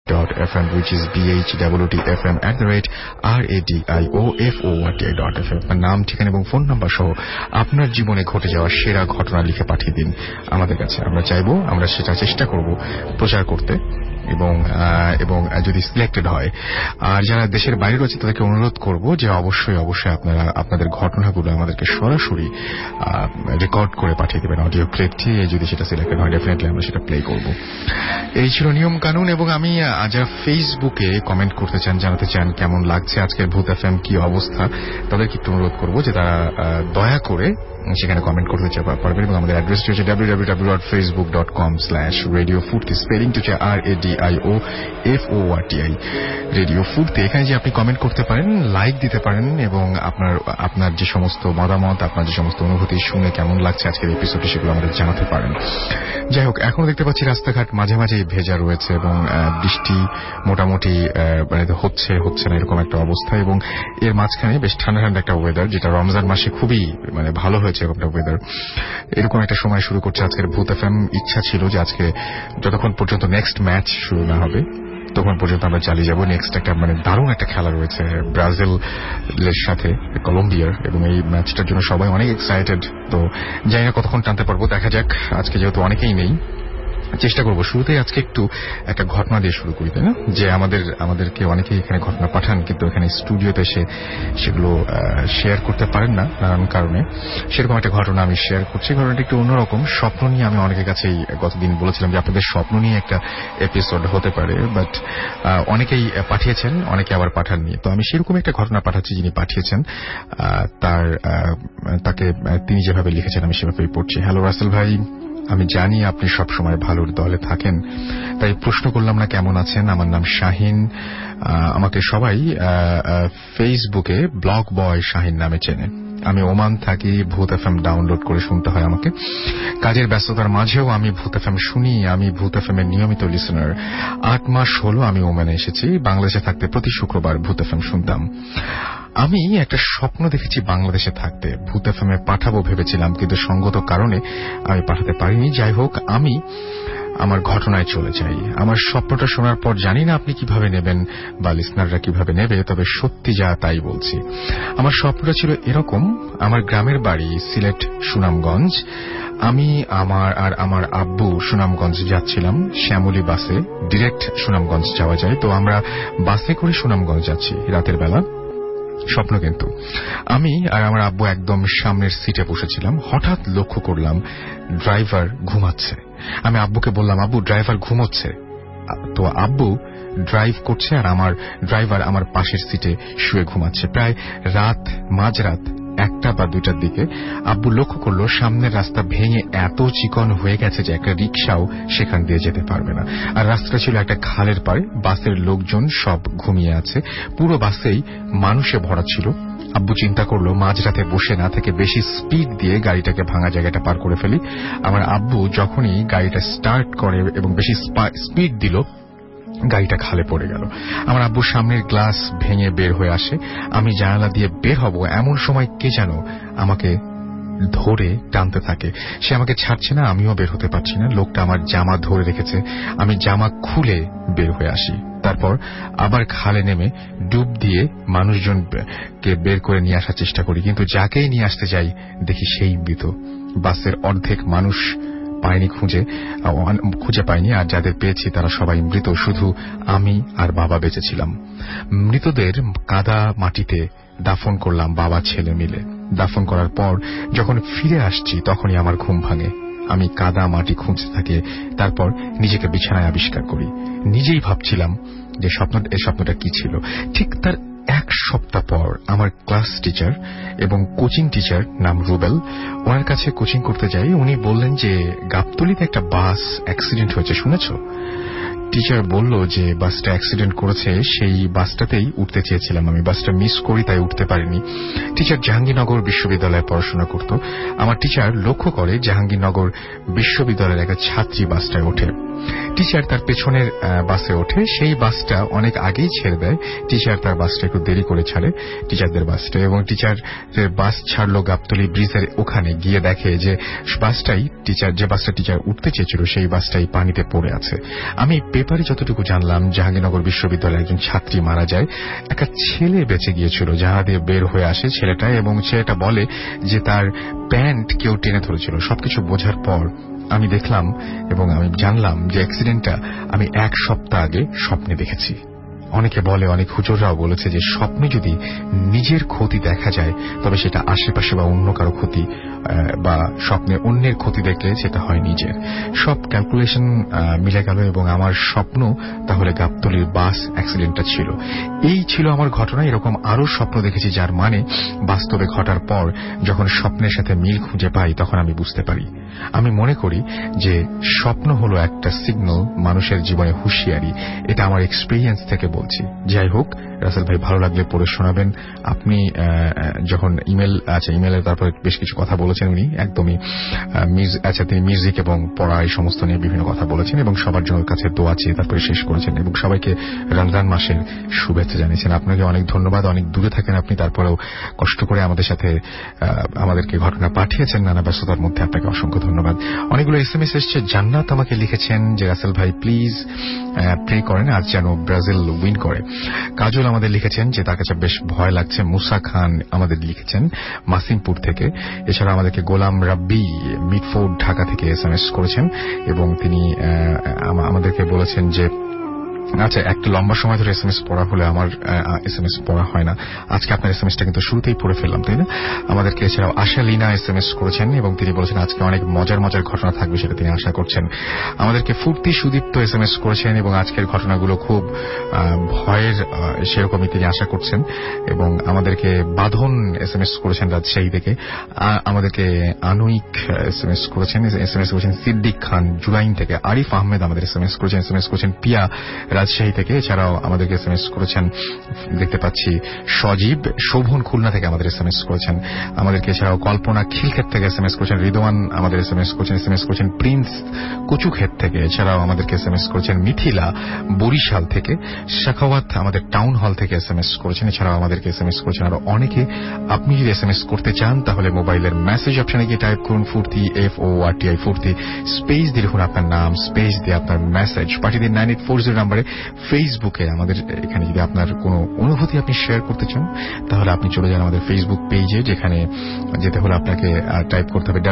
FM, which is BHWTFM@RADIOFORTI.FM। নাম, ঠিকানা এবং ফোন নাম্বার সহ আপনার জীবনে ঘটে যাওয়া সেরা ঘটনা লিখে পাঠিয়ে দিন আমাদের কাছে। আমরা চাইবো, আমরা সেটা চেষ্টা করব প্রচার করতে এবং যদি সিলেক্টেড হয়। আর যারা দেশের বাইরে রয়েছে তাদেরকে অনুরোধ করব যে অবশ্যই আপনারা আপনাদের ঘটনাগুলো আমাদেরকে সরাসরি রেকর্ড করে পাঠিয়ে দেবেন অডিও ক্লিপটি। যদি সেটা সিলেক্টেড হয় ডেফিনেটলি আমরা সেটা প্লে করব। এই ছিল নিয়ম কানুন। এবং আমি যারা ফেসবুকে কমেন্ট করতে চান, জানাতে চান কেমন লাগছে আজকের ভূত এফএম, কি অবস্থা, তাদেরকে একটু অনুরোধ করব যে তারা দয়া করে সেখানে কমেন্ট করতে পারবেন। এবং আমাদের অ্যাড্রেসটি হচ্ছে www.facebook.com/radiofurti, স্পেলিং হচ্ছে RADIOFORTI, রেডিও ফুর্তি। এখানে যে আপনি কমেন্ট করতে পারেন, লাইক দিতে পারেন এবং আপনার যে সমস্ত মতামত, আপনার যে সমস্ত অনুভূতি, শুনে কেমন লাগছে আজকের এপিসোডটি, সেগুলো আমাদের জানাতে পারেন। যাই হোক, এখনো দেখতে পাচ্ছি রাস্তাঘাট মাঝে মাঝে ভেজা রয়েছে এবং বৃষ্টি মোটামুটি হচ্ছে না এরকম একটা অবস্থা। এবং এর মাঝখানে বেশ ঠান্ডা ঠান্ডা একটা ওয়েদার, যেটা রমজান মাসে খুবই ভালো হয়েছে এরকম একটা ওয়েদার। এরকম একটা সময় শুরু করছে আজকের ভূত এফএম। ইচ্ছা ছিল যে আজকে যতক্ষণ পর্যন্ত নেক্সট ম্যাচ শুরু না হবে তখন পর্যন্ত আমরা চালিয়ে যাব। নেক্সট একটা দারুণ একটা খেলা রয়েছে ব্রাজিলের সাথে কলম্বিয়ার, এবং এই ম্যাচটার জন্য সবাই অনেক এক্সাইটেড। তো জানি না কতক্ষণ টানতে পারবো, দেখা যাক। আজকে যেহেতু অনেকেই নেই, চেষ্টা করবো শুরুতেই আজকে একটু একটা ঘটনা দিয়ে শুরু করি, তাই না? যে আমাদেরকে অনেকেই এখানে ঘটনা পাঠান, কিন্তু এখানে স্টুডিওতে এসে সেগুলো শেয়ার করতে পারেন না নানান কারণে। সেরকম একটা ঘটনা আমি শেয়ার করছি। ঘটনাটা একটু অন্যরকম। স্বপ্ন নিয়ে আমি অনেকের কাছেই গতদিন বলেছিলাম যে আপনাদের স্বপ্ন নিয়ে একটা এপিসোড হতে পারে, বাট অনেকেই পাঠিয়েছেন, অনেকে আবার পাঠাননি। তো আমি সেরকম একটা ঘটনা পাঠাচ্ছি। যিনি পাঠিয়েছেন তিনি যেভাবে লিখেছেন আমি সেভাবেই পড়ছি। হ্যালো রাসেল ভাই, আমি জানি আপনি সবসময় ভালোর দলে থাকেন, তাই প্রশ্ন করলাম না কেমন আছেন। আমার নাম শাহিন। আমাকে সবাই ফেসবুকে ব্লগ বয় শাহিন নামে চেনে। আমি ওমান থাকি। ভূত এফএম ডাউনলোড করে শুনতে হয় আমাকে। কাজের ব্যস্ততার মাঝেও আমি ভূত এফএম শুনি। আমি ভূত এফএম এর নিয়মিত লিসেনার। 8 মাস হলো আমি ওমানে এসেছি। বাংলাদেশে থাকতে প্রতি শুক্রবার ভূত এফএম শুনতাম। আমি একটা স্বপ্ন দেখেছি বাংলাদেশে থাকতে। ভূত এফএম এ পাঠাবো ভেবেছিলাম, কিন্তু সঙ্গত কারণে আমি পাঠাতে পারিনি। যাই হোক, আমি আমার ঘটনায় চলে যাই। আমার স্বপ্নটা শোনার পর জানি না আপনি কিভাবে নেবেন বা লিসনাররা কিভাবে নেবে, তবে সত্যি যা তাই বলছি। আমার স্বপ্নটা ছিল এরকম। আমার গ্রামের বাড়ি সিলেট সুনামগঞ্জ। আমি আমার আব্বু সুনামগঞ্জ যাচ্ছিলাম শ্যামলী বাসে। ডিরেক্ট সুনামগঞ্জ যাওয়া যায়, তো আমরা বাসে করে সুনামগঞ্জ যাচ্ছি রাতের বেলা। স্বপ্ন কিন্তু আমি আর আমার আব্বু একদম সামনের সিটে বসেছিলাম। হঠাৎ লক্ষ্য করলাম ড্রাইভার ঘুমাচ্ছে। আমি আব্বুকে বললাম, আব্বু ড্রাইভার ঘুমোচ্ছে। তো আব্বু ড্রাইভ করছে আর আমার ড্রাইভার আমার পাশের সিটে শুয়ে ঘুমাচ্ছে। প্রায় মাঝরাত 1টা বা 2টার দিকে আব্বু লক্ষ্য করলো সামনের রাস্তা ভেঙে এত চিকন হয়ে গেছে যে একটা রিকশাও সেখান দিয়ে যেতে পারবে না। আর রাস্তাটা ছিল একটা খালের পাড়ে। বাসের লোকজন সব ঘুমিয়ে আছে। পুরো বাসেই মানুষে ভরা ছিল। আব্বু চিন্তা করলো মাঝরাতে বসে না থেকে বেশি স্পিড দিয়ে গাড়িটাকে ভাঙা জায়গাটা পার করে ফেলি। আমার আব্বু যখনই গাড়িটা স্টার্ট করে এবং বেশি স্পিড দিল, গাড়িটা খালে পড়ে গেল। আমার আব্বুর সামনের গ্লাস ভেঙে বের হয়ে আসে। আমি জানালা দিয়ে বের হব এমন সময় কে যেন আমাকে ধরে টানতে থাকে। সে আমাকে ছাড়ছে না, আমিও বের হতে পারছি না। লোকটা আমার জামা ধরে রেখেছে। আমি জামা খুলে বের হয়ে আসি। তারপর আবার খালে নেমে ডুব দিয়ে মানুষজনকে বের করে নিয়ে আসার চেষ্টা করি, কিন্তু যাকেই নিয়ে আসতে যাই দেখি সেই মৃত। বাসের অর্ধেক মানুষ খুঁজে পাইনি, আর যাদের পেয়েছি তারা সবাই মৃত। শুধু আমি আর বাবা বেঁচেছিলাম। মৃতদের কাদা মাটিতে দাফন করলাম বাবা ছেলে মিলে। দাফন করার পর যখন ফিরে আসছি তখনই আমার ঘুম ভাঙে। আমি কাদা মাটি খুঁজতে থাকি। তারপর নিজেকে বিছানায় আবিষ্কার করি। নিজেই ভাবছিলাম যে স্বপ্নটা কি ছিল। ঠিক তার 1 সপ্তাহ পর আমার ক্লাস টিচার এবং কোচিং টিচার নাম রুবেল, ওনার কাছে কোচিং করতে যাই। উনি বললেন যে গাবতলীতে একটা বাস অ্যাক্সিডেন্ট হয়েছে, শুনেছ? টিচার বলল যে বাসটা অ্যাক্সিডেন্ট করেছে, সেই বাসটাতেই উঠতে চেয়েছিলাম আমি। বাসটা মিস করি, তাই উঠতে পারিনি। টিচার জাহাঙ্গীরনগর বিশ্ববিদ্যালয়ে পড়াশোনা করত। আমার টিচার লক্ষ্য করে জাহাঙ্গীরনগর বিশ্ববিদ্যালয়ের একটা ছাত্রী বাসটায় ওঠে। টিচার তার পেছনের বাসে ওঠে, সেই বাসটা অনেক আগেই ছেড়ে দেয়, টিচার তার বাসটা একটু দেরি করে ছাড়ে, টিচারদের বাসটা, এবং টিচারের বাস ছাড়লো গাবতলী ব্রিজের ওখানে গিয়ে দেখে যে যে বাসটা টিচার উঠতে চেয়েছিল সেই বাসটাই পানিতে পড়ে আছে। আমি পেপারে যতটুকু জানলাম জাহাঙ্গীরনগর বিশ্ববিদ্যালয়ের একজন ছাত্রী মারা যায়, একটা ছেলে বেঁচে গিয়েছিল, জাহাজ দিয়ে বের হয়ে আসে ছেলেটা, এবং ছেলেটা বলে যে তার প্যান্ট কেউ টেনে ধরেছিল। সবকিছু বোঝার পর আমি দেখলাম এবং আমি জানলাম যে অ্যাক্সিডেন্টটা আমি 1 সপ্তাহ আগে স্বপ্নে দেখেছি। অনেকে বলে, অনেক হুজুররাও বলেছে যে স্বপ্নে যদি নিজের ক্ষতি দেখা যায় তবে সেটা আশেপাশে বা অন্য কারো ক্ষতি, বা স্বপ্নে অন্যের ক্ষতি দেখলে সেটা হয় নিজের। সব ক্যালকুলেশন মিলে গেল এবং আমার স্বপ্ন তাহলে গাবতলীর বাস অ্যাক্সিডেন্টটা ছিল। এই ছিল আমার ঘটনা। এরকম আরো স্বপ্ন দেখেছি যার মানে বাস্তবে ঘটার পর যখন স্বপ্নের সাথে মিল খুঁজে পাই তখন আমি বুঝতে পারি। আমি মনে করি যে স্বপ্ন হলো একটা সিগন্যাল মানুষের জীবনে হুঁশিয়ারি। এটা আমার এক্সপেরিয়েন্স থেকে বলছি। যাই হোক, রাসেল ভাই ভালো লাগলে পড়ে শোনাবেন। আপনি যখন ইমেলে তারপরে বেশ কিছু কথা বলেছেন, উনি একদমই তিনি মিউজিক এবং পড়া এই সমস্ত নিয়ে বিভিন্ন কথা বলেছেন এবং সবার জন্য কাছে দোয়া চেয়ে তারপরে শেষ করেছেন এবং সবাইকে রমজান মাসের শুভেচ্ছা জানিয়েছেন। আপনাকে অনেক ধন্যবাদ। অনেক দূরে থাকেন আপনি, তারপরেও কষ্ট করে আমাদের সাথে আমাদেরকে ঘটনা পাঠিয়েছেন নানা ব্যস্ততার মধ্যে। আপনাকে অসংখ্য ধন্যবাদ। অনেকগুলো SMS এসছে। জান্নাত আমাকে লিখেছেন যে রাসেল ভাই প্লিজ প্রে করেন আজ যেন ব্রাজিল উইন করে। কাজল আমাদের লিখেছেন যে তার কাছে বেশ ভয় লাগছে। মুসা খান আমাদের লিখেছেন মাসিমপুর থেকে। এছাড়া আমাদেরকে গোলাম রাব্বি মিটফোর্ড ঢাকা থেকে SMS করেছেন এবং তিনি আমাদেরকে বলেছেন যে আচ্ছা, একটা লম্বা সময় ধরে SMS পড়া হলে আমার SMS পড়া হয় না। আজকে আপনার SMSটা কিন্তু শুরুতেই পড়ে ফেললাম, তাই না? আমাদেরকে এছাড়াও আশা লিনা SMS করেছেন এবং তিনি বলেছেন আজকে অনেক মজার মজার ঘটনা থাকবে, সেটা তিনি আশা করছেন। আমাদেরকে ফুর্তি সুদীপ্ত SMS করেছেন এবং আজকের ঘটনাগুলো খুব ভয়ের, সেরকমই তিনি আশা করছেন। এবং আমাদেরকে বাঁধন SMS করেছেন রাজশাহী থেকে। আমাদেরকে আনুইক SMS করেছেন, সিদ্দিক খান জুলাইন থেকে। আরিফ আহমেদ আমাদের SMS করেছেন পিয়া রাজশাহী থেকে। এছাড়াও আমাদেরকে SMS করেছেন, দেখতে পাচ্ছি সজীব শোভন খুলনা থেকে আমাদের SMS করেছেন। আমাদেরকে এছাড়াও কল্পনা খিলক্ষেত থেকে SMS করেছেন। রিদওয়ান আমাদের SMS করেছেন প্রিন্স কচুক্ষেত থেকে। এছাড়াও আমাদেরকে SMS করেছেন মিথিলা বরিশাল থেকে। শাখাওয়াত আমাদের টাউন হল থেকে SMS করেছেন। এছাড়াও আমাদেরকে SMS করেছেন আরো অনেকে। আপনি যদি SMS করতে চান তাহলে মোবাইলের মেসেজ অপশনে গিয়ে টাইপ করুন ফুর্তি FORTI ফুর্তি, স্পেস দিয়ে লিখুন আপনার নাম, স্পেস দিয়ে আপনার মেসেজ পাঠিয়ে দিন 9840 নাম্বারে। ফেসবুকে আমাদের এখানে যদি আপনার কোনো অনুভূতি আপনি শেয়ার করতে চান তাহলে আপনি চলে যান আমাদের ফেসবুক পেজে, যেখানে যেতে হলে আপনাকে টাইপ করতে হবে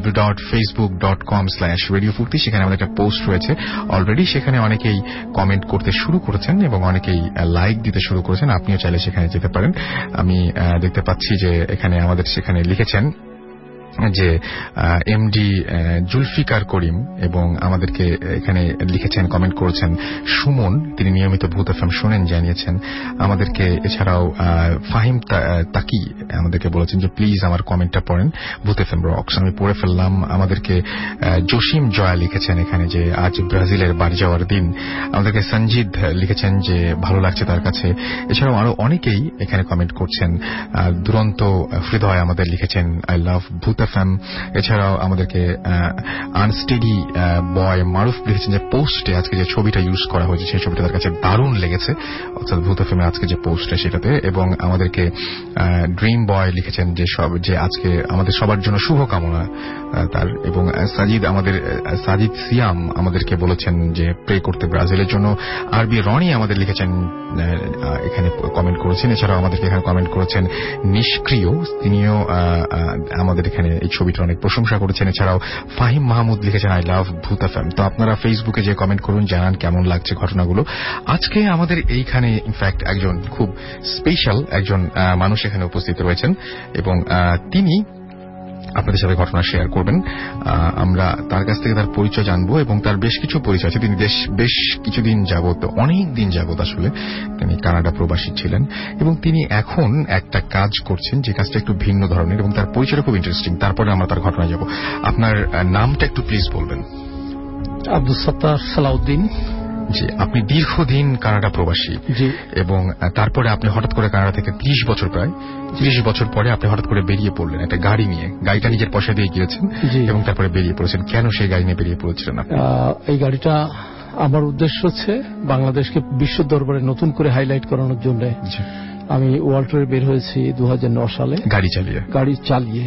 www.facebook.com/radiofurti। সেখানে আমাদের একটা পোস্ট রয়েছে অলরেডি, সেখানে অনেকেই কমেন্ট করতে শুরু করেছেন এবং অনেকেই লাইক দিতে শুরু করেছেন। আপনিও চাইলে সেখানে যেতে পারেন। আমি দেখতে পাচ্ছি যে এখানে আমাদের সেখানে লিখেছেন যে এমডি জুলফিকার করিম এবং আমাদেরকে এখানে লিখেছেন, কমেন্ট করেছেন সুমন, তিনি নিয়মিত ভূত এফএম শোনেন, জানিয়েছেন আমাদেরকে। এছাড়াও ফাহিম তাকি আমাদেরকে বলেছেন যে প্লিজ আমার কমেন্টটা পড়েন, ভূত এফএম রক্স। আমি পড়ে ফেললাম। আমাদেরকে জসিম জয়া লিখেছেন এখানে যে আজ ব্রাজিলের বাড়ি যাওয়ার দিন। আমাদেরকে সঞ্জিদ লিখেছেন যে ভালো লাগছে তার কাছে। এছাড়াও আরো অনেকেই এখানে কমেন্ট করছেন। দুরন্ত হৃদয় আমাদের লিখেছেন আই লাভ ভূত এফএম। এছাড়াও আমাদেরকে আনস্টেডি বয় মারুফ লিখেছেন যে পোস্টে আজকে যে ছবিটা ইউজ করা হয়েছে সেই ছবিটা তার কাছে দারুণ লেগেছে, অর্থাৎ ভূত এফএম আজকে যে পোস্টটা সেটাতে। এবং আমাদেরকে ড্রিম বয় লিখেছেন যে আজকে আমাদের সবার জন্য শুভকামনা তার। এবং সাজিদ সিয়াম আমাদেরকে বলেছেন যে প্রে করতে ব্রাজিলের জন্য। আরবি রনি আমাদের লিখেছেন, এখানে কমেন্ট করেছেন। এছাড়াও আমাদেরকে এখানে কমেন্ট করেছেন নিষ্ক্রিয়, তিনিও আমাদের এখানে এই ছবিটার অনেক প্রশংসা করেছেন। এছাড়াও ফাহিম মাহমুদ লিখেছেন আই লাভ ভূত এফএম। তো আপনারা ফেসবুকে যে কমেন্ট করুন, জানান কেমন লাগছে ঘটনাগুলো। আজকে আমাদের এইখানে ইনফ্যাক্ট একজন খুব স্পেশাল একজন মানুষ এখানে উপস্থিত রয়েছেন এবং তিনি আপনাদের সাথে ঘটনা শেয়ার করবেন। আমরা তার কাছ থেকে তার পরিচয় জানবো এবং তার বেশ কিছু পরিচয় আছে। তিনি বেশ কিছুদিন যাবত, অনেক দিন যাবত আসলে তিনি কানাডা প্রবাসী ছিলেন এবং তিনি এখন একটা কাজ করছেন যে কাজটা একটু ভিন্ন ধরনের এবং তার পরিচয়টা খুব ইন্টারেস্টিং। তারপরে আমরা তার ঘটনায় যাব। আপনার নামটা একটু প্লিজ বলবেন। আব্দুল সত্তার সালাউদ্দিন। জি, আপনি দীর্ঘদিন কানাডা প্রবাসী এবং তারপরে আপনি হঠাৎ করে কানাডা থেকে 30 বছর প্রায় 30 বছর পরে আপনি হঠাৎ করে বেরিয়ে পড়লেন একটা গাড়ি নিয়ে। গাড়িটা নিজের পয়সা দিয়ে গিয়েছেন এবং তারপরে বেরিয়ে পড়েছেন। কেন সেই গাড়ি নিয়ে বেরিয়ে পড়েছিলেন আপনি? এই গাড়িটা আমার উদ্দেশ্য হচ্ছে বাংলাদেশকে বিশ্ব দরবারে নতুন করে হাইলাইট করানোর জন্য। আমি ওয়ার্ল্ড ট্যুরে বের হয়েছি 2009 সালে গাড়ি চালিয়ে।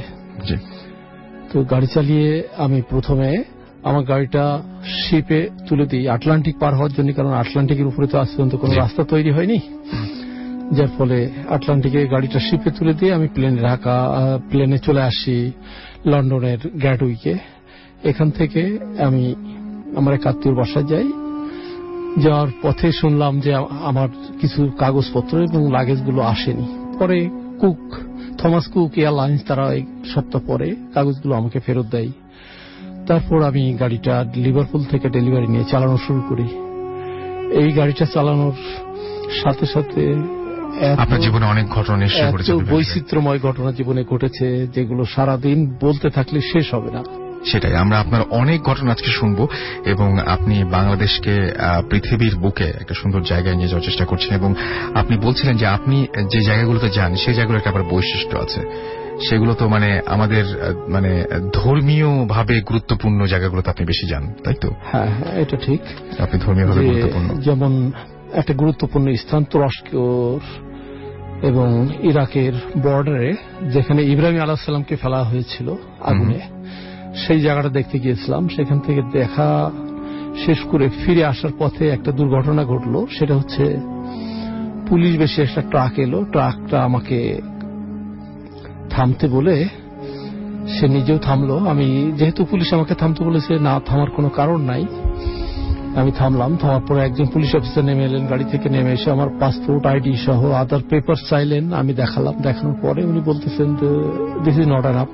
তো গাড়ি চালিয়ে আমি প্রথমে আমার গাড়িটা শিপে তুলে দিই আটলান্টিক পার হওয়ার জন্য, কারণ আটলান্টিকের উপরে তো আজ পর্যন্ত কোনো রাস্তা তৈরি হয়নি, যার ফলে আটলান্টিকে গাড়িটা শিপে তুলে দিয়ে আমি প্লেনে চলে আসি লন্ডনের গ্যাটউইকে। এখান থেকে আমি আমার এক আত্মীয়র বাসায় যাই। যাওয়ার পথে শুনলাম যে আমার কিছু কাগজপত্র এবং লাগেজগুলো আসেনি। পরে থমাস কুক এয়ারলাইন্স তারা এক সপ্তাহ পরে কাগজগুলো আমাকে ফেরত দেয়। তারপর আমি গাড়িটা লিভারপুল থেকে ডেলিভারি নিয়ে চালানো শুরু করি। এই গাড়িটা চালানোর সাথে সাথে আপনার জীবনে অনেক ঘটনা নিশ্চয়ই ঘটেছে, বৈচিত্র্যময় ঘটনা জীবনে ঘটেছে, যেগুলো সারাদিন বলতে থাকলে শেষ হবে না। সেটাই, আমরা আপনার অনেক ঘটনা আজকে শুনবো এবং আপনি বাংলাদেশকে পৃথিবীর বুকে একটা সুন্দর জায়গায় নিয়ে যাওয়ার চেষ্টা করছেন। এবং আপনি বলছিলেন যে আপনি যে জায়গাগুলোতে যান সেই জায়গাগুলোর একটা আবার বৈশিষ্ট্য আছে, সেগুলো তো আমাদের ধর্মীয় ভাবে গুরুত্বপূর্ণ জায়গাগুলোতে আপনি বেশি যান, তাই তো? হ্যাঁ, এটা ঠিক। আপনি ধর্মীয় ভাবে গুরুত্বপূর্ণ, যেমন একটা গুরুত্বপূর্ণ স্থান তুরস্ক এবং ইরাকের বর্ডারে, যেখানে ইব্রাহিম আলাইহিস সালামকে ফেলা হয়েছিল আগুনে, সেই জায়গাটা দেখতে গিয়েছিলাম। সেখান থেকে দেখা শেষ করে ফিরে আসার পথে একটা দুর্ঘটনা ঘটলো। সেটা হচ্ছে পুলিশ বেশি একটা ট্রাক এলো, ট্রাকটা আমাকে থামতে বলে সে নিজেও থামলো। আমি যেহেতু পুলিশ আমাকে থামতে বলেছে, না থামার কোনো কারণ নাই, আমি থামলাম। থামার পরে একজন পুলিশ অফিসার নেমে এলেন, গাড়ি থেকে নেমে এসে আমার পাসপোর্ট, আইডি সহ আদার পেপার চাইলেন। আমি দেখালাম। দেখানোর পরে উনি বলতেছেন দিস ইজ নট এনাফ।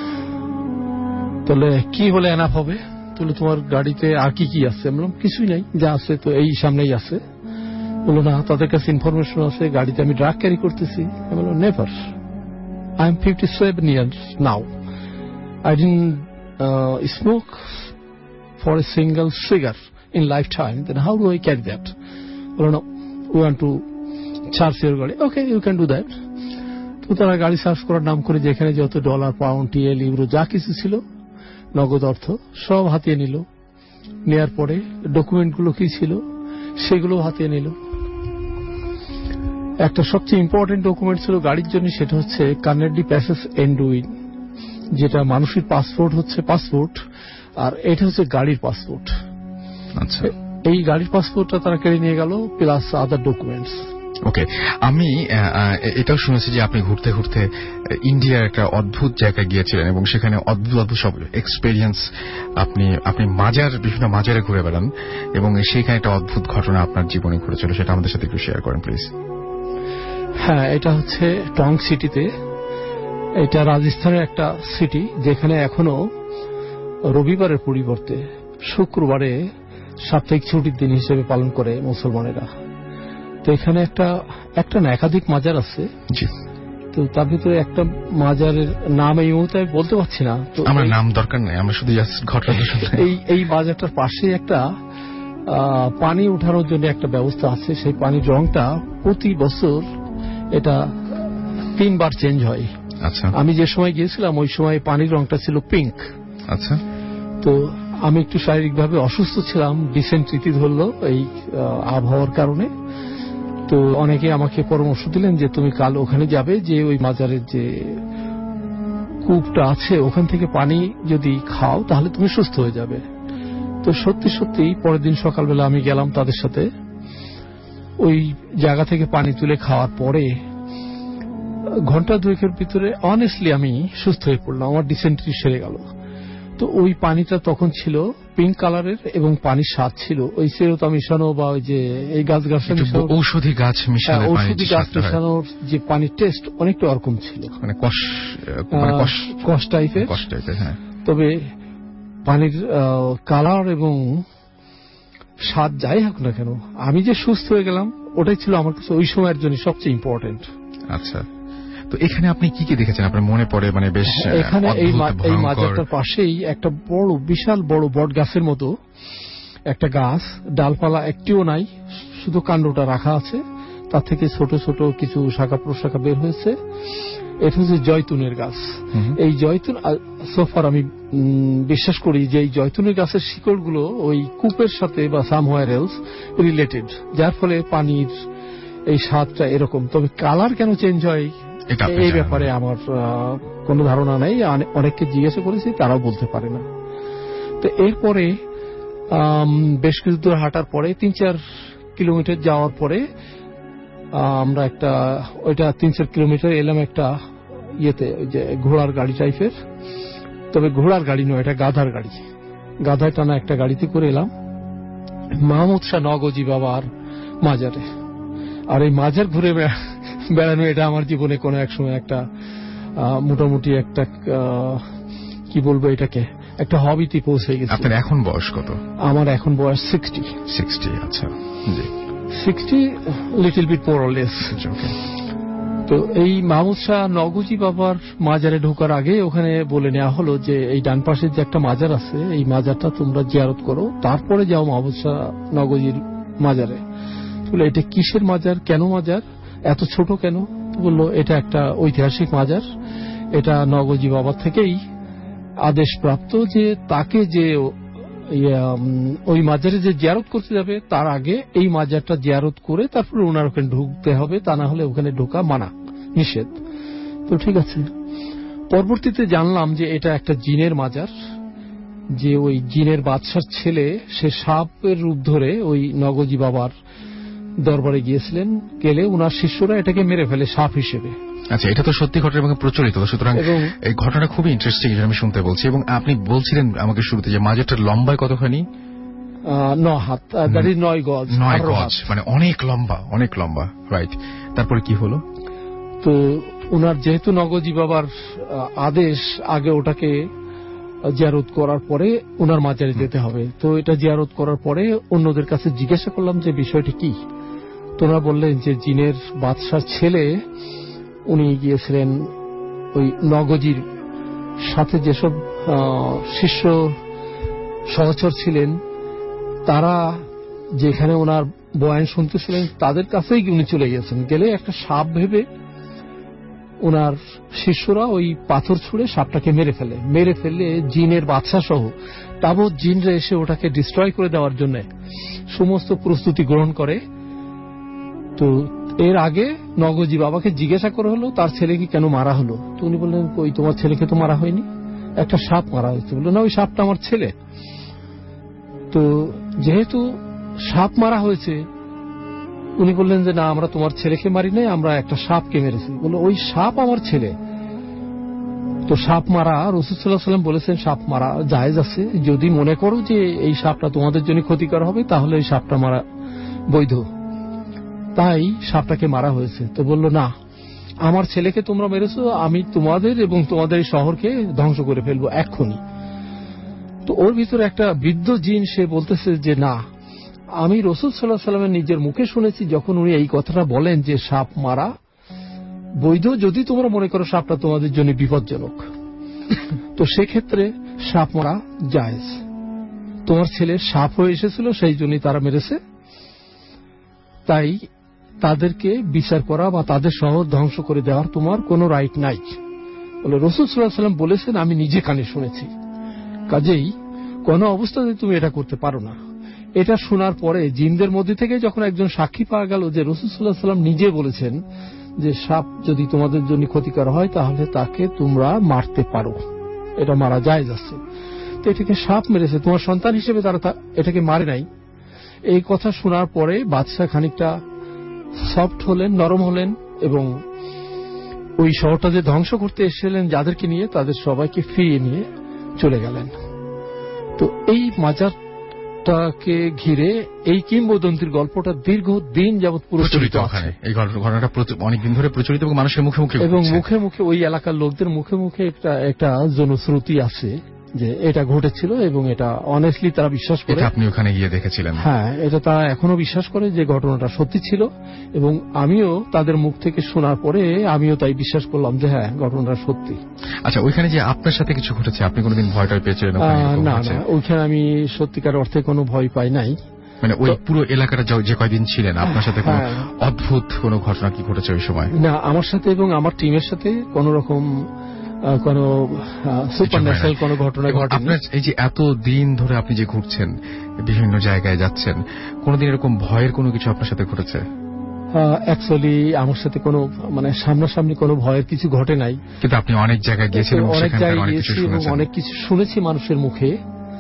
তাহলে কি হলে এনাফ হবে? তাহলে তোমার গাড়িতে আর কি কি আছে? বললাম কিছুই নাই, যা আছে তো এই সামনেই আছে। বললো না, তাদের কাছে ইনফরমেশন আছে গাড়িতে আমি ড্রাগ ক্যারি করতেছি। আমি বললাম never, I am 57 years now. I didn't smoke for a single cigar in lifetime. Then how do I carry that? Well, no, we want to charge your গাড়ি। Okay, you can do that. তো তারা গাড়ি search করার নাম করে যেখানে যত dollar, pound, TL, euro যা কিছু ছিল নগদ অর্থ সব হাতিয়ে নিল। নেয়ার পরে ডকুমেন্টগুলো কি ছিল সেগুলো হাতিয়ে নিল। একটা সবচেয়ে ইম্পর্টেন্ট ডকুমেন্ট ছিল গাড়ির জন্য, সেটা হচ্ছে কার্নেডি প্যাসেজ এন্ডুইন, যেটা মানুষের পাসপোর্ট হচ্ছে পাসপোর্ট, আর এটা হচ্ছে গাড়ির পাসপোর্ট। আচ্ছা, এই গাড়ির পাসপোর্টটা তারা কেড়ে নিয়ে গেল, প্লাস আদার ডকুমেন্টস। ওকে, আমি এটাও শুনেছি যে আপনি ঘুরতে ঘুরতে ইন্ডিয়ার একটা অদ্ভুত জায়গায় গিয়েছিলেন এবং সেখানে অদ্ভুত অদ্ভুত সব এক্সপেরিয়েন্স আপনি বিভিন্ন মাজারে ঘুরে বেড়ান এবং সেখানে একটা অদ্ভুত ঘটনা আপনার জীবনে ঘটেছিল, সেটা আমাদের সাথে একটু শেয়ার করেন প্লিজ। হ্যাঁ, এটা হচ্ছে টং সিটিতে। এটা রাজস্থানের একটা সিটি, যেখানে এখনো রবিবারের পরিবর্তে শুক্রবারে সাপ্তাহিক ছুটির দিন হিসেবে পালন করে মুসলমানেরা। তো এখানে একটা না একাধিক মাজার আছে। তো তার ভিতরে একটা মাজারের নাম এই মুহূর্তে আমি বলতে পারছি না, তো আমার নাম দরকার নেই, আমরা শুধু ঘটনাটা এই মাজারটার পাশে একটা পানি উঠানোর জন্য একটা ব্যবস্থা আছে। সেই পানির রংটা প্রতি বছর এটা 3 বার চেঞ্জ হয়। আচ্ছা, আমি যে সময় গিয়েছিলাম ওই সময় পানির রংটা ছিল পিঙ্ক। আচ্ছা, তো আমি একটু শারীরিকভাবে অসুস্থ ছিলাম, ডিসেন্ট্রি ধরলো এই আবহাওয়ার কারণে। তো অনেকে আমাকে পরামর্শ দিলেন যে তুমি কাল ওখানে যাবে, যে ওই মাজারের যে কূপটা আছে ওখান থেকে পানি যদি খাও তাহলে তুমি সুস্থ হয়ে যাবে। তো সত্যি সত্যি পরের দিন সকালবেলা আমি গেলাম তাদের সাথে। ওই জায়গা থেকে পানি তুলে খাওয়ার পরে ঘন্টা 2-এর ভিতরে অনেস্টলি আমি সুস্থ হয়ে পড়লাম, আমার ডিসেন্ট্রি সেরে গেল। তো ওই পানিটা তখন ছিল পিঙ্ক কালারের এবং পানির স্বাদ ছিল ওই সেরোতা মিশানো বা ওই যে এই গাছ ঔষধি গাছ মিশানোর যে পানির টেস্ট অনেকটা ওরকম ছিল, মানে কষ টাইপের। তবে পানির কালার এবং স্বাদ যাই হোক না কেন, আমি যে সুস্থ হয়ে গেলাম ওটাই ছিল আমার কাছে ওই সময়ের জন্য সবচেয়ে ইম্পর্টেন্ট। আচ্ছা, তো এখানে আপনি কি কি দেখেছেন আপনার মনে পড়ে? মানে বেশ এখানে এই মাজারটার পাশেই একটা বিশাল বড় বট গাছের মতো একটা গাছ, ডালপালা একটিও নাই, শুধু কাণ্ডটা রাখা আছে, তার থেকে ছোট ছোট কিছু শাখা প্রশাখা বের হয়েছে। এটা হচ্ছে জয়তুনের গাছ। এই জয়তুন সোফার আমি বিশ্বাস করি যে এই জয়তুনের গাছের শিকড়গুলো ওই কূপের সাথে বা সামহোয়ার এলস রিলেটেড, যার ফলে পানির এই স্বাদটা এরকম। তবে কালার কেন চেঞ্জ হয় এই ব্যাপারে আমার কোনো ধারণা নেই। অনেককে জিজ্ঞাসা করেছি, তারাও বলতে পারে না। তো এরপরে বেশ কিছু দূর হাঁটার পরে 3-4 কিলোমিটার যাওয়ার পরে আমরা একটা ওইটা 3-4 কিলোমিটার এলাম একটা ইয়েতে, যে ঘোড়ার গাড়ি টাইপের, তবে ঘোড়ার গাড়ি নয়, এটা গাধার গাড়ি, গাধায় টানা একটা গাড়িতে করে এলাম মাহমুদ শাহ নগজি বাবার মাজারে। আর এই মাজার ঘুরে বেড়ানো এটা আমার জীবনে কোনো এক সময় একটা মোটামুটি একটা কি বলবো এটাকে একটা হবিতে পৌঁছে গেছে। আপনার এখন বয়স কত? আমার এখন বয়স 60। আচ্ছা, জি, 60 little bit more or less. তো এই মাহমুদ শাহ নগজি বাবার মাজারে ঢোকার আগে ওখানে বলে নেওয়া হলো যে এই ডান পাশে যে একটা মাজার আছে, এই মাজারটা তোমরা জিয়ারত করো, তারপরে যাও মাহমুদ শাহ নগজির মাজারে। বলে এটা কিসের মাজার, কেন মাজার, এত ছোট কেন? বললো এটা একটা ঐতিহাসিক মাজার, এটা নগজি বাবার থেকেই আদেশ প্রাপ্ত যে তাকে যে ওই মাজারে যে জিয়ারত করতে যাবে তার আগে এই মাজারটা জিয়ারত করে তারপরে ওনার ওখানে ঢুকতে হবে, তা না হলে ওখানে ঢোকা মানা, নিষেধ। তো ঠিক আছে। পরবর্তীতে জানলাম যে এটা একটা জিনের মাজার, যে ওই জিনের বাদশার ছেলে সে সাপের রূপ ধরে ওই নগজি বাবার দরবারে গিয়েছিলেন, গেলে ওনার শিষ্যরা এটাকে মেরে ফেলে সাপ হিসেবে। আচ্ছা, এটা তো সত্যি ঘটনা এবং প্রচলিত, সুতরাং এই ঘটনাটা খুবই ইন্টারেস্টিং, যেটা আমি শুনতে বলছি। এবং আপনি বলছিলেন আমাকে শুরুতে যে মাজারটার লম্বায় কতখানি? 9 হাত, দ্যাট ইজ 9 গজ। 9 গজ মানে অনেক লম্বা, অনেক লম্বা, রাইট। তারপরে কি হলো? তো ওনার যেহেতু নগজি বাবার আদেশ, আগে ওটাকে জিয়ারত করার পরে ওনার মাজারে যেতে হবে। তো এটা জিয়ারত করার পরে অন্যদের কাছে জিজ্ঞাসা করলাম যে বিষয়টি কি। তো ওনারা বললেন যে জিনের বাদশার ছেলে উনি গিয়েছিলেন ওই নগজির সাথে যেসব শিষ্য সহচর ছিলেন, তারা যেখানে ওনার বয়ান শুনতেছিলেন তাদের কাছেই উনি চলে গেছেন। গেলে একটা সাপ ভেবে ওনার শিষ্যরা ওই পাথর ছুঁড়ে সাপটাকে মেরে ফেললে জিনের বাদশা সহ তাবৎ জিনরা এসে ওটাকে ডিস্ট্রয় করে দেওয়ার জন্য সমস্ত প্রস্তুতি গ্রহণ করে। তো এর আগে নগজি বাবাকে জিজ্ঞাসা করা হলো তার ছেলেকে কেন মারা হলো। তো উনি বললেন, ওই তোমার ছেলেকে তো মারা হয়নি, একটা সাপ মারা হয়েছে। বললো, না, ওই সাপটা আমার ছেলে। তো যেহেতু সাপ মারা হয়েছে, উনি বললেন যে না, আমরা তোমার ছেলেকে মারি নাই, আমরা একটা সাপকে মেরেছি। বললো, ওই সাপ আমার ছেলে। তো সাপ মারা, রাসূল সাল্লাল্লাহু আলাইহি ওয়াসাল্লাম বলেছেন সাপ মারা জায়েজ আছে, যদি মনে করো যে এই সাপটা তোমাদের জন্য ক্ষতিকর হবে তাহলে এই সাপটা মারা বৈধ। তাই সাপটাকে মারা হয়েছে। তো বলল, না, আমার ছেলেকে তোমরা মেরেছো, আমি তোমাদের এবং তোমাদের এই শহরকে ধ্বংস করে ফেলবো এক্ষুনি। তো ওর ভিতরে একটা বৃদ্ধ জিন, সে বলতেছে যে না, আমি রাসূল সাল্লাল্লাহু আলাইহি ওয়াসাল্লামের নিজের মুখে শুনেছি যখন উনি এই কথাটা বলেন যে সাপ মারা বৈধ যদি তোমরা মনে করো সাপটা তোমাদের জন্য বিপজ্জনক, তো সেক্ষেত্রে সাপ মারা জায়েজ। তোমার ছেলে সাপ হয়ে এসেছিল, সেই জন্যই তারা মেরেছে, তাই তাদেরকে বিচার করা বা তাদের শহর ধ্বংস করে দেওয়ার তোমার কোনো রাইট নাই। বলে রাসূল সাল্লাল্লাহু আলাইহি ওয়াসাল্লাম বলেছেন, আমি নিজে কানে শুনেছি, কাজেই কোনো অবস্থাতে তুমি এটা করতে পারো না। এটা শোনার পরে জিনদের মধ্যে থেকে যখন একজন সাক্ষী পাওয়া গেল যে রাসূল সাল্লাল্লাহু আলাইহি ওয়াসাল্লাম নিজে বলেছেন যে সাপ যদি তোমাদের জন্য ক্ষতিকর হয় তাহলে তাকে তোমরা মারতে পারো, এটা মারা জায়েজ আছে। তো এটাকে সাপ মেরেছে, তোমার সন্তান হিসেবে তারা এটাকে মারে নাই। এই কথা শোনার পরে বাদশা খানিকটা সফট হলেন, নরম হলেন, এবং ওই শহরটা যে ধ্বংস করতে এসেছিলেন যাদেরকে নিয়ে, তাদের সবাইকে ফিরিয়ে নিয়ে চলে গেলেন। তো এই মাজারটাকে ঘিরে এই কিংবদন্তির গল্পটা দীর্ঘদিন যাবৎ প্রচলিত আছে। এই ঘটনাটা অনেকদিন ধরে প্রচলিত এবং মানুষের মুখে মুখে এবং মুখে মুখে ওই এলাকার লোকদের মুখে মুখে একটা জনশ্রুতি আছে যে এটা ঘটেছিল এবং এটা অনেস্টলি তারা বিশ্বাস করে। আপনি ওখানে গিয়ে দেখেছিলেন? হ্যাঁ, এটা তারা এখনো বিশ্বাস করে যে ঘটনাটা সত্যি ছিল, এবং আমিও তাদের মুখ থেকে শোনার পরে আমিও তাই বিশ্বাস করলাম যে হ্যাঁ, ঘটনাটা সত্যি। আচ্ছা, ওইখানে যে আপনার সাথে কিছু ঘটেছে, আপনি কোনোদিন ভয়টা পেয়েছিলেন? না, ওইখানে আমি সত্যিকার অর্থে কোনো ভয় পাই নাই। মানে ওই পুরো এলাকাটা যে কয়দিন ছিলেন, আপনার সাথে কোনো অদ্ভুত কোনো ঘটনা কি ঘটেছে ওই সময়? না, আমার সাথে এবং আমার টিমের সাথে কোন রকম কোন সুপারন্যাচারাল কোন ঘটনা ঘটেনি। আপনার এই যে এত দিন ধরে আপনি যে ঘুরছেন, বিভিন্ন জায়গায় যাচ্ছেন, কোনদিন এরকম ভয়ের কোনো কিছু আপনার সাথে ঘটেছে? অ্যাকচুয়ালি আমার সাথে কোনো মানে সামনাসামনি কোনো ভয়ের কিছু ঘটে নাই, কিন্তু আপনি অনেক জায়গায় গিয়েছেন, অনেক জায়গায় গিয়েছি এবং অনেক কিছু শুনেছি মানুষের মুখে,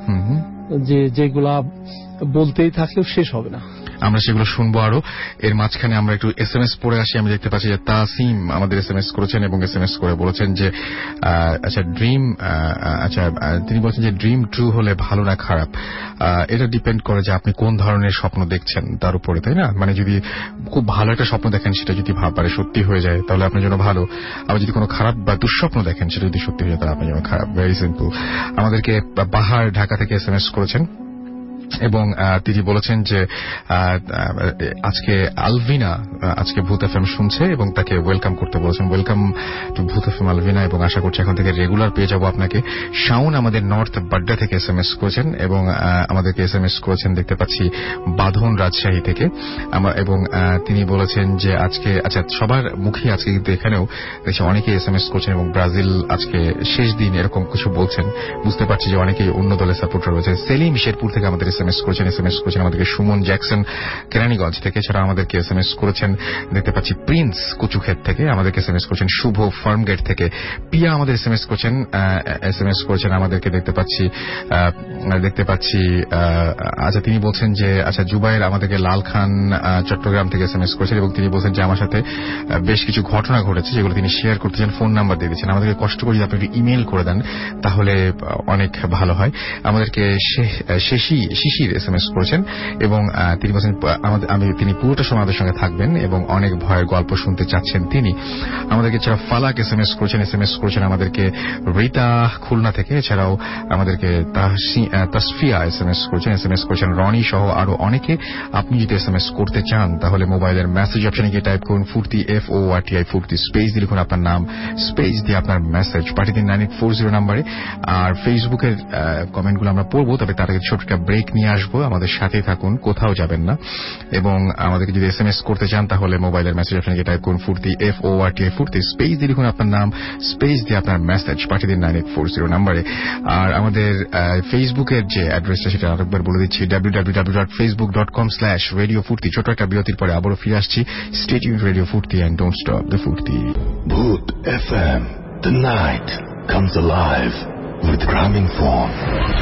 যেগুলা বলতেই থাকলেও শেষ হবে না। আমরা সেগুলো শুনবো আরো। এর মাঝখানে আমরা একটু SMS পড়ে আসি। আমি দেখতে পাচ্ছি যে তাসিম আমাদের SMS করেছেন এবং SMS করে বলেছেন যে আচ্ছা ড্রিম, আচ্ছা তিনি বলছেন যে ড্রিম ট্রু হলে ভালো না খারাপ, এটা ডিপেন্ড করে যে আপনি কোন ধরনের স্বপ্ন দেখছেন তার উপরে, তাই না? মানে যদি খুব ভালো একটা স্বপ্ন দেখেন, সেটা যদি ভাববারে সত্যি হয়ে যায় তাহলে আপনার জন্য ভালো। আবার যদি কোনো খারাপ বা দুঃস্বপ্ন দেখেন, সেটা যদি সত্যি হয়ে যায় তাহলে আপনার জন্য খারাপ। Very simple. আমাদেরকে বাহার ঢাকা থেকে SMS করেছেন এবং তিনি বলেছেন যে আজকে আলভিনা আজকে ভূত এফএম শুনছে এবং তাকে ওয়েলকাম করতে বলেছেন। Welcome to Bhoot FM Alvina, এবং আশা করছি এখন থেকে রেগুলার পেয়ে যাবো আপনাকে। শাওন আমাদের নর্থ বাড্ডা থেকে SMS করেছেন এবং আমাদেরকে SMS করেছেন দেখতে পাচ্ছি বাঁধন রাজশাহী থেকে, এবং তিনি বলেছেন যে আজকে আচ্ছা সবার মুখে আজকে কিন্তু এখানেও দেখছি অনেকেই SMS করছেন এবং ব্রাজিল আজকে শেষ দিন এরকম কিছু বলছেন। বুঝতে পারছি যে অনেকেই অন্য দলের সাপোর্টার রয়েছে। সেলিম শেরপুর থেকে আমাদের SMS করেছেন আমাদেরকে সুমন জ্যাকসন কেরানীগঞ্জ থেকে, এছাড়া আমাদেরকে SMS করেছেন দেখতে পাচ্ছি প্রিন্স কুচুক্ষেত থেকে, আমাদেরকে SMS করেছেন শুভ ফার্মগেট থেকে, পিয়া আমাদের SMS করেছেন আমাদেরকে দেখতে পাচ্ছি আচ্ছা তিনি বলছেন যে আচ্ছা জুবাইর আমাদেরকে লাল খান চট্টগ্রাম থেকে SMS করেছেন এবং তিনি বলছেন যে আমার সাথে বেশ কিছু ঘটনা ঘটেছে যেগুলো তিনি শেয়ার করতে চান, ফোন নাম্বার দিয়ে দিচ্ছেন। আমাদেরকে কষ্ট করে যদি আপনি একটু ইমেল করে দেন তাহলে অনেক ভালো হয়। আমাদেরকে শিশির SMS করেছেন এবং তিনি বলছেন তিনি পুরোটা সময় আমাদের সঙ্গে থাকবেন এবং অনেক ভয়ের গল্প শুনতে চাচ্ছেন তিনি। আমাদেরকে এছাড়া ফালাক SMS করেছেন আমাদেরকে রিতা খুলনা থেকে, এছাড়াও আমাদেরকে তাসফিয়া SMS করেছেন রনি সহ আরো অনেকে। আপনি যদি SMS করতে চান তাহলে মোবাইলের মেসেজ অপশনে গিয়ে টাইপ করুন ফুর্তি FORTI ফুর্তি, স্পেস দিয়ে লিখুন আপনার নাম, স্পেস দিয়ে আপনার মেসেজ পাঠিয়ে দিন 9840 নম্বরে। আর ফেসবুকের কমেন্টগুলো আমরা পড়বো, তবে তার আগে ছোট একটা ব্রেক নিয়ে আসবো। আমাদের সাথেই থাকুন, কোথাও যাবেন না। এবং আমাদেরকে যদি SMS করতে চান তাহলে মোবাইলের মেসেজ অপশনে গিয়ে টাইপ করুন ফুর্তি FORTI ফুর্তি, স্পেস দিয়ে লিখুন আপনার নাম, স্পেস দিয়ে আপনার মেসেজ পাঠিয়ে দিন 9840 নম্বরে। আর আমাদের ফেসবুকের যে অ্যাড্রেসটা সেটা আরেকবার বলে দিচ্ছি, www.facebook.com/radiofurti। ছোট একটা বিরতির পরে আবারও ফিরে আসছি। Stay tuned radio Foorti and don't stop the Foorti. Bhoot FM, the night comes alive with Grameenphone.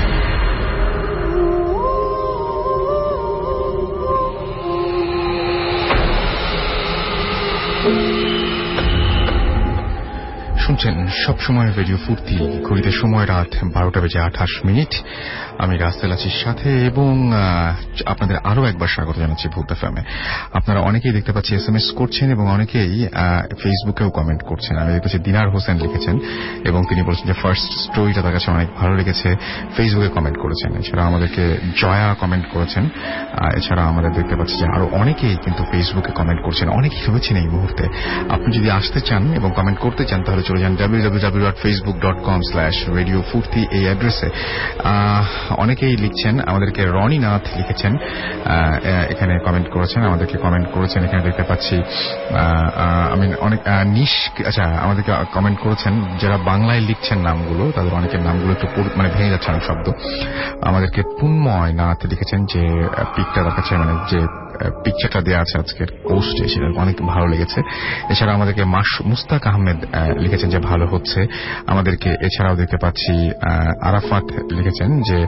শুনছেন সবসময় রেডিও ফুর্তি। ঘড়িতে সময় রাত 12:28। আমি রাস্তায় আছি সাথে এবং আপনাদের আরো একবার স্বাগত জানাচ্ছি ভূত এফএমে। আপনারা অনেকেই দেখতে পাচ্ছি SMS করছেন এবং অনেকেই ফেসবুকেও কমেন্ট করছেন। আমি দেখতে পাচ্ছি দিনার হোসেন লিখেছেন এবং তিনি বলছেন যে ফার্স্ট স্টোরিটা তার কাছে অনেক ভালো লেগেছে, ফেসবুকে কমেন্ট করেছেন। এছাড়া আমাদেরকে জয়া কমেন্ট করেছেন। এছাড়া আমাদের দেখতে পাচ্ছি যে আরো অনেকেই কিন্তু ফেসবুকে কমেন্ট করছেন, অনেকেই হয়েছেন এই মুহূর্তে। আপনি যদি আসতে চান এবং কমেন্ট করতে চান তাহলে চলে যান www.facebook.com/radiofurti এই অ্যাড্রেসে। অনেকেই লিখছেন, আমাদেরকে রনি নাথ লিখেছেন, এখানে কমেন্ট করেছেন, আমাদেরকে কমেন্ট করেছেন। এখানে দেখতে পাচ্ছি আমি অনেক আচ্ছা আমাদেরকে কমেন্ট করেছেন যারা বাংলায় লিখছেন নামগুলো, তাদের অনেকের নামগুলো একটু মানে ভেঙে যাচ্ছে অনেক শব্দ। আমাদেরকে পুণ্যময় নাথ লিখেছেন যে পিকটা দেখাচ্ছে, মানে যে পিকচারটা দেওয়া আছে আজকের পোস্টে সেটা অনেক ভালো লেগেছে। এছাড়া আমাদেরকে মুস্তাক আহমেদ লিখেছেন যে ভালো হচ্ছে। আমাদেরকে এছাড়াও দেখতে পাচ্ছি আরাফাত লিখেছেন যে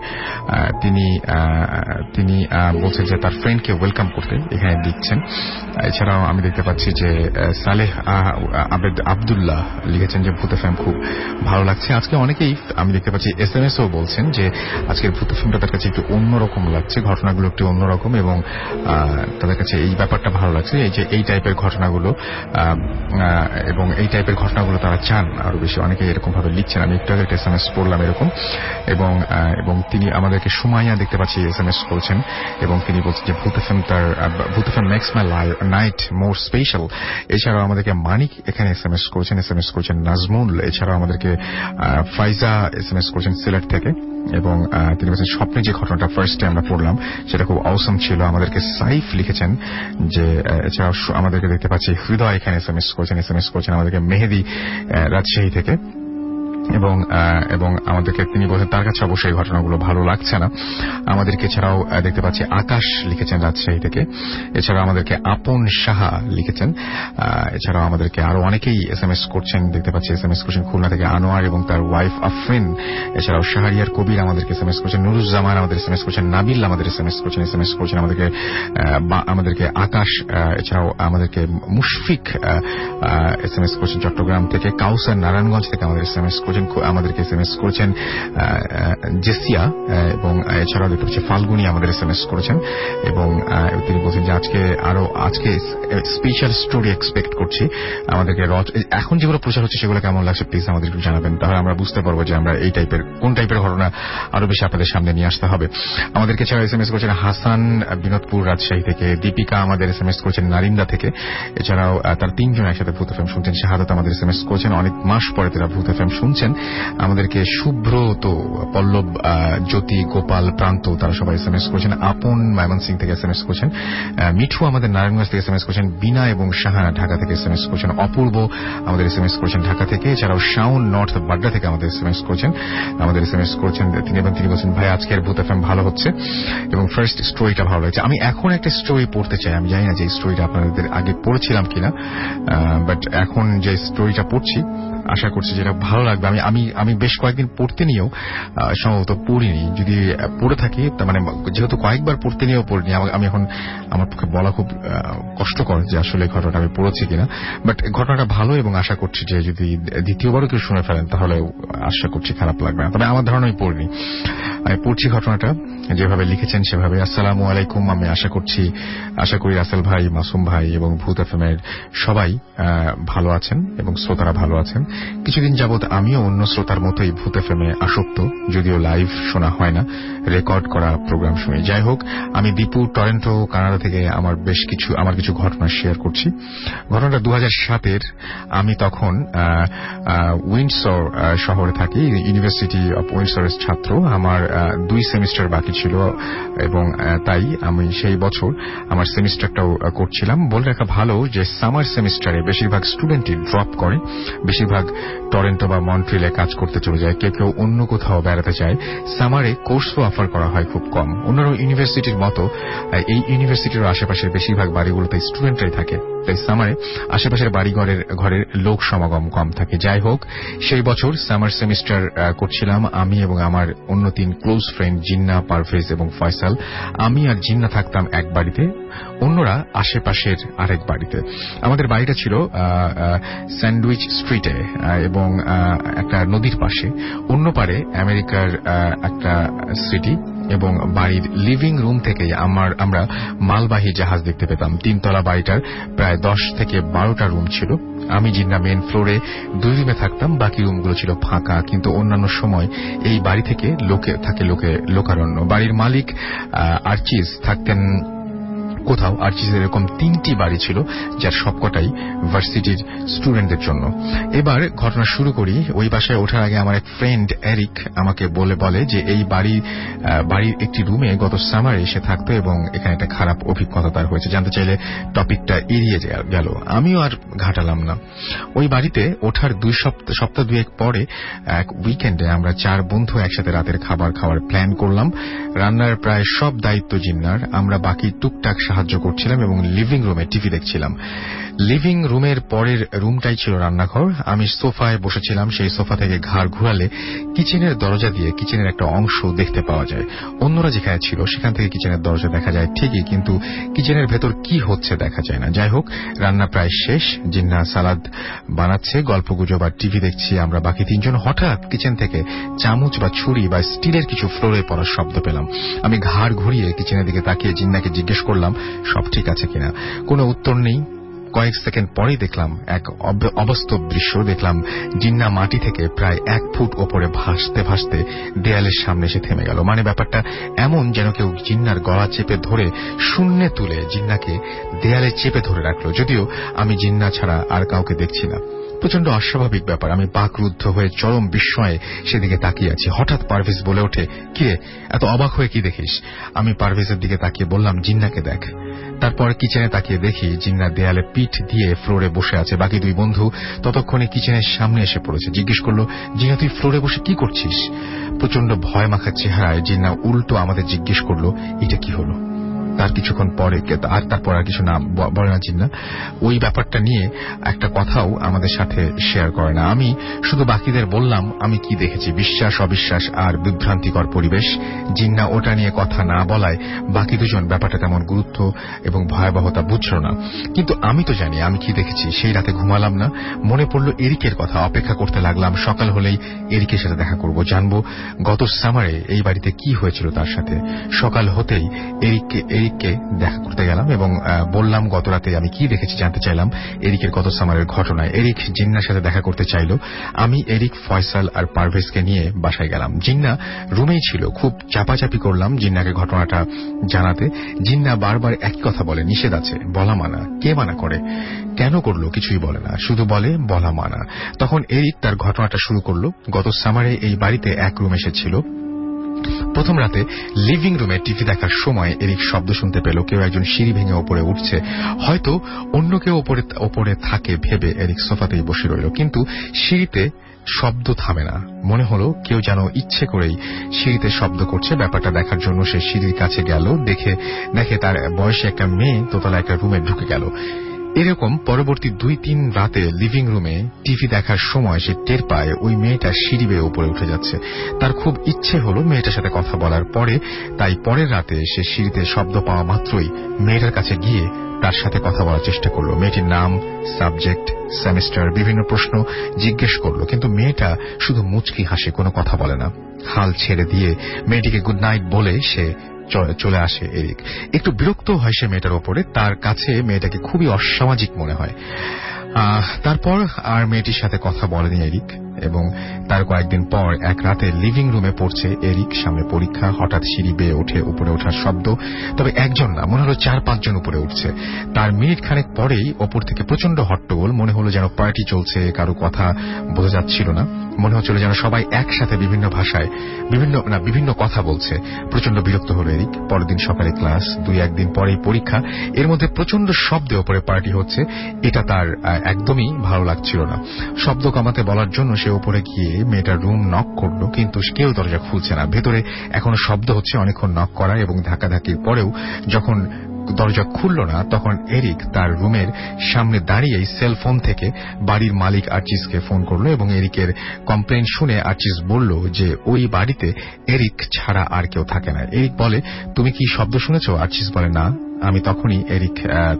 তিনি বলছেন যে তার ফ্রেন্ডকে ওয়েলকাম করতে এখানে লিখছেন। এছাড়াও আমি দেখতে পাচ্ছি যে সালেহ আবদুল্লাহ লিখেছেন যে ভূত এফএম খুব ভালো লাগছে। আজকে অনেকেই আমি দেখতে পাচ্ছি SMSও বলছেন যে আজকের ভূত এফএমটা তার কাছে একটু অন্যরকম লাগছে, ঘটনাগুলো একটু অন্যরকম এবং তাদের কাছে এই ব্যাপারটা ভালো লাগছে, এই যে এই টাইপের ঘটনাগুলো এবং এই টাইপের ঘটনাগুলো তারা চান আরো বেশি। অনেকে এরকম ভাবে লিখছেন, আমি একটু একটা SMS পড়লাম এরকম, এবং তিনি আমাদেরকে সুমাইয়া দেখতে পাচ্ছি SMS করেছেন, এবং তিনি বলছেন যে Bhoot FM makes my night more special. এছাড়াও আমাদেরকে মানিক এখানে SMS করেছেন নাজমুল, এছাড়াও আমাদেরকে ফাইজা SMS করেছেন সিলেট থেকে, এবং তিনি বলছেন স্বপ্নে যে ঘটনাটা ফার্স্টে আমরা পড়লাম সেটা খুব অসম ছিল। আমাদেরকে সাইফ লিখেছেন যে, এছাড়াও আমাদেরকে দেখতে পাচ্ছি হৃদয় এখানে SMS করেছেন আমাদেরকে মেহেদি রাজশাহী থেকে, এবং আমাদেরকে তিনি বলছেন তার কাছে অবশ্যই ঘটনাগুলো ভালো লাগছে না। আমাদেরকে এছাড়াও দেখতে পাচ্ছি আকাশ লিখেছেন রাজশাহী থেকে, এছাড়াও আমাদেরকে আপন সাহা লিখেছেন, এছাড়াও আমাদেরকে আরো অনেকেই SMS করছেন, দেখতে পাচ্ছি SMS করছেন খুলনা থেকে আনোয়ার এবং তার ওয়াইফ আফরিন, এছাড়াও শাহরিয়ার কবির আমাদেরকে SMS করছেন, নুরুজ্জামান আমাদের SMS করছেন, নাবিল আমাদের SMS করছেন আমাদেরকে আকাশ, এছাড়াও আমাদেরকে মুশফিক SMS করছেন চট্টগ্রাম থেকে, কাউসার নারায়ণগঞ্জ থেকে আমাদেরকে SMS করেছেন জেসিয়া, এবং এছাড়াও দেখতে পাচ্ছি ফাল্গুনি আমাদের SMS করেছেন, এবং তিনি বলছেন যে আজকে স্পেশাল স্টোরি এক্সপেক্ট করছি। আমাদেরকে এখন যেগুলো প্রচার হচ্ছে সেগুলো কেমন লাগছে প্লিজ আমাদের একটু জানাবেন, তাহলে আমরা বুঝতে পারবো যে আমরা কোন টাইপের ঘটনা আরো বেশি আপনাদের সামনে নিয়ে আসতে হবে। আমাদেরকে এছাড়া SMS করেছেন হাসান বিনোদপুর রাজশাহী থেকে, দীপিকা আমাদের SMS করেছেন নারিন্দা থেকে, এছাড়াও তার 3 জন একসাথে ভূত এফএম শুনছেন। শাহাদাত আমাদের SMS করেছেন, অনেক মাস পরে তারা ভূত এফএম শুনছেন। আমাদেরকে শুভ্রত, পল্লব, জ্যোতি, গোপাল, প্রান্ত তারা সবাই SMS করেছেন। আপন ময়মনসিং থেকে SMS করেছেন, মিঠু আমাদের নারায়ণগঞ্জ থেকে SMS করেছেন, বিনা এবং শাহানা ঢাকা থেকে SMS করেছেন, অপূর্ব আমাদের SMS করেছেন ঢাকা থেকে, এছাড়াও শাওন নর্থ বাড্ডা থেকে আমাদের SMS করেছেন তিনি বলছেন ভাই আজকের ভূত এফএম ভালো হচ্ছে এবং ফার্স্ট স্টোরিটা ভালো লাগছে। আমি এখন একটা স্টোরি পড়তে চাই, আমি জানি না যে এই স্টোরিটা আপনাদের আগে পড়েছিলাম কিনা, বাট এখন যে স্টোরিটা পড়ছি আশা করছি যেটা ভালো লাগবে। আমি বেশ কয়েকদিন পড়তে নিয়েও সম্ভবত পড়িনি, যদি পড়ে থাকি মানে যেহেতু কয়েকবার পড়তে নিয়েও পড়িনি, আমি এখন আমার পক্ষে বলা খুব কষ্টকর যে আসলে ঘটনাটা আমি পড়েছি কিনা, বাট ঘটনাটা ভালো এবং আশা করছি যে যদি দ্বিতীয়বারও কেউ শুনে ফেলেন তাহলে আশা করছি খারাপ লাগবে না। তবে আমার ধারণা আমি পড়িনি, আমি পড়ছি ঘটনাটা যেভাবে লিখেছেন সেভাবে। আসসালামু আলাইকুম, আমি আশা করি রাসেল ভাই, মাসুম ভাই এবং ভূত এফএম এর সবাই ভালো আছেন এবং শ্রোতারা ভালো আছেন। কিছুদিন যাবৎ আমিও অন্য শ্রোতার মতোই ভূত এফএম এ আসক্ত, যদিও লাইভ শোনা হয় না, রেকর্ড করা প্রোগ্রাম শুনি। যাই হোক, আমি দীপু টরেন্টো কানাডা থেকে আমার কিছু ঘটনা শেয়ার করছি। ঘটনাটা 2007-এর। আমি তখন উইন্ডসর শহরে থাকি, ইউনিভার্সিটি অফ উইন্ডসরের ছাত্র। আমার 2 সেমিস্টার বাকি ছিল এবং তাই আমি সেই বছর আমার সেমিস্টারটাও করছিলাম। বলে রাখা ভালো যে সামার সেমিস্টারে বেশিরভাগ স্টুডেন্টই ড্রপ করে, বেশিরভাগ টরেন্টো বা মন্ট্রিলে কাজ করতে চলে যায়, কেউ অন্য কোথাও বেড়াতে চায়। সামারে কোর্সও অফার করা হয় খুব কম। অন্যান্য ইউনিভার্সিটির মতো এই ইউনিভার্সিটির আশেপাশের বেশিরভাগ বাড়িগুলোতে স্টুডেন্টরাই থাকে, তাই সামারে আশেপাশের ঘরের লোক সমাগম কম থাকে। যাই হোক, সেই বছর সামার সেমিস্টার করছিলাম আমি এবং আমার অন্য 3 ক্লোজ ফ্রেন্ড জিন্না, পারভেজ এবং ফয়সাল। আমি আর জিন্না থাকতাম এক বাড়িতে, অন্যরা আশেপাশের আরেক বাড়িতে। আমাদের বাড়িটা ছিল স্যান্ডউইচ স্ট্রিটে এবং একটা নদীর পাশে, অন্য পারে আমেরিকার একটা সিটি, এবং বাড়ির লিভিং রুম থেকে আমরা মালবাহী জাহাজ দেখতে পেতাম। 3 তলা বাড়িটার প্রায় 10 থেকে 12টা রুম ছিল। আমি জিন্না মেন ফ্লোরে 2 রুমে থাকতাম, বাকি রুমগুলো ছিল ফাঁকা, কিন্তু অন্যান্য সময় এই বাড়ি থেকে লোকারণ্য। বাড়ির মালিক আর্চিস থাকতেন কোথাও। আর্চিসের এরকম 3টি বাড়ি ছিল, যার সবকটাই ভার্সিটির স্টুডেন্টদের জন্য। এবার ঘটনা শুরু করি। ওই বাসায় ওঠার আগে আমার এক ফ্রেন্ড এরিক আমাকে বলে যে এই বাড়ির একটি রুমে গত সামারে এসে থাকতো এবং এখানে একটা খারাপ অভিজ্ঞতা তার হয়েছে। জানতে চাইলে টপিকটা এড়িয়ে গেল, আমিও আর ঘাটালাম না। ওই বাড়িতে ওঠার 2 সপ্তাহ 2 পরে এক উইকেন্ডে আমরা 4 বন্ধু একসাথে রাতের খাবার খাওয়ার প্ল্যান করলাম। রান্নার প্রায় সব দায়িত্ব জিন্নার, আমরা বাকি টুকটাক সাহায্য করছিলাম এবং লিভিং রুমে টিভি দেখছিলাম। লিভিং রুমের পরের রুমটাই ছিল রান্নাঘর। আমি সোফায় বসেছিলাম, সেই সোফা থেকে ঘাড় ঘুরালে কিচেনের দরজা দিয়ে কিচেনের একটা অংশ দেখতে পাওয়া যায়। অন্যরা যেখানে ছিল সেখান থেকে কিচেনের দরজা দেখা যায় ঠিকই, কিন্তু কিচেনের ভেতর কি হচ্ছে দেখা যায় না। যাই হোক, রান্না প্রায় শেষ, জিন্না সালাদ বানাচ্ছে, গল্পগুজব আর টিভি দেখছি আমরা বাকি 3 জন। হঠাৎ কিচেন থেকে চামচ বা ছুরি বা স্টিলের কিছু ফ্লোরে পড়ার শব্দ পেলাম। আমি ঘাড় ঘুরিয়ে কিচেনের দিকে তাকিয়ে জিন্নাকে জিজ্ঞেস করলাম সব ঠিক আছে কিনা। কোনো উত্তর নেই। কয়েক সেকেন্ড পরেই দেখলাম এক অবাস্তব দৃশ্য। দেখলাম জিন্না মাটি থেকে প্রায় 1 ফুট ওপরে ভাসতে ভাসতে দেয়ালের সামনে এসে থেমে গেল। মানে ব্যাপারটা এমন যেন কেউ জিন্নার গলা চেপে ধরে শূন্যে তুলে জিন্নাকে দেয়ালে চেপে ধরে রাখলো। যদিও আমি জিন্না ছাড়া আর কাউকে দেখছি না। প্রচন্ড অস্বাভাবিক ব্যাপার। আমি বাকরুদ্ধ হয়ে চরম বিস্ময়ে সেদিকে তাকিয়ে আছি। হঠাৎ পারভেজ বলে ওঠে, কিরে এত অবাক হয়ে কি দেখিস? আমি পারভেজের দিকে তাকিয়ে বললাম, জিন্নাকে দেখ। তারপর কিচেনে তাকিয়ে দেখি জিন্না দেয়ালে পিঠ দিয়ে ফ্লোরে বসে আছে। বাকি 2 বন্ধু ততক্ষণে কিচেনের সামনে এসে পড়েছে। জিজ্ঞেস করলো, জিন্না তুই ফ্লোরে বসে কি করছিস? প্রচন্ড ভয় মাখা চেহারায় জিন্না উল্টো আমাদের জিজ্ঞেস করলো, এটা কি হলো? তার কিছুক্ষণ পরে তারপর আর কিছু না বলে না জিন্না। ওই ব্যাপারটা নিয়ে একটা কথাও আমাদের সাথে শেয়ার করে না। আমি শুধু বাকিদের বললাম আমি কি দেখেছি। বিশ্বাস অবিশ্বাস আর বিভ্রান্তিকর পরিবেশ। জিন্না ওটা নিয়ে কথা না বলায় বাকি 2 জন ব্যাপারটা তেমন গুরুত্ব এবং ভয়াবহতা বুঝল না। কিন্তু আমি তো জানি আমি কি দেখেছি। সেই রাতে ঘুমালাম না। মনে পড়লো এরিকের কথা। অপেক্ষা করতে লাগলাম। সকাল হলেই এরিকের সাথে দেখা করব, জানবো গত সামারে এই বাড়িতে কি হয়েছিল তার সাথে। সকাল হতেই এরিককে দেখা করতে গেলাম এবং বললাম গত রাতে আমি কি দেখেছি জানতে চাইলাম এরিকের গত সামারের ঘটনায়। এরিক জিন্নার সাথে দেখা করতে চাইল। আমি এরিক, ফয়সাল আর পারভেজকে নিয়ে বাসায় গেলাম। জিন্না রুমেই ছিল। খুব চাপাচাপি করলাম জিন্নাকে ঘটনাটা জানাতে। জিন্না বারবার একই কথা বলে, নিষেধ আছে, বলা মানা। কে মানা করে? কেন করলো কিছুই বলে না, শুধু বলে বলা মানা। তখন এরিক তার ঘটনাটা শুরু করলো। গত সামারে এই বাড়িতে এক রুম এসেছিল। প্রথম রাতে লিভিং রুমে টিভি দেখার সময় এরিক শব্দ শুনতে পেল। কেউ একজন সিঁড়ি ভেঙে ওপরে উঠছে। হয়তো অন্য কেউ ওপরে থাকে ভেবে এরিক সোফাতেই বসে রইল। কিন্তু সিঁড়িতে শব্দ থামে না। মনে হলো কেউ যেন ইচ্ছে করেই সিঁড়িতে শব্দ করছে। ব্যাপারটা দেখার জন্য সে সিঁড়ির কাছে গেল। দেখে তার বয়সী একটা মেয়ে দোতলা একটা রুমে ঢুকে গেল। এরকম পরবর্তী 2-3 রাতে লিভিং রুমে টিভি দেখার সময় সে টের পায় ওই মেয়েটা সিঁড়ি বেয়ে উপরে উঠে যাচ্ছে। তার খুব ইচ্ছে হলো মেয়েটার সাথে কথা বলার। তাই পরের রাতে সে সিঁড়িতে শব্দ পাওয়া মাত্রই মেয়েটার কাছে গিয়ে তার সাথে কথা বলার চেষ্টা করলো। মেয়েটির নাম, সাবজেক্ট, সেমিস্টার, বিভিন্ন প্রশ্ন জিজ্ঞেস করলো। কিন্তু মেয়েটা শুধু মুচকি হাসে, কোনো কথা বলে না। হাল ছেড়ে দিয়ে মেয়েটিকে গুড নাইট বলে সে চলে আসে এরিক। একটু বিরক্ত হয় সে মেয়েটার ওপরে। তার কাছে মেয়েটাকে খুবই অসামাজিক মনে হয়। তারপর আর মেয়েটির সাথে কথা বলেনি এরিক। এবং তার কয়েকদিন পর এক রাতে লিভিং রুমে পড়ছে এরিক, সামনে পরীক্ষা। হঠাৎ সিঁড়ি বেয়ে উপরে ওঠার শব্দ। তবে একজন না, মনে হলো 4-5 জন উপরে উঠছে। তার মিনিট খানেক পরেই ওপর থেকে প্রচন্ড হট্টগোল। মনে হলো যেন পার্টি চলছে। কারো কথা বোঝা যাচ্ছিল না। মনে হচ্ছিল যেন সবাই একসাথে বিভিন্ন ভাষায় বিভিন্ন কথা বলছে। প্রচন্ড বিরক্ত হলো এরিক। পরের দিন সকালে ক্লাস, 2-1 দিন পরেই পরীক্ষা। এর মধ্যে প্রচন্ড শব্দে ওপরে পার্টি হচ্ছে। এটা তার একদমই ভালো লাগছিল না। শব্দ কমাতে বলার জন্য সে উপরে গিয়ে মেয়েটার রুম নক করলো, কিন্তু কেউ দরজা খুলছে না। ভেতরে এখনো শব্দ হচ্ছে। অনেকক্ষণ নক করা এবং ধাক্কাধাক্কির পরেও যখন দরজা খুলল না, তখন এরিক তার রুমের সামনে দাঁড়িয়েই সেলফোন থেকে বাড়ির মালিক আর্চিসকে ফোন করলো এবং এরিকের কমপ্লেন শুনে আর্চিস বলল যে ওই বাড়িতে এরিক ছাড়া আর কেউ থাকে না। এরিক বলে, তুমি কি শব্দ শুনেছ? আর্চিস বলে, না। আমি তখনই এরিক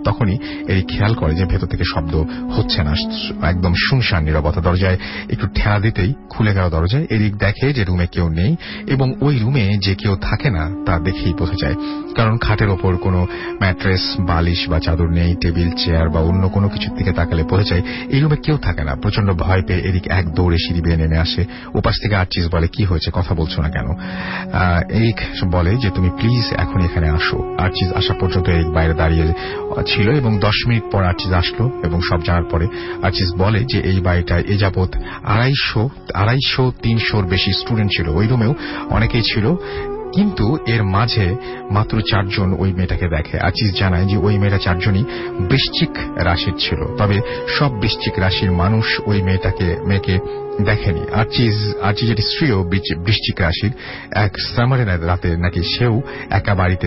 খেয়াল করে যে ভেতর থেকে শব্দ হচ্ছে না, একদম শুনশান নীরবতা। দরজায় একটু ঠেলা দিতেই খুলে গেল দরজায়। এরিক দেখে যে রুমে কেউ নেই এবং ওই রুমে যে কেউ থাকে না তা দেখেই বোঝা যায়, কারণ খাটের ওপর কোনো ম্যাট্রেস, বালিশ বা চাদর নেই। টেবিল, চেয়ার বা অন্য কোনো কিছুর দিকে তাকালে বোঝা যায় এই রুমে কেউ থাকে না। প্রচন্ড ভয় পেয়ে এরিক এক দৌড়ে সিঁড়ি বেয়ে নেমে আসে। উপাস থেকে আর্চিস বলে, কি হয়েছে, কথা বলছো না কেন? এরিক বলে যে তুমি প্লিজ এখন এখানে আসো। আর্চিস আসা পর্যন্ত এরিক বাইরে দাঁড়িয়ে ছিল এবং 10 মিনিট পর আর্চিস আসলো এবং সব জানার পরে আর্চিস বলে যে এই বাড়িটায় এ যাবৎ 250-300 বেশি স্টুডেন্ট ছিল। ওই রুমেও অনেকেই ছিল, কিন্তু এর মাঝে মাত্র 4 জন ওই মেয়েটাকে দেখে। আর্চিস জানায় যে ওই মেয়েরা 4 জনই বৃশ্চিক রাশির ছিল। তবে সব বৃশ্চিক রাশির মানুষ ওই মেয়েকে দেখেনি। আর্চিস যেটি স্ত্রীও বৃশ্চিক রাশির, এক সামারের রাতে নাকি সেও একা বাড়িতে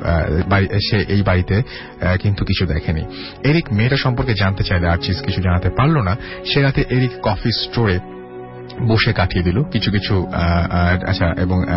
সে এই বাড়িতে কিন্তু কিছু দেখেনি। এরিক মেয়েটা সম্পর্কে জানতে চাইলে আর্চিস কিছু জানাতে পারল না। সে রাতে এরিক কফি স্টোরে বসে কাটিয়ে দিল কিছু এবং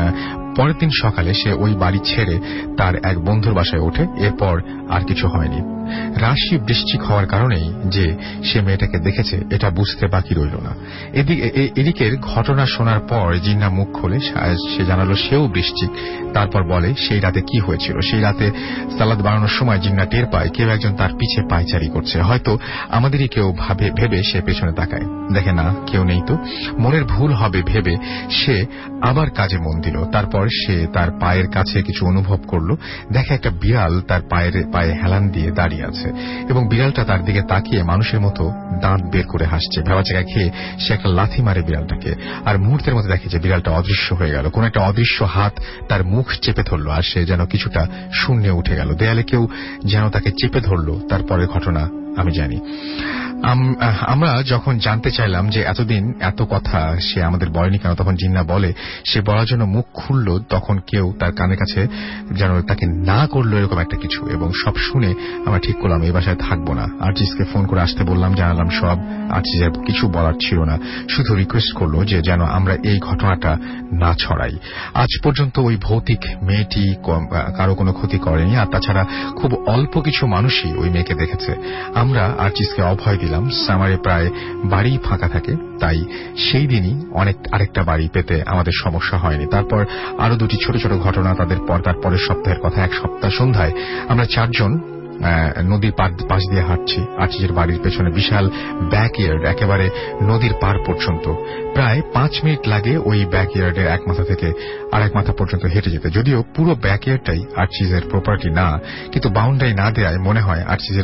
পরের দিন সকালে সে ওই বাড়ি ছেড়ে তার এক বন্ধুর বাসায় ওঠে। এরপর আর কিছু হয়নি। রাশি বৃশ্চিক হওয়ার কারণেই যে সে মেয়েটাকে দেখেছে এটা বুঝতে বাকি রইল না। এদিকের ঘটনা শোনার পর জিন্না মুখ খোলে। সে জানালো সেও বৃশ্চিক। তারপর বলে সেই রাতে কি হয়েছিল। সেই রাতে সালাদ বানানোর সময় জিন্না টের পায় কেউ একজন তার পিছে পায়চারি করছে। হয়তো আমাদেরই কেউ ভেবে সে পেছনে তাকায়, দেখে না কেউ নেই। তো মনের ভুল হবে ভেবে সে আবার কাজে মন দিল। তারপর সে তার পায়ের কাছে কিছু অনুভব করলো। দেখে একটা বিড়াল তার পায়ে হেলান দিয়ে দাঁড়িয়ে আছে এবং বিড়ালটা তার দিকে তাকিয়ে মানুষের মতো দাঁত বের করে হাসছে। ভেবাচাকা খেয়ে সে একটা লাথি মারে বিড়ালটাকে। আর মুহূর্তের মধ্যে দেখে যে বিড়ালটা অদৃশ্য হয়ে গেল। কোন একটা অদৃশ্য হাত তার মুখ চেপে ধরল আর সে যেন কিছুটা শূন্যে উঠে গেল। দেয়ালে কেউ যেন তাকে চেপে ধরল। তারপরের ঘটনা আমি জানি। আমরা যখন জানতে চাইলাম যে এতদিন এত কথা সে আমাদের বলেনি কেন, তখন জিন্না বলে সে বলার জন্য মুখ খুলল তখন কেউ তার কানের কাছে যেন তাকে না করলো এরকম একটা কিছু। এবং সব শুনে আমরা ঠিক করলাম এই বাসায় থাকবো না। আর্চিসকে ফোন করে আসতে বললাম, জানালাম সব। আর্চিসের কিছু বলার ছিল না, শুধু রিকোয়েস্ট করলো যে যেন আমরা এই ঘটনাটা না ছড়াই। আজ পর্যন্ত ওই ভৌতিক মেয়েটি কারো কোনো ক্ষতি করেনি। আর তাছাড়া খুব অল্প কিছু মানুষই ওই মেয়েকে দেখেছে। আমরা আর্চিসকে অভয় দিলাম। সামারে প্রায় বাড়ি ফাঁকা থাকে, তাই সেই দিনই আরেকটা বাড়ি পেতে আমাদের সমস্যা হয়নি। তারপর আরো দুটি ছোট ছোট ঘটনা তার পরের সপ্তাহের কথা। এক সপ্তাহ সন্ধ্যায় আমরা 4 জন নদীর পাশ দিয়ে হাঁটছি। আর্চিসের বাড়ির পেছনে বিশাল ব্যাকইয়ার্ড, একেবারে নদীর পার পর্যন্ত। প্রায় 5 মিনিট লাগে ওই ব্যাকইয়ার্ডের এক মাথা থেকে আর এক মাথা পর্যন্ত হেঁটে যেতে। যদিও পুরো ব্যাকইয়ার্ডটাই আর্চিসের প্রপার্টি না, কিন্তু বাউন্ডারি না দেওয়ায় মনে হয় আর্চিসের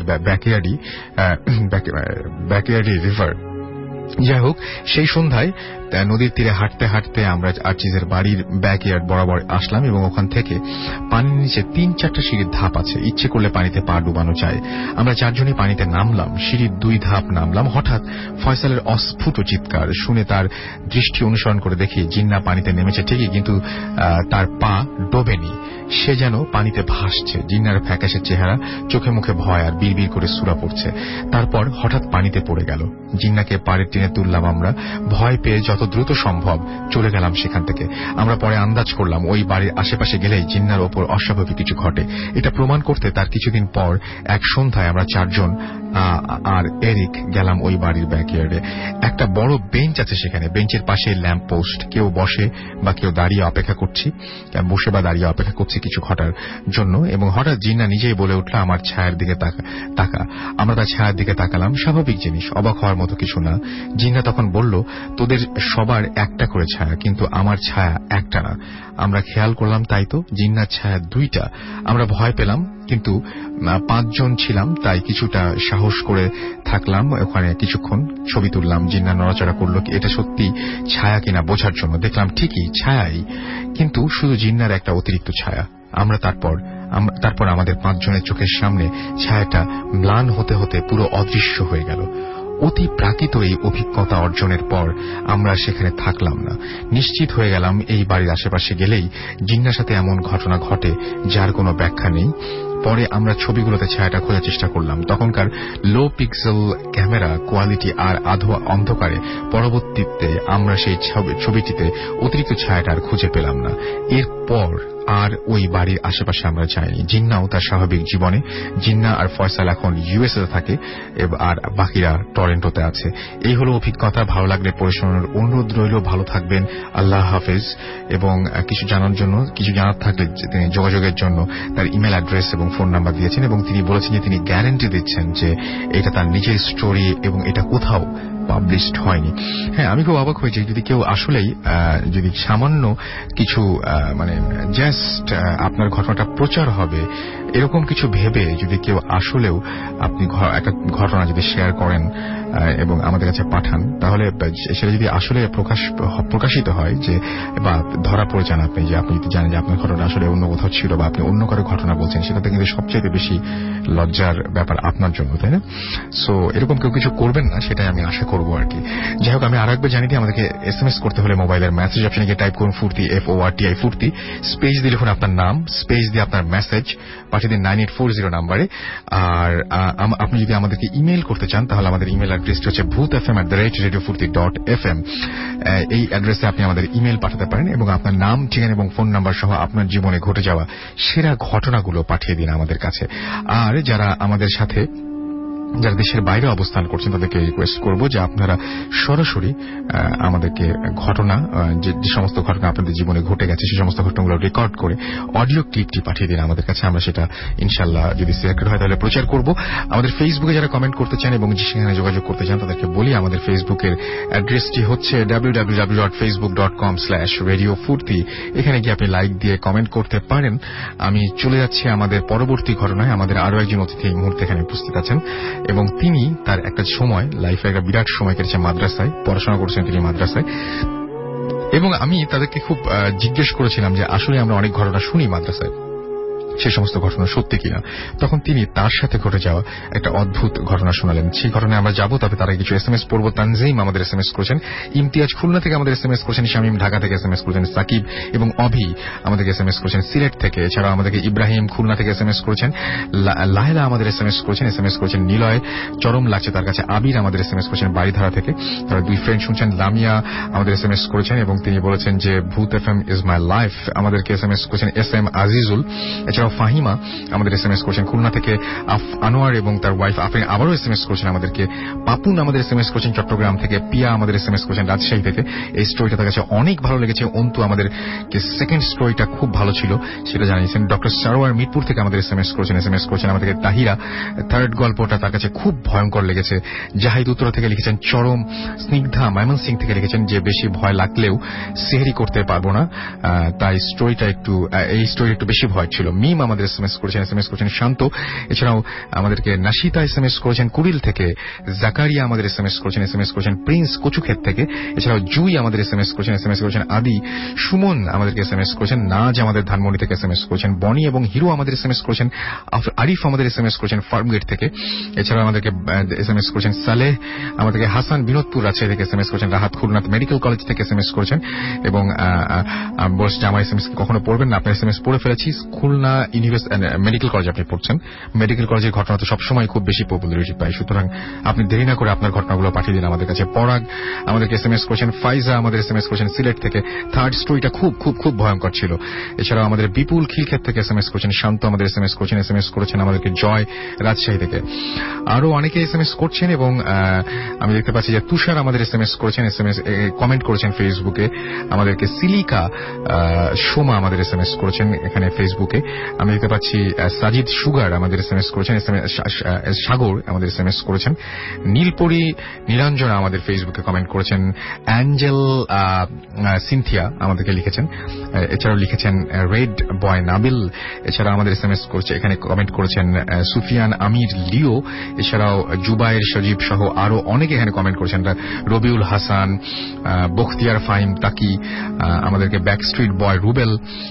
ব্যাকইয়ার্ডই রিভার। যাই হোক, সেই সন্ধ্যায় নদীর তীরে হাঁটতে হাঁটতে আমরা আর্চিসের বাড়ির ব্যাকইয়ার্ড বরাবর আসলাম এবং ওখান থেকে পানির নিচে 3-4টা সিঁড়ির ধাপ আছে। ইচ্ছে করলে পানিতে পা ডুবানো যায়। আমরা 4 জনই পানিতে নামলাম। সিঁড়ির 2 ধাপ নামলাম। হঠাৎ ফয়সালের অস্ফুট চিৎকার শুনে তার দৃষ্টি অনুসরণ করে দেখি জিন্না পানিতে নেমেছে ঠিকই, কিন্তু তার পা ডোবেনি। সে যেন পানিতে ভাসছে। জিন্নার ফ্যাকাশে চেহারা, চোখে মুখে ভয় আর বিড়বিড় করে সূরা পড়ছে। তারপর হঠাৎ পানিতে পড়ে গেল। জিন্নাকে পাড়ের টেনে তুললাম আমরা। ভয় পেয়ে যত দ্রুত সম্ভব চলে গেলাম সেখান থেকে। আমরা পরে আন্দাজ করলাম ওই বাড়ির আশেপাশে গেলেই জিন্নার ওপর অস্বাভাবিক কিছু ঘটে। এটা প্রমাণ করতে তার কিছুদিন পর এক সন্ধ্যায় আমরা 4 জন আর এরিক গেলাম ওই বাড়ির ব্যাকইয়ার্ডে। একটা বড় বেঞ্চ আছে সেখানে। বেঞ্চের পাশে ল্যাম্প পোস্ট। কেউ বসে বা কেউ দাঁড়িয়ে অপেক্ষা করছি, কিছু ঘটার জন্য। এবং হঠাৎ জিন্না নিজেই বলে উঠল, আমার ছায়ার দিকে তাকা। আমরা তার ছায়ার দিকে তাকালাম। স্বাভাবিক জিনিস, অবাক হওয়ার মতো কিছু না। জিন্না তখন বলল, তোদের সবার একটা করে ছায়া, কিন্তু আমার ছায়া একটা না। আমরা খেয়াল করলাম, তাই তো, জিন্নার ছায়া 2টা। আমরা ভয় পেলাম, কিন্তু 5 জন ছিলাম, তাই কিছুটা সাহস করে থাকলাম ওখানে কিছুক্ষণ। ছবি তুললাম। জিন্না নড়াচড়া করলো এটা সত্যি ছায়া কিনা বোঝার জন্য। দেখলাম ঠিকই ছায়াই, কিন্তু শুধু জিন্নার একটা অতিরিক্ত ছায়া। আমরা তারপর আমাদের 5 জনের চোখের সামনে ছায়াটা ম্লান হতে হতে পুরো অদৃশ্য হয়ে গেল। অতি প্রাকৃত এই অভিজ্ঞতা অর্জনের পর আমরা সেখানে থাকলাম না। নিশ্চিত হয়ে গেলাম এই বাড়ির আশেপাশে গেলেই জিন্নার সাথে এমন ঘটনা ঘটে যার কোনো ব্যাখ্যা নেই। পরে আমরা ছবিগুলোতে ছায়াটা খোঁজার চেষ্টা করলাম। তখনকার লো পিক্সেল ক্যামেরা কোয়ালিটি আর আধো অন্ধকারে পরবর্তীতে আমরা সেই ছবিটিতে অতিরিক্ত ছায়াটা আর খুঁজে পেলাম না। এরপর আর ওই বাড়ির আশেপাশে আমরা যাইনি। জিন্নাও তার স্বাভাবিক জীবনে। জিন্না আর ফয়সাল এখন ইউএসএ থাকে আর বাকিরা টরেন্টোতে আছে। এই হলো অভিজ্ঞতা। ভালো লাগলে পড়ে শোনার অনুরোধ রইল। ভালো থাকবেন, আল্লাহ হাফেজ। এবং কিছু জানার থাকলে তিনি যোগাযোগের জন্য তার ইমেল অ্যাড্রেস এবং ফোন নাম্বার দিয়েছেন এবং তিনি বলেছেন যে তিনি গ্যারান্টি দিচ্ছেন যে এটা তার নিজের স্টোরি এবং এটা কোথাও পাবলিশড হয়নি। হ্যাঁ, আমি খুব অবাক হয়েছি যদি কেউ আসলেই যদি সামান্য কিছু মানে জাস্ট আপনার ঘটনাটা প্রচার হবে এরকম কিছু ভেবে যদি কেউ আসলেও আপনি একটা ঘটনা যদি শেয়ার করেন এবং আমাদের কাছে পাঠান, তাহলে সেটা যদি আসলে প্রকাশিত হয় যে বা ধরা পড়ে যান আপনি যদি জানেন যে আপনার ঘটনা আসলে অন্য কোথাও ছিল বা আপনি অন্য কারো ঘটনা বলছেন, সেটাতে কিন্তু সবচেয়ে বেশি লজ্জার ব্যাপার আপনার জন্য, তাই না? সো এরকম কেউ কিছু করবেন না, সেটাই আমি আশা করবো আর কি। যাই হোক, আমি আরেকবার জানিয়ে দিই, আমাদেরকে SMS করতে হলে মোবাইলের মেসেজ অপশনে গিয়ে টাইপ করুন ফুর্তি, FORTI ফুর্তি, স্পেস দিয়ে লিখুন আপনার নাম, স্পেস দিয়ে আপনার মেসেজ পাঠিয়ে পাঠিয়ে দিন 9840 নাম্বারে। আর আপনি যদি আমাদেরকে ইমেল করতে চান তাহলে আমাদের ইমেল অ্যাড্রেসটি হচ্ছে bhutfm@radiofurti.fm। এই অ্যাড্রেসে আপনি আমাদের ইমেল পাঠাতে পারেন এবং আপনার নাম, ঠিকানা এবং ফোন নাম্বার সহ আপনার জীবনে ঘটে যাওয়া সেরা ঘটনাগুলো পাঠিয়ে দিন আমাদের কাছে। আর যারা আমাদের সাথে যারা দেশের বাইরে অবস্থান করছেন তাদেরকে রিকোয়েস্ট করব যে আপনারা সরাসরি আমাদেরকে ঘটনা, যে সমস্ত ঘটনা আপনাদের জীবনে ঘটে গেছে সেই সমস্ত ঘটনাগুলো রেকর্ড করে অডিও ক্লিপটি পাঠিয়ে দিন আমাদের কাছে। আমরা সেটা ইনশাআল্লাহ যদি সিলেক্টেড হয় তাহলে প্রচার করব। আমাদের ফেসবুকে যারা কমেন্ট করতে চান এবং সেখানে যোগাযোগ করতে চান তাদেরকে বলি আমাদের ফেসবুকের অ্যাড্রেসটি হচ্ছে www.facebook.com/radiofurti। এখানে গিয়ে আপনি লাইক দিয়ে কমেন্ট করতে পারেন। আমি চলে যাচ্ছি আমাদের পরবর্তী ঘটনায়। আমাদের আরো একজন অতিথি এই মুহূর্তে এখানে উপস্থিত আছেন এবং তিনি তার একটা সময় লাইফে একটা বিরাট সময় কেটেছে মাদ্রাসায়, পড়াশোনা করছেন তিনি মাদ্রাসায়। এবং আমি তাদেরকে খুব জিজ্ঞেস করেছিলাম যে আসলে আমরা অনেক ঘটনা শুনি মাদ্রাসায়, সেই সমস্ত ঘটনা সত্যি কিনা। তখন তিনি তার সাথে ঘটে যাওয়া একটা অদ্ভুত ঘটনা শোনালেন। সেই ঘটনায় আমরা যাবো, তবে তার কিছু SMS পড়ব। তানজিম আমাদের SMS করেছেন, ইমতিয়াজ খুলনা থেকে আমাদের SMS করেছেন, শামীম ঢাকা থেকে SMS করেছেন, সাকিব এবং অভি আমাদেরকে SMS করেছেন সিলেট থেকে। এছাড়াও আমাদেরকে ইব্রাহিম খুলনা থেকে SMS করেছেন, লায়লা আমাদের SMS করেছেন নিলয়, চরম লাগছে তার কাছে। আবির আমাদের SMS করেছেন বাড়িধারা থেকে। তারা দুই ফ্রেন্ড শুনছেন। লামিয়া আমাদের SMS করেছেন এবং তিনি বলেছেন যে Bhoot FM is my life. আমাদেরকে SMS করেছেন SM আজিজুল। এছাড়াও ফাহিমা আমাদের SMS করেছেন খুলনা থেকে। আনোয়ার এবং তার ওয়াইফ আফরিন আবারও SMS করেছেন আমাদেরকে। পাপুন আমাদের SMS করেছেন চট্টগ্রাম থেকে। পিয়া আমাদের SMS করেছেন রাজশাহী থেকে। এই স্টোরিটা তার কাছে অনেক ভালো লেগেছে। অন্তু আমাদের সেকেন্ড স্টোরিটা খুব ভালো ছিল সেটা জানিয়েছেন। ডক্টর সারোয়ার মিরপুর থেকে আমাদের SMS করেছেন আমাদেরকে। তাহিরা থার্ড গল্পটা তার কাছে খুব ভয়ঙ্কর লেগেছে। জাহিদ উত্তরা থেকে লিখেছেন চরম। স্নিগ্ধা ময়মনসিং থেকে লিখেছেন যে বেশি ভয় লাগলেও সেহরি করতে পারবো না, তাই এই স্টোরি একটু বেশি ভয় ছিল। মিম আমাদের SMS করেছেন শান্ত। এছাড়াও আমাদেরকে নাশিতা SMS করেছেন কুড়িল থেকে। জাকারিয়া আমাদের SMS করেছেন প্রিন্স কচুক্ষেত থেকে। এছাড়াও জুই আমাদের SMS করেছেন আদি। সুমন আমাদেরকে SMS করেছেন। নাজ আমাদের ধানমন্ডি থেকে SMS করেছেন। বনি এবং হিরো আমাদের SMS করেছেন। আরিফ আমাদের SMS করেছেন ফার্মগেট থেকে। এছাড়াও আমাদেরকে SMS করেছেন সালেহ। আমাদেরকে হাসান বিনোদপুর রাজশাহী থেকে SMS করেছেন। রাহাত খুলনা মেডিকেল কলেজ থেকে SMS করেছেন এবং বলছে যে আমার SMS কখনো পড়বেন না, আপনার SMS পড়ে ফেলেছি। খুলনা মেডিকেল কলেজ আপনি পড়ছেন। মেডিকেল কলেজের ঘটনা তো সবসময় খুব বেশি পপুলারিটি পায়, সুতরাং আপনি দেরি না করে আপনার ঘটনাগুলো পাঠিয়ে দিন আমাদের কাছে। পরাগ আমাদেরকে SMS করেছেন। ফাইজা আমাদের SMS করেছেন সিলেট থেকে। থার্ড স্টোরিটা খুব খুব খুব ভয়ঙ্কর ছিল। এছাড়াও আমাদের বিপুল খিলক্ষেত থেকে SMS করেছেন। শান্ত আমাদের SMS করেছেন আমাদেরকে জয় রাজশাহী থেকে। আরো অনেকে SMS করছেন এবং আমি দেখতে পাচ্ছি যে তুষার আমাদের SMS করেছেন, কমেন্ট করেছেন ফেসবুকে। আমাদেরকে সিলিকা সোমা আমাদের SMS করেছেন এখানে ফেসবুকে। আমি দেখতে পাচ্ছি সাজিদ সুগার আমাদের SMS করেছেন। সাগর আমাদের SMS করেছেন। নীলপরি নীলাঞ্জনা আমাদের ফেসবুকে কমেন্ট করেছেন। অ্যাঞ্জেল সিনথিয়া আমাদেরকে লিখেছেন। এছাড়াও লিখেছেন রেড বয় নাবিল। এছাড়া আমাদের SMS করছে এখানে কমেন্ট করেছেন সুফিয়ান আমির লিও। এছাড়াও জুবাইর সজীব সহ আরো অনেকে এখানে কমেন্ট করেছেন। রবিউল হাসান, বখতিয়ার ফাহিম তাকি, আমাদেরকে ব্যাকস্ট্রিট বয় রুবেল,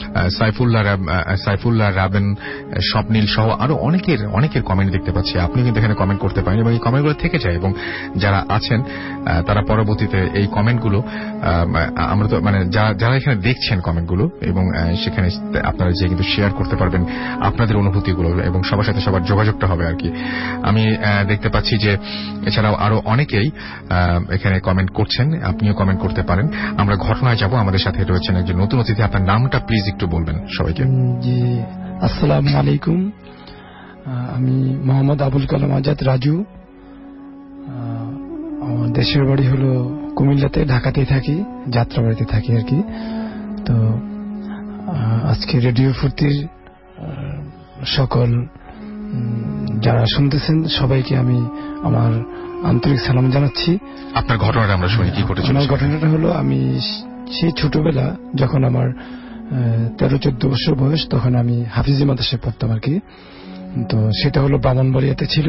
সাইফুল্লাহ রাবেন, স্বপ্নীল সহ আরো অনেকের কমেন্ট দেখতে পাচ্ছি। আপনি কিন্তু এখানে কমেন্ট করতে পারেন এবং এই কমেন্টগুলো থেকে যায় এবং যারা আছেন তারা পরবর্তীতে এই কমেন্টগুলো আমরা তো যারা এখানে দেখছেন কমেন্টগুলো এবং সেখানে আপনারা যে কিন্তু শেয়ার করতে পারবেন আপনাদের অনুভূতিগুলো এবং সবার সাথে সবার যোগাযোগটা হবে আর কি। আমি দেখতে পাচ্ছি যে এছাড়াও আরো অনেকেই এখানে কমেন্ট করছেন। আপনিও কমেন্ট করতে পারেন। আমরা ঘটনায় যাব। আমাদের সাথে রয়েছেন একজন নতুন অতিথি। আপনার নামটা প্লিজ একটু বলবেন সবাইকে। জি, আসসালামু আলাইকুম। আমি মোহাম্মদ আবুল কালাম আজাদ রাজু। আমার দেশের বাড়ি হলো কুমিল্লাতে, ঢাকাতেই থাকি, যাত্রাবাড়িতে থাকি আর কি। তো আজকে রেডিও ফুর্তির সকল যারা শুনতেছেন সবাইকে আমি আমার আন্তরিক সালাম জানাচ্ছি। আপনার ঘটনাটা আমরা শুনি, কি ঘটেছিল? আমার ঘটনাটা হলো আমি সেই ছোটবেলা যখন আমার 13-14 বছর বয়স, তখন আমি হাফিজি মাদ্রাসায় পড়তাম আর কি। তো সেটা হলো ব্রাহ্মণবাড়িয়াতে ছিল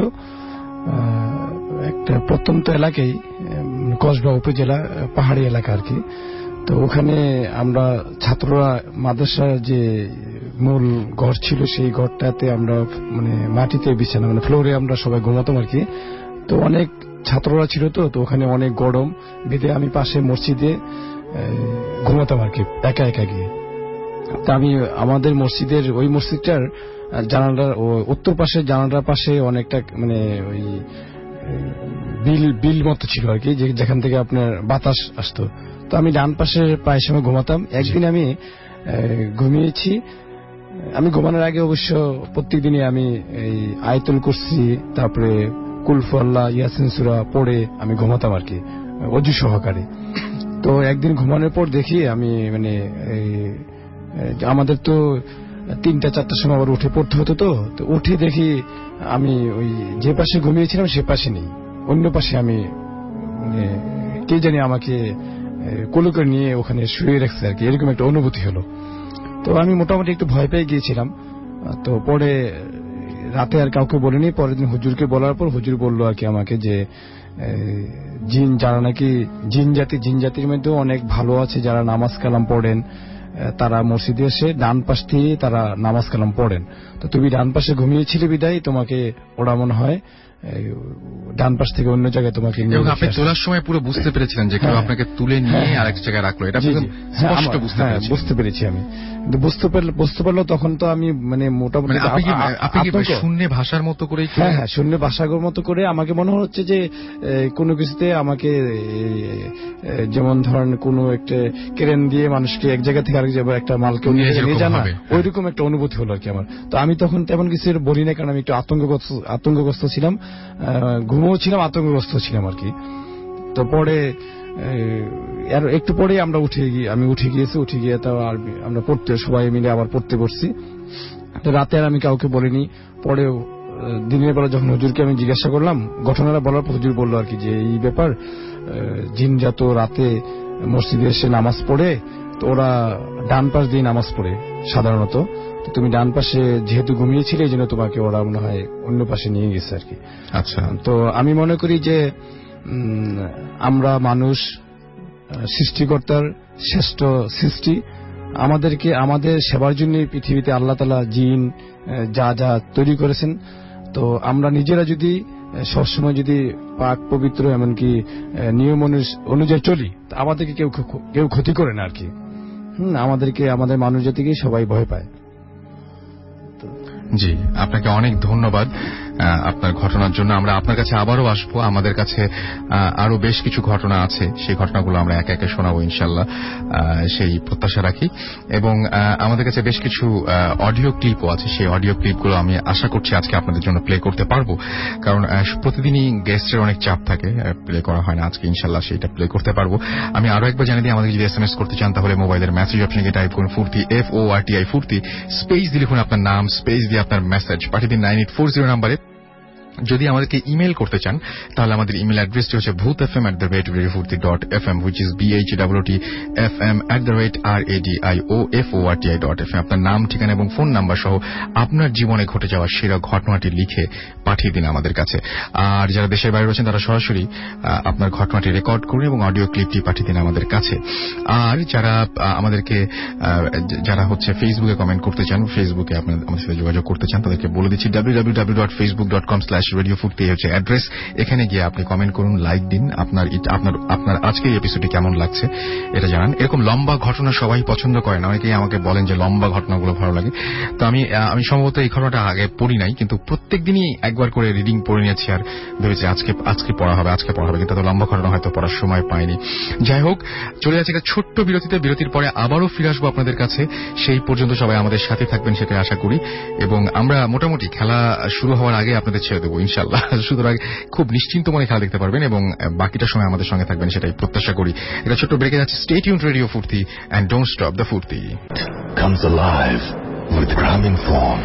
একটা প্রত্যন্ত এলাকায়, কসবা উপজেলা, পাহাড়ি এলাকা আর কি। তো ওখানে আমরা ছাত্ররা মাদ্রাসার যে মূল ঘর ছিল সেই ঘরটাতে আমরা মাটিতে বিছানা ফ্লোরে আমরা সবাই ঘুমাতাম আর কি। তো অনেক ছাত্ররা ছিল তো ওখানে অনেক গরম বেঁধে আমি পাশে মসজিদে ঘুমাতাম আর কি, একা একা গিয়ে। তা আমি আমাদের মসজিদের ওই মসজিদটার জানালার উত্তর পাশে জানালার পাশে অনেকটা মানে ওই বিল মতো ছিল আর কি, যেখান থেকে আপনার বাতাস আসতো। তো আমি ডান পাশে প্রায় সময় ঘুমাতাম। একদিন আমি ঘুমিয়েছি, আমি ঘুমানোর আগে অবশ্য প্রত্যেকদিনই আমি এই আয়াতুল কুরসি তারপরে কুলহু আল্লাহ ইয়াসিন সূরা পড়ে আমি ঘুমাতাম আর কি, ওযু সহকারে। তো একদিন ঘুমানোর পর দেখি আমি মানে আমাদের তো 3টা-4টার সময় আবার উঠে পড়তে হতো, তো উঠে দেখি আমি ওই যে পাশে ঘুমিয়েছিলাম সে পাশে নেই, অন্য পাশে আমি কে জানি আমাকে কোলে করে নিয়ে ওখানে শুয়ে রাখছে আর কি, এরকম একটা অনুভূতি হলো। তো আমি মোটামুটি একটু ভয় পেয়ে গিয়েছিলাম। তো পরে রাতে আর কাউকে বলিনি, পরের দিন হুজুরকে বলার পর হুজুর বলল আর কি আমাকে যে জিন, যারা নাকি জিন জাতির মধ্যে অনেক ভালো আছে, যারা নামাজ কালাম পড়েন, তারা মসজিদে এসে ডান পাশ দিয়ে তারা নামাজ কালাম পড়েন। তো তুমি ডান পাশে ঘুমিয়েছিলে বিদায় তোমাকে ওরা মনে হয় ডান পাশ থেকে অন্য জায়গায় তোমাকে নিয়ে, এবং আপনি তোলার সময় পুরো বুঝতে পেরেছিলেন যে কেউ আপনাকে তুলে নিয়ে আরেক জায়গায় রাখলো, এটা স্পষ্ট বুঝতে পেরেছি আমি। কিন্তু বুঝতে পারলো তখন তো আমি মানে মোটামুটি শূন্য ভাষার মতো করে, হ্যাঁ শূন্য ভাষার মতো করে আমাকে মনে হচ্ছে যে কোনো কিছুতে আমাকে যেমন ধরেন কোনো একটা ক্রেন দিয়ে মানুষকে এক জায়গা থেকে আরেক জায়গায় একটা মালকে নিয়ে জানা, ওইরকম একটা অনুভূতি হলো আর কি আমার। তো আমি তখন তেমন কিছু বলি না, কারণ আমি একটু আতঙ্কগ্রস্ত ছিলাম, ঘুমও ছিলাম, আতঙ্কগ্রস্ত ছিলাম আর কি। তো পরে একটু পরে আমি উঠে গিয়ে তো আর আমরা পড়তে সবাই মিলে আবার পড়তে বসছি। তো রাতে আর আমি কাউকে বলিনি। পরে দিনের বেলা যখন হুজুরকে আমি জিজ্ঞাসা করলাম ঘটনাটা বলার পর হুজুর বললো আর কি যে এই ব্যাপার, জিন যত রাতে মসজিদে এসে নামাজ পড়ে, তো ওরা ডান পাশ দিয়ে নামাজ পড়ে সাধারণত, তো তুমি ডান পাশে যেহেতু ঘুমিয়েছিলে এই জন্য তোমাকে ওরা মনে হয় অন্য পাশে নিয়ে গেছে আর কি। আচ্ছা, তো আমি মনে করি যে আমরা মানুষ সৃষ্টিকর্তার শ্রেষ্ঠ সৃষ্টি, আমাদেরকে আমাদের সেবার জন্য পৃথিবীতে আল্লাহ তাআলা জিন যা যা তৈরি করেছেন, তো আমরা নিজেরা যদি সবসময় যদি পাক পবিত্র এমনকি নিয়ম অনুযায়ী চলি, আমাদেরকে কেউ ক্ষতি করে না আর কি। আমাদেরকে আমাদের মানুষ জাতিকে সবাই ভয় পায়। জি, আপনাকে অনেক ধন্যবাদ আপনার ঘটনার জন্য। আমরা আপনার কাছে আবারও আসবো, আমাদের কাছে আরো বেশ কিছু ঘটনা আছে, সেই ঘটনাগুলো আমরা একে একে শোনাবো ইনশাল্লাহ, সেই প্রত্যাশা রাখি। এবং আমাদের কাছে বেশ কিছু অডিও ক্লিপও আছে, সেই অডিও ক্লিপগুলো আমি আশা করছি আজকে আপনাদের জন্য প্লে করতে পারবো, কারণ প্রতিদিনই গেস্টের অনেক চাপ থাকে, প্লে করা হয় না। আজকে ইনশাল্লাহ সেইটা প্লে করতে পারবো। আমি আরো একবার জানিয়ে দিই, আমাদের যদি SMS করতে চান তাহলে মোবাইলের মেসেজ অপশনে গিয়ে টাইপ করুন ফুর্তি, FORTI ফুর্তি, স্পেস দিয়ে লিখুন আপনার নাম, স্পেস দিয়ে আপনার মেসেজ পাঠিয়ে দিন 9840 নাম্বারে। যদি আমাদেরকে ইমেল করতে চান তাহলে আমাদের ইমেল অ্যাড্রেসটি হচ্ছে bhutfm@radiofurti.fm, which is BHOOTFM@radiofurti.fm। আপনার নাম, ঠিকানা এবং ফোন নাম্বার সহ আপনার জীবনে ঘটে যাওয়া সেরা ঘটনাটি লিখে পাঠিয়ে দিন আমাদের কাছে। আর যারা দেশের বাইরে রয়েছেন তারা সরাসরি আপনার ঘটনাটি রেকর্ড করুন এবং অডিও ক্লিপটি পাঠিয়ে দিন আমাদের কাছে। আর যারা হচ্ছে ফেসবুকে কমেন্ট করতে চান, ফেসবুকে আমাদের সাথে যোগাযোগ করতে চান, তাদেরকে বলে দিচ্ছি www.facebook.com/radio Furti হচ্ছে অ্যাড্রেস। এখানে গিয়ে আপনি কমেন্ট করুন, লাইক দিন, আপনার আজকের এপিসোডটি কেমন লাগছে এটা জানান। এরকম লম্বা ঘটনা সবাই পছন্দ করে না, অনেকেই আমাকে বলেন যে লম্বা ঘটনাগুলো ভালো লাগে। তো আমি সম্ভবত এই ঘটনাটা আগে পড়ি নাই, কিন্তু প্রত্যেকদিনই একবার করে রিডিং পড়ে নিয়েছি আর ভেবেছি আজকে পড়া হবে, কিন্তু এত লম্বা ঘটনা হয়তো পড়ার সময় পাইনি। যাই হোক, চলে যাচ্ছে একটা ছোট্ট বিরতিতে। বিরতির পরে আবারও ফিরে আসবো আপনাদের কাছে। সেই পর্যন্ত সবাই আমাদের সাথে থাকবেন সেটাই আশা করি, এবং আমরা মোটামুটি খেলা শুরু হওয়ার আগে আপনাদের ছেড়ে দেবো ইনশাল্লাহ। সুতরাং খুব নিশ্চিন্ত মনে খেলা দেখতে পারবেন এবং বাকিটা সময় আমাদের সঙ্গে থাকবেন সেটাই প্রত্যাশা করি। এটা ছোট্ট ব্রেকে যাচ্ছে। Stay tuned to Radio Furti and don't stop the Furti. Comes alive with Graminphone.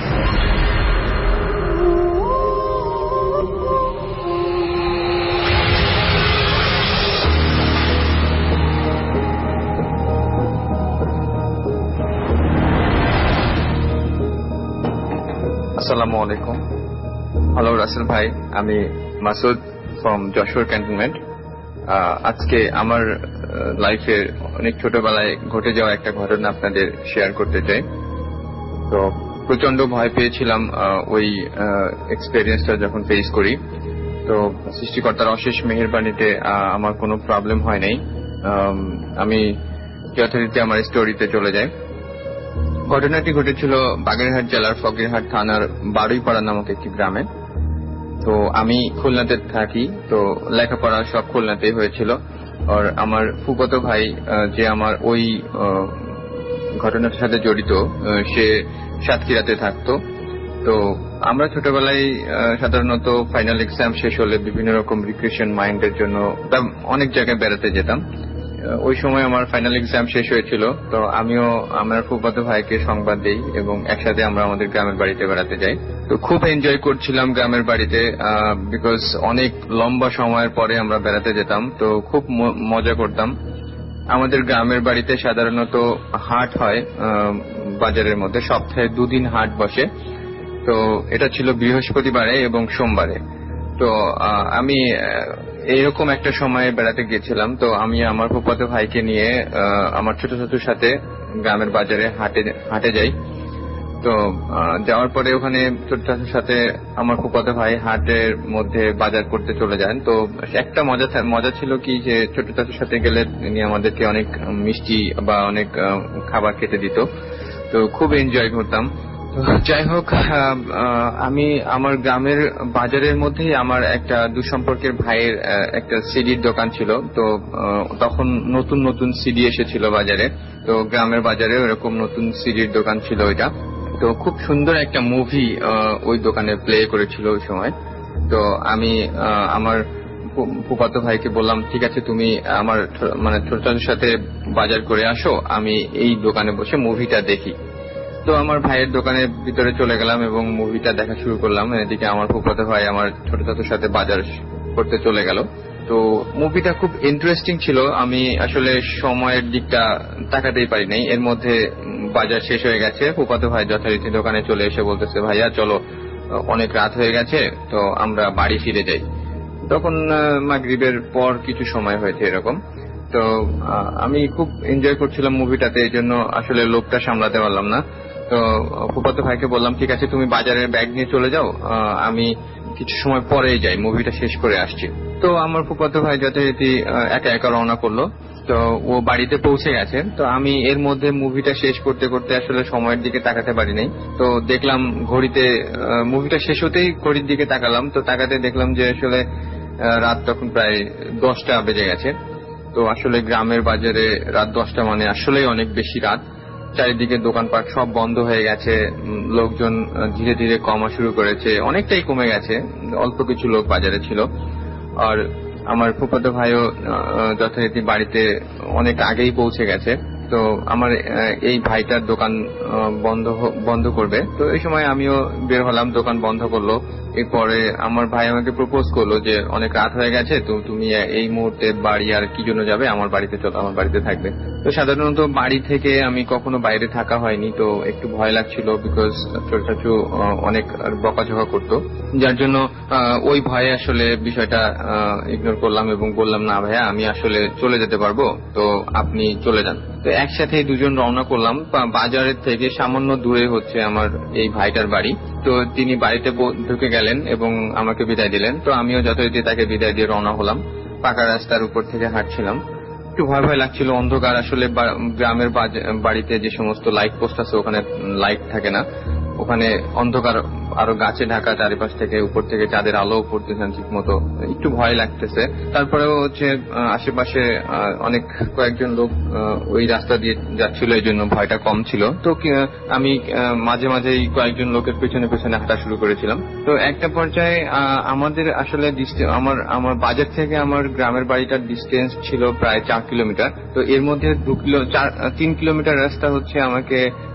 আসসালামু আলাইকুম। হ্যালো রাসেল ভাই, আমি মাসুদ ফ্রম যশোর ক্যান্টনমেন্ট। আজকে আমার লাইফের অনেক ছোটবেলায় ঘটে যাওয়া একটা ঘটনা আপনাদের শেয়ার করতে চাই। তো প্রচন্ড ভয় পেয়েছিলাম ওই এক্সপেরিয়েন্সটা যখন ফেস করি। তো সৃষ্টিকর্তার অশেষ মেহেরবানিতে আমার কোনো প্রবলেম হয় নাই। আমি যথারীতি আমার স্টোরিতে চলে যাই। ঘটনাটি ঘটেছিল বাগেরহাট জেলার ফকিরহাট থানার বারুইপাড়া নামক একটি গ্রামে। তো আমি খুলনাতে থাকি, তো লেখাপড়া সব খুলনাতেই হয়েছিল। আর আমার ফুফাতো ভাই যে আমার ওই ঘটনার সাথে জড়িত, সে সাতক্ষীরাতে থাকতো। তো আমরা ছোটবেলায় সাধারণত ফাইনাল এক্সাম শেষ হলে বিভিন্ন রকম রিক্রিয়েশন মাইন্ডের জন্য অনেক জায়গায় বেড়াতে যেতাম। ওই সময় আমার ফাইনাল এক্সাম শেষ হয়েছিল, তো আমিও আমার ফুফাতো ভাইকে সংবাদ দিই এবং একসাথে আমরা আমাদের গ্রামের বাড়িতে বেড়াতে যাই। তো খুব এনজয় করছিলাম গ্রামের বাড়িতে, বিকজ অনেক লম্বা সময়ের পরে আমরা বেড়াতে যেতাম, তো খুব মজা করতাম। আমাদের গ্রামের বাড়িতে সাধারণত হাট হয় বাজারের মধ্যে, সপ্তাহে 2 দিন হাট বসে। তো এটা ছিল বৃহস্পতিবারে এবং সোমবারে। তো আমি এইরকম একটা সময় বেড়াতে গিয়েছিলাম। তো আমি আমার ফুফাতো ভাইকে নিয়ে আমার ছোট ছোটর সাথে গ্রামের বাজারে হাটে যাই। তো যাওয়ার পরে ওখানে ছোট চাচুর সাথে আমার ফুফাতো ভাই হাটের মধ্যে বাজার করতে চলে যান। তো একটা মজা ছিল কি, যে ছোট চাচুর সাথে গেলে তিনি আমাদেরকে অনেক মিষ্টি বা অনেক খাবার খেতে দিত, তো খুব এনজয় করতাম। যাই হোক, আমি আমার গ্রামের বাজারের মধ্যেই আমার একটা দুঃসম্পর্কের ভাইয়ের একটা সিডির দোকান ছিল। তো তখন নতুন নতুন সিডি এসেছিল বাজারে, তো গ্রামের বাজারে ওরকম নতুন সিডির দোকান ছিল ওইটা। তো খুব সুন্দর একটা মুভি ওই দোকানে প্লে করেছিল ওই সময়। তো আমি আমার ফুফাতো ভাইকে বললাম, ঠিক আছে তুমি আমার ছোটদের সাথে বাজার করে আসো, আমি এই দোকানে বসে মুভিটা দেখি। তো আমার ভাইয়ের দোকানের ভিতরে চলে গেলাম এবং মুভিটা দেখা শুরু করলাম। এদিকে আমার ফুফাতো ভাই আমার ছোট চাচুর সাথে বাজার করতে চলে গেল। তো মুভিটা খুব ইন্টারেস্টিং ছিল। আমি আসলে সময়ের দিকটা তাকাতেই পারি নাই, এর মধ্যে বাজার শেষ হয়ে গেছে। ফুফাতো ভাই যথারীতি দোকানে চলে এসে বলতেছে, ভাইয়া চলো, অনেক রাত হয়ে গেছে, তো আমরা বাড়ি ফিরে যাই। তখন মাগরিবের পর কিছু সময় হয়েছে এরকম। তো আমি খুব এনজয় করছিলাম মুভিটাতে, এই জন্য আসলে লোভটা সামলাতে পারলাম না। তো ফুফাতো ভাইকে বললাম, ঠিক আছে তুমি বাজারের ব্যাগ নিয়ে চলে যাও, আমি কিছু সময় পরেই যাই, মুভিটা শেষ করে আসছি। তো আমার ফুফাতো ভাই যথারীতি একা একা রওনা করলো। তো ও বাড়িতে পৌঁছে গেছে। তো আমি এর মধ্যে মুভিটা শেষ করতে করতে আসলে সময়ের দিকে তাকাতে পারি নাই। তো দেখলাম ঘড়িতে, মুভিটা শেষ হতেই ঘড়ির দিকে তাকালাম। তো তাকাতে দেখলাম যে আসলে রাত তখন প্রায় 10টা বেজে গেছে। তো আসলে গ্রামের বাজারে রাত 10টা মানে আসলেই অনেক বেশি রাত। চারিদিকে দোকানপাট সব বন্ধ হয়ে গেছে, লোকজন ধীরে ধীরে কমা শুরু করেছে, অনেকটাই কমে গেছে, অল্প কিছু লোক বাজারে ছিল। আর আমার ফুফাতো ভাইও যথারীতি বাড়িতে অনেক আগেই পৌঁছে গেছে। তো আমার এই ভাইটার দোকান বন্ধ করবে। তো এই সময় আমিও বের হলাম, দোকান বন্ধ করলো। এরপরে আমার ভাই আমাকে প্রপোজ করলো যে অনেক রাত হয়ে গেছে, তো তুমি এই মুহূর্তে বাড়ি আর কি জন্য যাবে, আমার বাড়িতে চলো, আমার বাড়িতে থাকবে। তো সাধারণত বাড়ি থেকে আমি কখনো বাইরে থাকা হয়নি, তো একটু ভয় লাগছিল, বিকজ ছোট চাচু অনেক বকাঝকা করতো, যার জন্য ওই ভয়ে আসলে বিষয়টা ইগনোর করলাম এবং বললাম, না ভাইয়া আমি আসলে চলে যেতে পারবো, তো আপনি চলে যান। তো একসাথে দুজন রওনা করলাম। বাজারের থেকে সামান্য দূরে হচ্ছে আমার এই ভাইটার বাড়ি। তো তিনি বাড়িতে ঢুকে গেলেন এবং আমাকে বিদায় দিলেন। তো আমিও যথারীতি তাকে বিদায় দিয়ে রওনা হলাম। পাকা রাস্তার উপর থেকে হাঁটছিলাম, একটু ভয় ভয় লাগছিল, অন্ধকার। আসলে গ্রামের বাড়িতে যে সমস্ত লাইট পোস্ট আছে ওখানে লাইট থাকে না, ওখানে অন্ধকার, আরো গাছে ঢাকা, চারিপাশ থেকে উপর থেকে চাঁদের আলো পড়তেছেন ঠিক মতো, একটু ভয় লাগতেছে। তারপরেও হচ্ছে আশেপাশে অনেক কয়েকজন লোক ওই রাস্তা দিয়ে যাচ্ছিল, এই জন্য ভয়টা কম ছিল। তো আমি মাঝে মাঝেই কয়েকজন লোকের পেছনে পেছনে হাঁটা শুরু করেছিলাম। তো একটা পর্যায়ে আমাদের আসলে আমার বাজার থেকে আমার গ্রামের বাড়িটার ডিস্টেন্স ছিল প্রায় 4 কিলোমিটার। তো এর মধ্যে 3 কিলোমিটার রাস্তা হচ্ছে আমাকে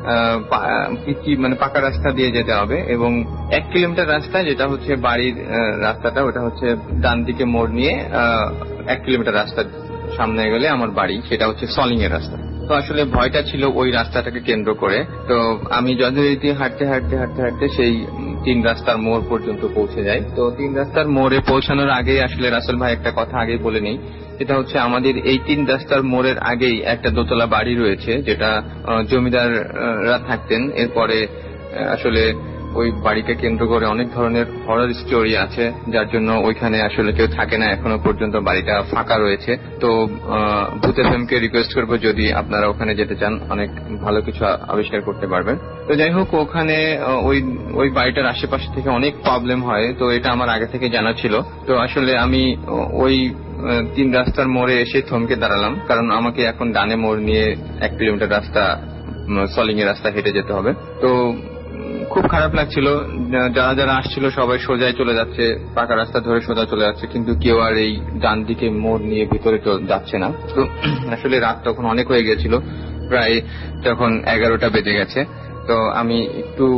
পাকা রাস্তা দিয়ে যেতে হবে, এবং 1 কিলোমিটার রাস্তা যেটা হচ্ছে বাড়ির রাস্তাটা, ওটা হচ্ছে ডান দিকে মোড় নিয়ে 1 কিলোমিটার রাস্তা সামনে গেলে আমার বাড়ি, সেটা হচ্ছে সলিং এর রাস্তা। তো আসলে ভয়টা ছিল ওই রাস্তাটাকে কেন্দ্র করে। তো আমি যথারীতি হাঁটতে হাঁটতে হাঁটতে হাঁটতে সেই 3 রাস্তার মোড় পর্যন্ত পৌঁছে যাই। তো 3 রাস্তার মোড়ে পৌঁছানোর আগেই আসলে রাসেল ভাই একটা কথা আগে বলে নেই, সেটা হচ্ছে আমাদের এই 3 রাস্তার মোড়ের আগেই একটা দোতলা বাড়ি রয়েছে, যেটা জমিদাররা থাকতেন। এরপরে আসলে ওই বাড়িকে কেন্দ্র করে অনেক ধরনের হরর স্টোরি আছে, যার জন্য ওইখানে আসলে কেউ থাকে না এখনো পর্যন্ত, বাড়িটা ফাঁকা রয়েছে। তো ভূত এফএমকে রিকোয়েস্ট করবো যদি আপনারা ওখানে যেতে চান, অনেক ভালো কিছু আবিষ্কার করতে পারবেন। তো যাই হোক, ওখানে ওই বাড়িটার আশেপাশে থেকে অনেক প্রবলেম হয়, তো এটা আমার আগে থেকে জানা ছিল। তো আসলে আমি ওই 3 রাস্তার মোড়ে এসে থমকে দাঁড়ালাম, কারণ আমাকে এখন ডানে মোড় নিয়ে 1 কিলোমিটার রাস্তা সলিং এর রাস্তা হেঁটে যেতে হবে। তো খুব খারাপ লাগছিল, যারা যারা আসছিল সবাই সোজাই চলে যাচ্ছে, পাকা রাস্তা ধরে সোজা চলে যাচ্ছে, কিন্তু কেউ আর এই ডান দিকে মোড় নিয়ে ভিতরে যাচ্ছে না। তো আসলে রাত তখন অনেক হয়ে গেছিল, প্রায় তখন 11টা বেজে গেছে। তো আমি একটু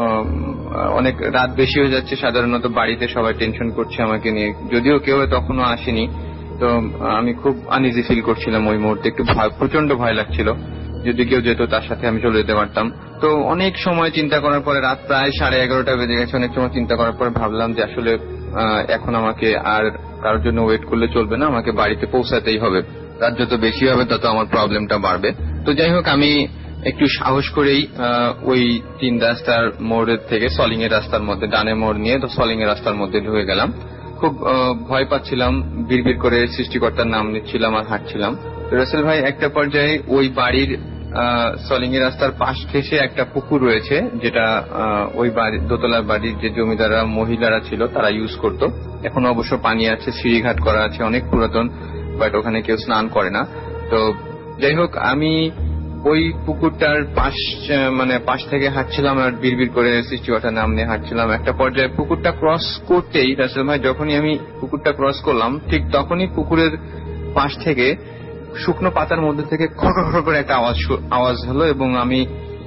অনেক রাত বেশি হয়ে যাচ্ছে, সাধারণত বাড়িতে সবাই টেনশন করছে আমাকে নিয়ে, যদিও কেউ তখনও আসেনি। তো আমি খুব আনইজি ফিল করছিলাম ওই মুহূর্তে, একটু প্রচন্ড ভয় লাগছিল। যদি কেউ যেত তার সাথে আমি চলে যেতে পারতাম। তো অনেক সময় চিন্তা করার পরে, রাত প্রায় 11:30 বেজে গেছে, অনেক সময় চিন্তা করার পরে ভাবলাম যে আসলে এখন আমাকে আর কারোর জন্য ওয়েট করলে চলবে না, আমাকে বাড়িতে পৌঁছাতেই হবে। রাত যত বেশি হবে তত আমার প্রবলেমটা বাড়বে। তো যাই হোক, আমি একটু সাহস করেই ওই 3 রাস্তার মোড়ের থেকে সলিং এর রাস্তার মধ্যে ডানে মোড় নিয়ে তো সলিং এর রাস্তার মধ্যে ঢুকে গেলাম। খুব ভয় পাচ্ছিলাম, বিড়বিড় করে সৃষ্টিকর্তার নাম নিচ্ছিলাম আর হাঁটছিলাম। রাসেল ভাই, একটা পর্যায়ে ওই বাড়ির সলিং এর রাস্তার পাশ ঘেঁষে একটা পুকুর রয়েছে, যেটা ওই দোতলার বাড়ির যে জমিদাররা মহিলারা ছিল তারা ইউজ করত। এখন অবশ্য পানি আছে, সিঁড়িঘাট করা আছে, অনেক পুরাতন, বাট ওখানে কেউ স্নান করে না। তো যাই হোক, আমি ওই পুকুরটার পাশ থেকে হাঁটছিলাম আর বিড়বিড় করে সৃষ্টিকর্তার নাম নিয়ে হাঁটছিলাম। একটা পর্যায়ে পুকুরটা ক্রস করতেই রাসেল ভাই, যখনই আমি পুকুরটা ক্রস করলাম, ঠিক তখনই পুকুরের পাশ থেকে শুকনো পাতার মধ্যে থেকে খড়খড় করে একটা আওয়াজ হলো, এবং আমি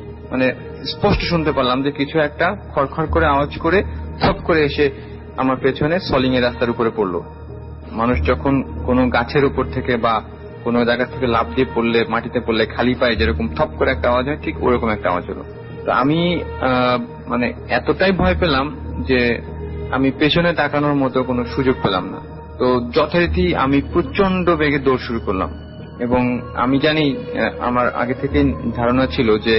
স্পষ্ট শুনতে পারলাম যে কিছু একটা খড়খড় করে আওয়াজ করে থপ করে এসে আমার পেছনে সলিং এর রাস্তার উপরে পড়লো। মানুষ যখন কোনো গাছের উপর থেকে বা কোনো জায়গা থেকে লাফ দিয়ে পড়লে, মাটিতে পড়লে খালি পায়ে যেরকম থপ করে একটা আওয়াজ হয়, ঠিক ওরকম একটা আওয়াজ হলো। তো আমি এতটাই ভয় পেলাম যে আমি পেছনে তাকানোর মতো কোনো সুযোগ পেলাম না। তো যথারীতি আমি প্রচন্ড বেগে দৌড় শুরু করলাম, এবং আমি জানি, আমার আগে থেকে ধারণা ছিল যে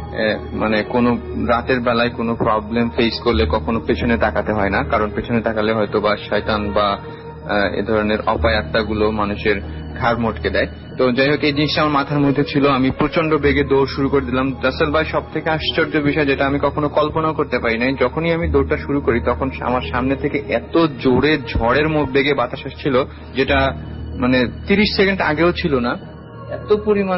কোনো রাতের বেলায় কোনো প্রবলেম ফেস করলে কখনো পেছনে তাকাতে হয় না, কারণ পেছনে তাকালে হয়তো বা শয়তান বা এ ধরনের অপায় আত্মাগুলো মানুষের ঘাড় মটকে দেয়। তো যাই হোক, এই জিনিসটা আমার মাথার মধ্যে ছিল। আমি প্রচন্ড বেগে দৌড় শুরু করে দিলাম। রাসেল ভাই, সব থেকে আশ্চর্য বিষয়, যেটা আমি কখনো কল্পনাও করতে পারি নাই, যখনই আমি দৌড়টা শুরু করি তখন আমার সামনে থেকে এত জোরে ঝড়ের বেগে বাতাস আসছিল, যেটা 30 সেকেন্ড আগেও ছিল না। এত পরিমাণ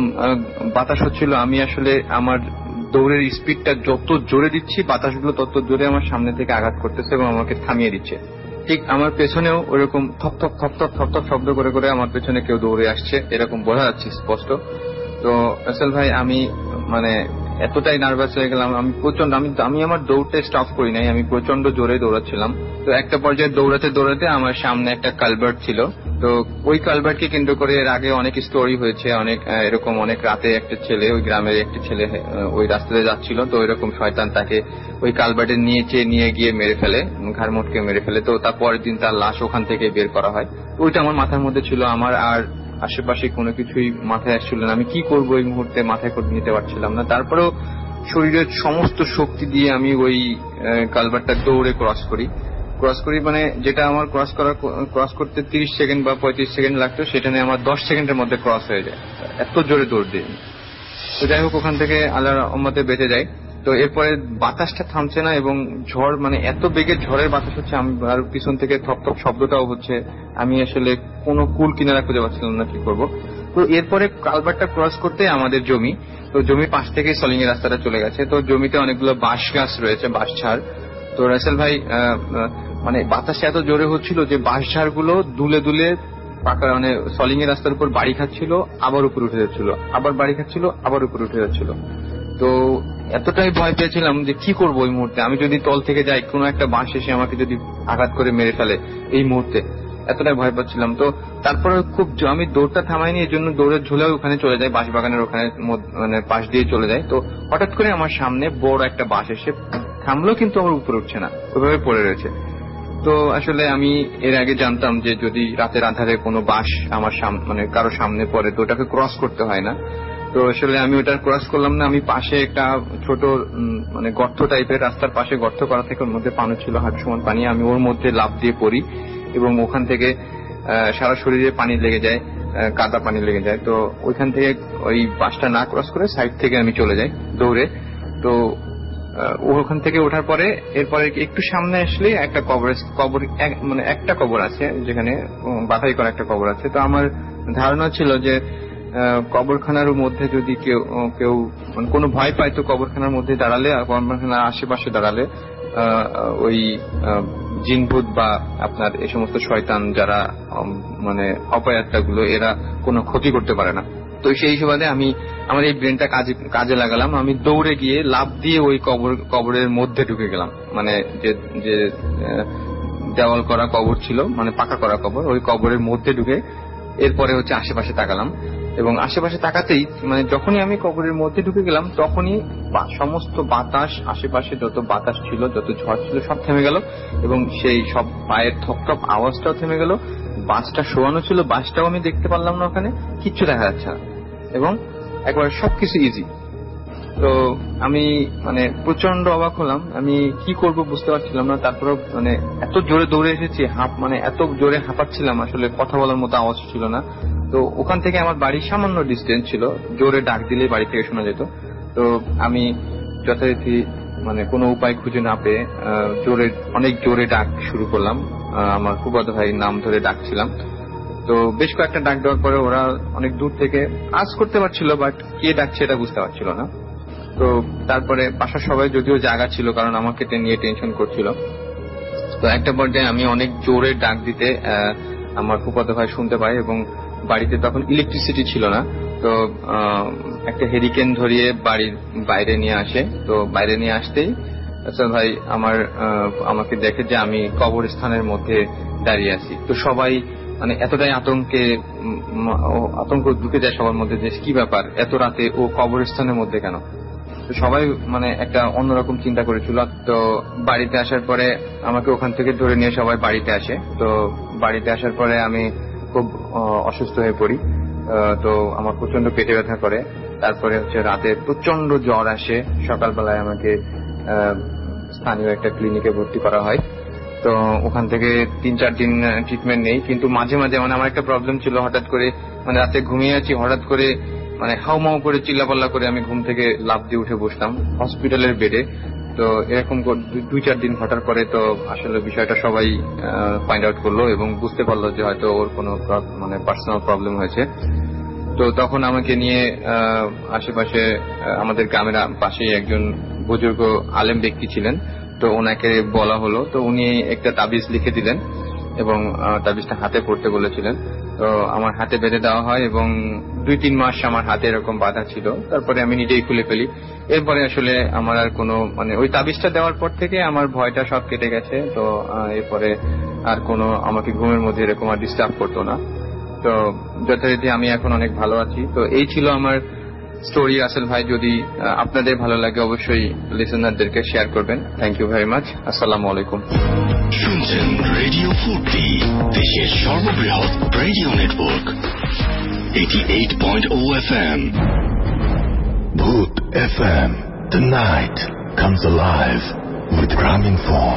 বাতাস হচ্ছিল, আমি আসলে আমার দৌড়ের স্পিডটা যত জোরে দিচ্ছি, বাতাসগুলো তত জোরে আমার সামনে থেকে আঘাত করতেছে এবং আমাকে থামিয়ে দিচ্ছে। ঠিক আমার পেছনেও ওরকম থপ থপ থপ থপ থপ থপ শব্দ করে করে আমার পেছনে কেউ দৌড়ে আসছে, এরকম বোঝা যাচ্ছে স্পষ্ট। তো রাসেল ভাই, আমি এতটাই নার্ভাস হয়ে গেলাম, আমি আমার দৌড়টা স্টপ করি নাই, আমি প্রচন্ড জোরে দৌড়াচ্ছিলাম। তো একটা পর্যায়ে দৌড়াতে দৌড়াতে আমার সামনে একটা কালভার্ট ছিল। তো ওই কালভার্টকে কেন্দ্র করে এর আগে অনেক স্টোরি হয়েছে, এরকম অনেক রাতে একটা ছেলে, ওই গ্রামের একটা ছেলে ওই রাস্তাতে যাচ্ছিল, তো এরকম শয়তান তাকে ওই কালভার্টে নিয়ে গিয়ে মেরে ফেলে, ঘাড় মোটকে মেরে ফেলে। তো তার পরের দিন তার লাশ ওখান থেকে বের করা হয়। ওইটা আমার মাথার মধ্যে ছিল, আমার আর আশেপাশে কোনো কিছুই মাথায় আসছিল না। আমি কি করবো এই মুহূর্তে মাথায় করে নিতে পারছিলাম না। তারপরেও শরীরের সমস্ত শক্তি দিয়ে আমি ওই কালভার্টটা দৌড়ে ক্রস করি। যেটা আমার ক্রস করতে 30 সেকেন্ড বা 35 সেকেন্ড লাগতো, সেটা নিয়ে আমার 10 সেকেন্ডের মধ্যে ক্রস হয়ে যায়, এত জোরে দৌড় দিই। তো যাই হোক, ওখান থেকে আল্লাহর রহমতে বেঁচে যাই। তো এরপরে বাতাসটা থামছে না, এবং ঝড় এত বেগে ঝড়ের বাতাস হচ্ছে, আমি আর পিছন থেকে থপ থপ শব্দটাও হচ্ছে। আমি আসলে কোনো কুল কিনারা খুঁজে পাচ্ছিলাম না কি করব। তো এরপরে কালভার্টটা ক্রস করতে আমাদের জমি, তো জমির পাশ থেকে সলিং এর রাস্তাটা চলে গেছে। তো জমিতে অনেকগুলো বাঁশ গাছ রয়েছে, বাঁশ ঝাড়। তো রাসেল ভাই, বাতাসে এত জোরে হচ্ছিল যে বাঁশ ঝাড় গুলো দুলে দুলে পাকা সলিং এর রাস্তার উপর বাড়ি খাচ্ছিল, আবার উপরে উঠে যাচ্ছিল, আবার বাড়ি খাচ্ছিল, আবার উপরে উঠে যাচ্ছিল। তো এতটাই ভয় পেয়েছিলাম যে কি করবো ওই মুহূর্তে। আমি যদি তল থেকে যাই, কোনো একটা বাঁশ এসে আমাকে যদি আঘাত করে মেরে ফেলে এই মুহূর্তে, এতটাই ভয় পাচ্ছিলাম। তো তারপরে আমি দৌড়টা থামাইনি, এই জন্য দৌড়ের ঝুলেও ওখানে চলে যাই, বাঁশ বাগানের ওখানে পাশ দিয়ে চলে যাই। তো হঠাৎ করে আমার সামনে বড় একটা বাঁশ এসে থামলো, কিন্তু আমার উপরে উঠছে না, ওইভাবে পড়ে রয়েছে। তো আসলে আমি এর আগে জানতাম যে যদি রাতের আধারে কোনো বাঁশ আমার কারো সামনে পড়ে, তো ওটাকে ক্রস করতে হয় না। তো আসলে আমি ওটা ক্রস করলাম না। আমি পাশে একটা ছোট মানে গর্ত টাইপের, রাস্তার পাশে গর্ত করা থেকে ওর মধ্যে পানি ছিল, হাঁটু সমান পানি। আমি ওর মধ্যে লাফ দিয়ে পড়ি এবং ওখান থেকে সারা শরীরে পানি লেগে যায়, কাদা পানি লেগে যায়। তো ওইখান থেকে ওই বাসটা না ক্রস করে সাইড থেকে আমি চলে যাই দৌড়ে। তো ওখান থেকে ওঠার পরে এরপরে একটু সামনে আসলে একটা কবর মানে একটা কবর আছে, যেখানে বাধাই করা একটা কবর আছে। তো আমার ধারণা ছিল যে কবরখানার মধ্যে যদি কেউ মানে কোনো ভয় পায়, তো কবরখানার মধ্যে দাঁড়ালে, কবরখানার আশেপাশে দাঁড়ালে ওই জিনভূত বা আপনার এই সমস্ত শয়তান যারা মানে অপয়াত্মাগুলো, এরা কোনো ক্ষতি করতে পারে না। তো সেই সুবাদে আমি আমার এই ব্রেনটা কাজে লাগালাম। আমি দৌড়ে গিয়ে লাফ দিয়ে ওই কবরের মধ্যে ঢুকে গেলাম। মানে যে দেওয়াল করা কবর ছিল, মানে পাকা করা কবর, ওই কবরের মধ্যে ঢুকে এরপরে হচ্ছে আশেপাশে তাকালাম। এবং আশেপাশে তাকাতেই মানে যখনই আমি কবরের মধ্যে ঢুকে গেলাম, তখনই সমস্ত বাতাস, আশেপাশে যত বাতাস ছিল, যত ঝড় ছিল, সব থেমে গেল। এবং সেই সব পায়ের থপথপ আওয়াজটাও থেমে গেল। বাসটা শোয়ানো ছিল, বাসটাও আমি দেখতে পারলাম না, ওখানে কিচ্ছু দেখা যাচ্ছে না, এবং একবার সবকিছু ইজি। তো আমি মানে প্রচন্ড অবাক হলাম, আমি কি করব বুঝতে পারছিলাম না। তারপরে মানে এত জোরে দৌড়ে এসেছি, মানে এত জোরে হাঁপাচ্ছিলাম, আসলে কথা বলার মতো আওয়াজ ছিল না। তো ওখান থেকে আমার বাড়ি সামান্য ডিস্টেন্স ছিল, জোরে ডাক দিলেই বাড়ি থেকে শোনা যেত। তো আমি যথারীতি মানে কোনো উপায় খুঁজে না পেয়ে অনেক জোরে ডাক শুরু করলাম। আমার ফুফাতো ভাইয়ের নাম ধরে ডাকছিলাম। তো বেশ কয়েকটা ডাক দেওয়ার পরে ওরা অনেক দূর থেকে আজ করতে পারছিল, বাট কে ডাকছে এটা বুঝতে পারছিল না। তো তারপরে বাসার সবাই যদিও জায়গা ছিল, কারণ আমাকে নিয়ে টেনশন করছিল। তো একটা পর্যায়ে আমি অনেক জোরে ডাক দিতে আমার ফুফাতো ভাই শুনতে পাই, এবং বাড়িতে তখন ইলেকট্রিসিটি ছিল না। তো একটা হেরিকেন ধরিয়ে বাড়ির বাইরে নিয়ে আসে। তো বাইরে নিয়ে আসতেই আচ্ছা ভাই আমাকে দেখে যে আমি কবরস্থানের মধ্যে দাঁড়িয়ে আছি। তো সবাই মানে এতটাই আতঙ্ক ঢুকে যায় সবার মধ্যে যে কি ব্যাপার, এত রাতে ও কবরস্থানের মধ্যে কেন। তো সবাই মানে একটা অন্যরকম চিন্তা করেছিল। তো বাড়িতে আসার পরে আমাকে ওখান থেকে ধরে নিয়ে সবাই বাড়িতে আসে। তো বাড়িতে আসার পরে আমি খুব অসুস্থ হয়ে পড়ি। তো আমার প্রচন্ড পেটে ব্যথা করে। তারপরে হচ্ছে রাতে প্রচন্ড জ্বর আসে। সকালবেলায় আমাকে স্থানীয় একটা ক্লিনিকে ভর্তি করা হয়। তো ওখান থেকে 3-4 দিন ট্রিটমেন্ট নেই। কিন্তু মাঝে মাঝে মানে আমার একটা প্রবলেম ছিল, হঠাৎ করে মানে রাতে ঘুমিয়ে আছি, হঠাৎ করে মানে হাউমাউ করে চিল্লাপাল্লা করে আমি ঘুম থেকে লাফ দিয়ে উঠে বসলাম হসপিটালের বেডে। তো এরকম 2-4 দিন ঘটার পরে তো আসলে বিষয়টা সবাই ফাইন্ড আউট করলো এবং বুঝতে পারলো যে হয়তো ওর কোনো মানে পার্সোনাল প্রবলেম হয়েছে। তো তখন আমাকে নিয়ে আশেপাশে আমাদের গ্রামের পাশেই একজন বুজুর্গ আলেম ব্যক্তি ছিলেন। তো ওনাকে বলা হলো। তো উনি একটা তাবিজ লিখে দিলেন এবং তাবিজটা হাতে পড়তে বলেছিলেন। তো আমার হাতে বেঁধে দেওয়া হয় এবং 2-3 মাস আমার হাতে এরকম বাঁধা ছিল। তারপরে আমি নিজেই খুলে ফেলি। এরপরে আসলে আমার আর কোনো মানে ওই তাবিজটা দেওয়ার পর থেকে আমার ভয়টা সব কেটে গেছে। তো এরপরে আর কোনো আমাকে ঘুমের মধ্যে এরকম আর ডিস্টার্ব করতো না। তো যথারীতি আমি এখন অনেক ভালো আছি। তো এই ছিল আমার স্টোরি রাসেল ভাই। যদি আপনাদের ভালো লাগে অবশ্যই লিসেনারদেরকে শেয়ার করবেন। Thank you very much. আসসালামু আলাইকুম। শুনছেন রেডিও ফুর্তি, দেশের সর্ববৃহৎ radio network 88.0 FM। Bhoot FM, the night comes alive with Graminphone।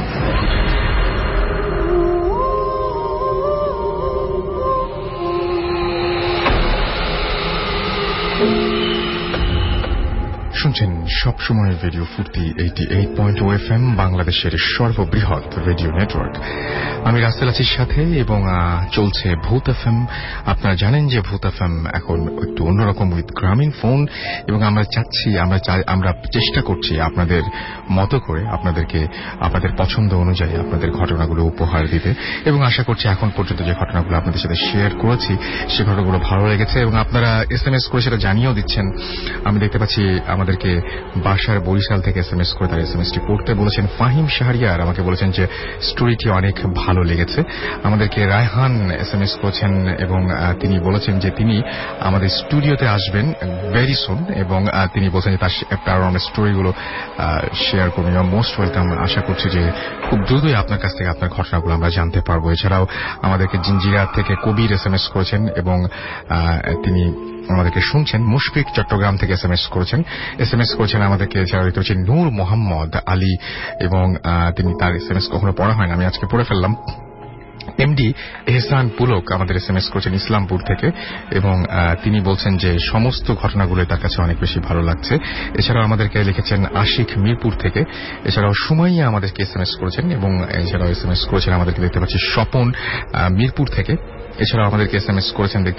শুনছেন সবসময়ের রেডিও ফুর্তি 88.0 FM, বাংলাদেশের সর্ববৃহৎ রেডিও নেটওয়ার্ক। আমি রাসেল আছির সাথে এবং চলছে ভূত এফএম। আপনারা জানেন যে ভূত এফএম এখন একটু অন্যরকম উইথ গ্রামীণ ফোন, এবং আমরা চেষ্টা করছি আপনাদের মতো করে আপনাদেরকে আপনাদের পছন্দ অনুযায়ী আপনাদের ঘটনাগুলো উপহার দিতে, এবং আশা করছি এখন পর্যন্ত যে ঘটনাগুলো আপনাদের সাথে শেয়ার করেছি সে ঘটনাগুলো ভালো লেগেছে এবং আপনারা SMS করে সেটা জানিয়েও দিচ্ছেন। আমি দেখতে পাচ্ছি আমাদেরকে বাসার বরিশাল থেকে SMS করে তার SMSটি পড়তে বলেছেন। ফাহিম শাহরিয়ার আমাকে বলেছেন যে স্টোরিটি অনেক ভালো লেগেছে। আমাদেরকে রায়হান SMS করেছেন এবং তিনি বলেছেন যে তিনি আমাদের স্টুডিওতে আসবেন ভেরি সুন, এবং তিনি বলছেন যে তার স্টোরিগুলো শেয়ার করবেন। Most welcome. আশা করছি যে খুব দ্রুতই আপনার কাছ থেকে আপনার ঘটনাগুলো আমরা জানতে পারবো। এছাড়াও আমাদেরকে জিঞ্জিরা থেকে কবির SMS করেছেন এবং তিনি আমাদেরকে শুনছেন। মুশফিক চট্টগ্রাম থেকে এসএমএস করেছেন আমাদেরকে। এছাড়া দেখতে পাচ্ছি নূর মোহাম্মদ আলী, এবং তিনি তার এসএমএস কখনো পড়া হয় না, আমি আজকে পড়ে ফেললাম। এমডি এহসান পুলক আমাদের এসএমএস করেছেন ইসলামপুর থেকে, এবং তিনি বলছেন যে সমস্ত ঘটনাগুলো তার কাছে অনেক বেশি ভালো লাগছে। এছাড়াও আমাদেরকে লিখেছেন আশিক মিরপুর থেকে। এছাড়াও সুমাইয়া আমাদেরকে এসএমএস করেছেন, এবং এছাড়াও এসএমএস করেছেন আমাদেরকে দেখতে পাচ্ছি স্বপন মিরপুর থেকে। এছাড়াও আমাদেরকে এসএমএস করেছেন দেখতে